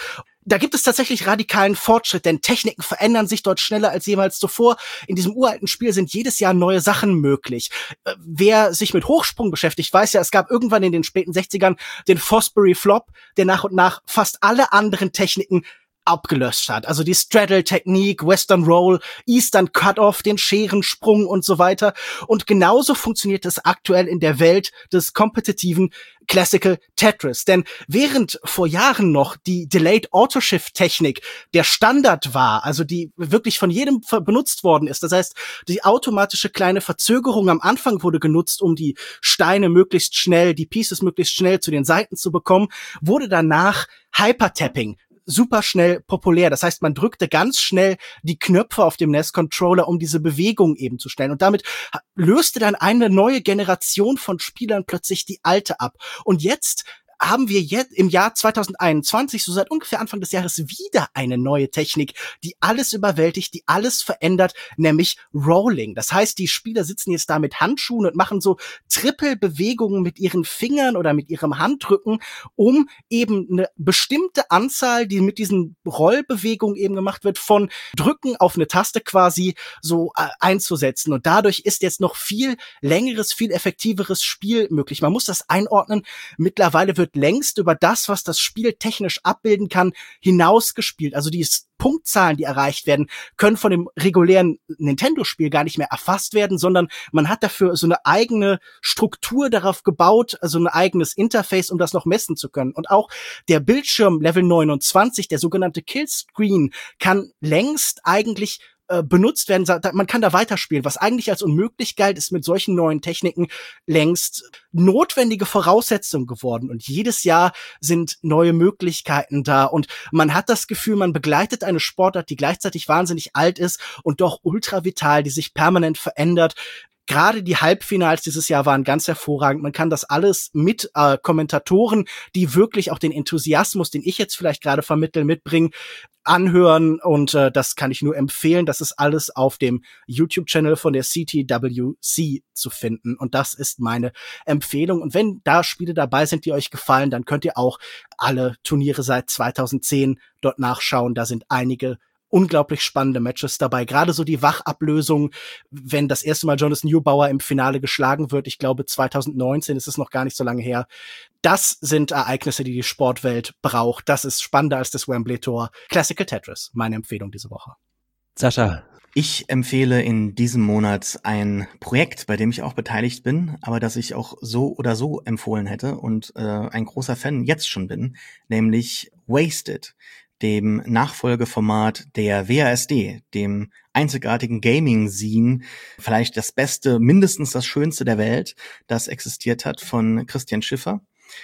Speaker 4: da gibt es tatsächlich radikalen Fortschritt, denn Techniken verändern sich dort schneller als jemals zuvor. In diesem uralten Spiel sind jedes Jahr neue Sachen möglich. Äh, wer sich mit Hochsprung beschäftigt, weiß ja, es gab irgendwann in den späten sechzigern den Fosbury Flop, der nach und nach fast alle anderen Techniken abgelöscht hat. Also die Straddle-Technik, Western Roll, Eastern Cut-Off, den Scherensprung und so weiter. Und genauso funktioniert es aktuell in der Welt des kompetitiven Classical Tetris. Denn während vor Jahren noch die Delayed Autoshift-Technik der Standard war, also die wirklich von jedem benutzt worden ist, das heißt, die automatische kleine Verzögerung am Anfang wurde genutzt, um die Steine möglichst schnell, die Pieces möglichst schnell zu den Seiten zu bekommen, wurde danach Hypertapping super schnell populär. Das heißt, man drückte ganz schnell die Knöpfe auf dem N E S-Controller, um diese Bewegung eben zu stellen. Und damit löste dann eine neue Generation von Spielern plötzlich die alte ab. Und jetzt haben wir jetzt im Jahr zwanzig einundzwanzig, so seit ungefähr Anfang des Jahres, wieder eine neue Technik, die alles überwältigt, die alles verändert, nämlich Rolling. Das heißt, die Spieler sitzen jetzt da mit Handschuhen und machen so Trippelbewegungen mit ihren Fingern oder mit ihrem Handrücken, um eben eine bestimmte Anzahl, die mit diesen Rollbewegungen eben gemacht wird, von Drücken auf eine Taste quasi so äh, einzusetzen. Und dadurch ist jetzt noch viel längeres, viel effektiveres Spiel möglich. Man muss das einordnen. Mittlerweile wird längst über das, was das Spiel technisch abbilden kann, hinausgespielt. Also die Punktzahlen, die erreicht werden, können von dem regulären Nintendo-Spiel gar nicht mehr erfasst werden, sondern man hat dafür so eine eigene Struktur darauf gebaut, also ein eigenes Interface, um das noch messen zu können. Und auch der Bildschirm Level neunundzwanzig, der sogenannte Killscreen, kann längst eigentlich benutzt werden, man kann da weiterspielen. Was eigentlich als unmöglich galt, ist mit solchen neuen Techniken längst notwendige Voraussetzung geworden. Und jedes Jahr sind neue Möglichkeiten da. Und man hat das Gefühl, man begleitet eine Sportart, die gleichzeitig wahnsinnig alt ist und doch ultra vital, die sich permanent verändert. Gerade die Halbfinals dieses Jahr waren ganz hervorragend. Man kann das alles mit äh, Kommentatoren, die wirklich auch den Enthusiasmus, den ich jetzt vielleicht gerade vermittle, mitbringen, anhören. Und äh, das kann ich nur empfehlen. Das ist alles auf dem YouTube-Channel von der C T W C zu finden. Und das ist meine Empfehlung. Und wenn da Spiele dabei sind, die euch gefallen, dann könnt ihr auch alle Turniere seit zweitausendzehn dort nachschauen. Da sind einige unglaublich spannende Matches dabei. Gerade so die Wachablösung, wenn das erste Mal Jonathan Neubauer im Finale geschlagen wird. Ich glaube, zweitausendneunzehn ist es noch gar nicht so lange her. Das sind Ereignisse, die die Sportwelt braucht. Das ist spannender als das Wembley-Tor. Classical Tetris, meine Empfehlung diese Woche.
Speaker 1: Sascha.
Speaker 2: Ich empfehle in diesem Monat ein Projekt, bei dem ich auch beteiligt bin, aber das ich auch so oder so empfohlen hätte und äh, ein großer Fan jetzt schon bin, nämlich Wasted, dem Nachfolgeformat der W A S D, dem einzigartigen Gaming-Scene, vielleicht das Beste, mindestens das Schönste der Welt, das existiert hat, von Christian Schiffer.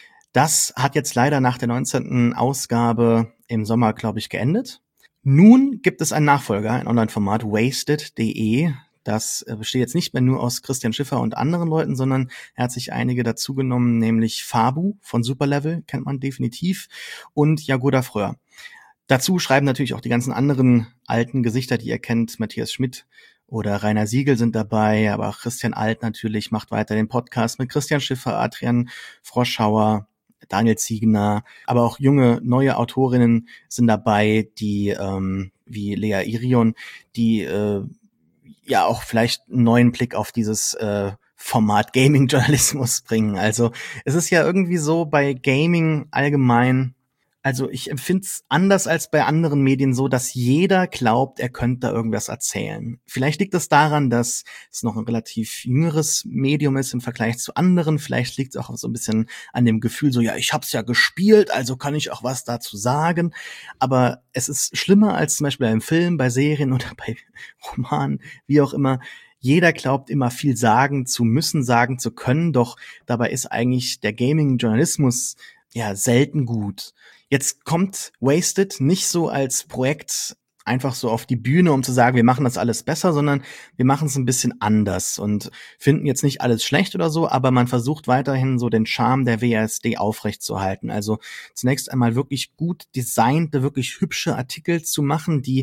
Speaker 2: Das hat jetzt leider nach der neunzehnten Ausgabe im Sommer, glaube ich, geendet. Nun gibt es einen Nachfolger, ein Online-Format, wasted punkt de. Das besteht jetzt nicht mehr nur aus Christian Schiffer und anderen Leuten, sondern er hat sich einige dazugenommen, nämlich Fabu von Superlevel, kennt man definitiv, und Jagoda Fröhr. Dazu schreiben natürlich auch die ganzen anderen alten Gesichter, die ihr kennt. Matthias Schmidt oder Rainer Siegel sind dabei, aber auch Christian Alt natürlich macht weiter den Podcast mit Christian Schiffer, Adrian Froschauer, Daniel Ziegner, aber auch junge, neue Autorinnen sind dabei, die ähm, wie Lea Irion, die äh, ja auch vielleicht einen neuen Blick auf dieses äh, Format Gaming-Journalismus bringen. Also es ist ja irgendwie so bei Gaming allgemein, also ich empfinde es anders als bei anderen Medien so, dass jeder glaubt, er könnte da irgendwas erzählen. Vielleicht liegt es daran, dass es noch ein relativ jüngeres Medium ist im Vergleich zu anderen. Vielleicht liegt es auch so ein bisschen an dem Gefühl so, ja, ich hab's ja gespielt, also kann ich auch was dazu sagen. Aber es ist schlimmer als zum Beispiel beim Film, bei Serien oder bei Romanen, wie auch immer. Jeder glaubt immer viel sagen zu müssen, sagen zu können, doch dabei ist eigentlich der Gaming-Journalismus ja selten gut. Jetzt kommt Wasted nicht so als Projekt einfach so auf die Bühne, um zu sagen, wir machen das alles besser, sondern wir machen es ein bisschen anders und finden jetzt nicht alles schlecht oder so, aber man versucht weiterhin so den Charme der W A S D aufrechtzuerhalten. Also zunächst einmal wirklich gut designte, wirklich hübsche Artikel zu machen, die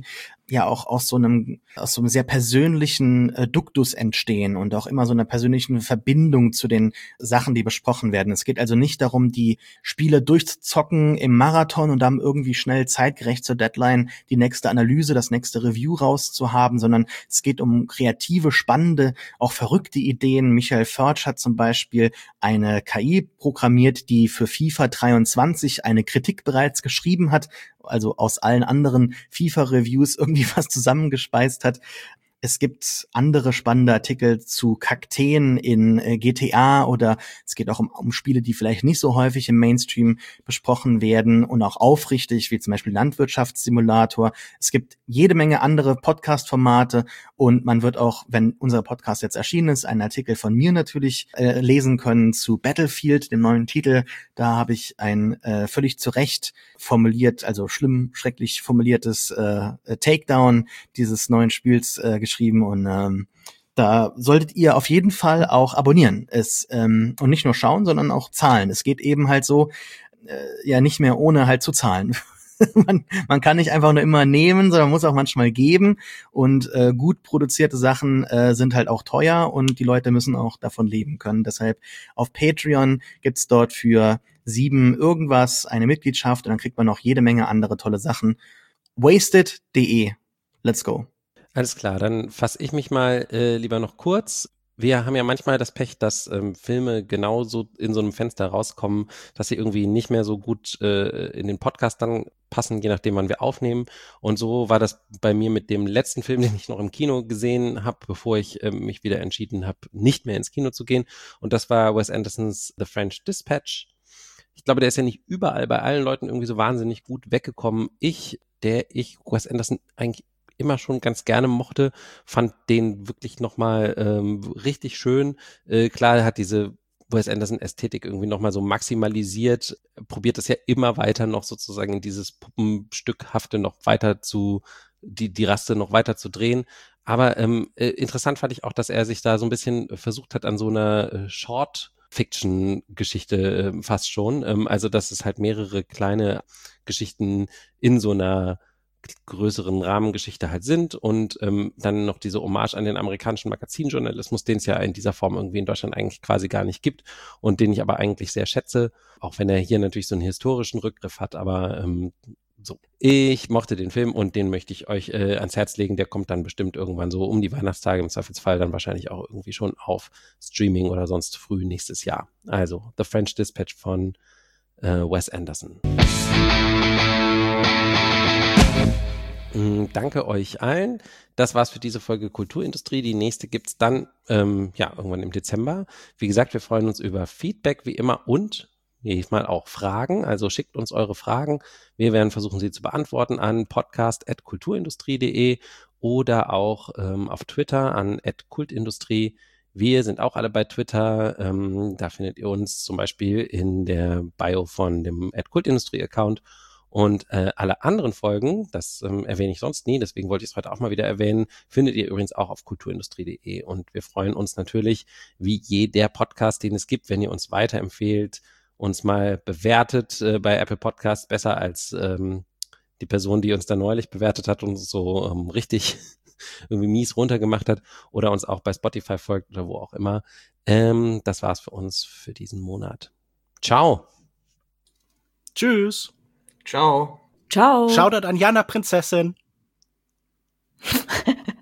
Speaker 2: ja auch aus so einem aus so einem sehr persönlichen äh, Duktus entstehen und auch immer so einer persönlichen Verbindung zu den Sachen, die besprochen werden. Es geht also nicht darum, die Spiele durchzuzocken im Marathon und dann irgendwie schnell zeitgerecht zur Deadline die nächste Analyse, das nächste Review rauszuhaben, sondern es geht um kreative, spannende, auch verrückte Ideen. Michael Förtsch hat zum Beispiel eine K I programmiert, die für FIFA dreiundzwanzig eine Kritik bereits geschrieben hat, also aus allen anderen FIFA-Reviews irgendwie was zusammengespeist hat. Es gibt andere spannende Artikel zu Kakteen in äh, G T A oder es geht auch um, um Spiele, die vielleicht nicht so häufig im Mainstream besprochen werden und auch aufrichtig, wie zum Beispiel Landwirtschaftssimulator. Es gibt jede Menge andere Podcast-Formate und man wird auch, wenn unser Podcast jetzt erschienen ist, einen Artikel von mir natürlich äh, lesen können zu Battlefield, dem neuen Titel. Da habe ich ein äh, völlig zu Recht formuliert, also schlimm, schrecklich formuliertes äh, Takedown dieses neuen Spiels äh, geschrieben und ähm, da solltet ihr auf jeden Fall auch abonnieren. Es ähm, und nicht nur schauen, sondern auch zahlen. Es geht eben halt so, äh, ja nicht mehr ohne halt zu zahlen. man, man kann nicht einfach nur immer nehmen, sondern muss auch manchmal geben und äh, gut produzierte Sachen äh, sind halt auch teuer und die Leute müssen auch davon leben können. Deshalb auf Patreon gibt's dort für sieben irgendwas eine Mitgliedschaft und dann kriegt man noch jede Menge andere tolle Sachen. wasted punkt de. Let's go.
Speaker 1: Alles klar, dann fasse ich mich mal äh, lieber noch kurz. Wir haben ja manchmal das Pech, dass ähm, Filme genauso in so einem Fenster rauskommen, dass sie irgendwie nicht mehr so gut äh, in den Podcast dann passen, je nachdem, wann wir aufnehmen. Und so war das bei mir mit dem letzten Film, den ich noch im Kino gesehen habe, bevor ich äh, mich wieder entschieden habe, nicht mehr ins Kino zu gehen. Und das war Wes Andersons The French Dispatch. Ich glaube, der ist ja nicht überall bei allen Leuten irgendwie so wahnsinnig gut weggekommen. Ich, der ich Wes Anderson eigentlich immer schon ganz gerne mochte, fand den wirklich nochmal ähm, richtig schön. Äh, klar, er hat diese Wes Anderson-Ästhetik irgendwie nochmal so maximalisiert, probiert es ja immer weiter noch sozusagen in dieses Puppenstückhafte noch weiter zu, die, die Raste noch weiter zu drehen. Aber ähm, äh, interessant fand ich auch, dass er sich da so ein bisschen versucht hat an so einer äh, Short- Fiction-Geschichte äh, fast schon. Ähm, also, dass es halt mehrere kleine Geschichten in so einer größeren Rahmengeschichte halt sind und ähm, dann noch diese Hommage an den amerikanischen Magazinjournalismus, den es ja in dieser Form irgendwie in Deutschland eigentlich quasi gar nicht gibt und den ich aber eigentlich sehr schätze, auch wenn er hier natürlich so einen historischen Rückgriff hat, aber ähm, so. Ich mochte den Film und den möchte ich euch äh, ans Herz legen, der kommt dann bestimmt irgendwann so um die Weihnachtstage, im Zweifelsfall dann wahrscheinlich auch irgendwie schon auf Streaming oder sonst früh nächstes Jahr. Also The French Dispatch von äh, Wes Anderson. Danke euch allen. Das war's für diese Folge Kulturindustrie. Die nächste gibt's dann ähm, ja irgendwann im Dezember. Wie gesagt, wir freuen uns über Feedback wie immer und jedes Mal auch Fragen. Also schickt uns eure Fragen. Wir werden versuchen, sie zu beantworten an podcast at kulturindustrie punkt de oder auch ähm, auf Twitter an at kultindustrie. Wir sind auch alle bei Twitter. Ähm, da findet ihr uns zum Beispiel in der Bio von dem at kultindustrie-Account. Und äh, alle anderen Folgen, das ähm, erwähne ich sonst nie, deswegen wollte ich es heute auch mal wieder erwähnen, findet ihr übrigens auch auf kulturindustrie punkt de. Und wir freuen uns natürlich, wie jeder Podcast, den es gibt, wenn ihr uns weiterempfehlt, uns mal bewertet äh, bei Apple Podcasts, besser als ähm, die Person, die uns da neulich bewertet hat und so ähm, richtig irgendwie mies runtergemacht hat oder uns auch bei Spotify folgt oder wo auch immer. Ähm, das war's für uns für diesen Monat. Ciao.
Speaker 4: Tschüss.
Speaker 2: Ciao.
Speaker 3: Ciao.
Speaker 4: Shoutout an Jana Prinzessin.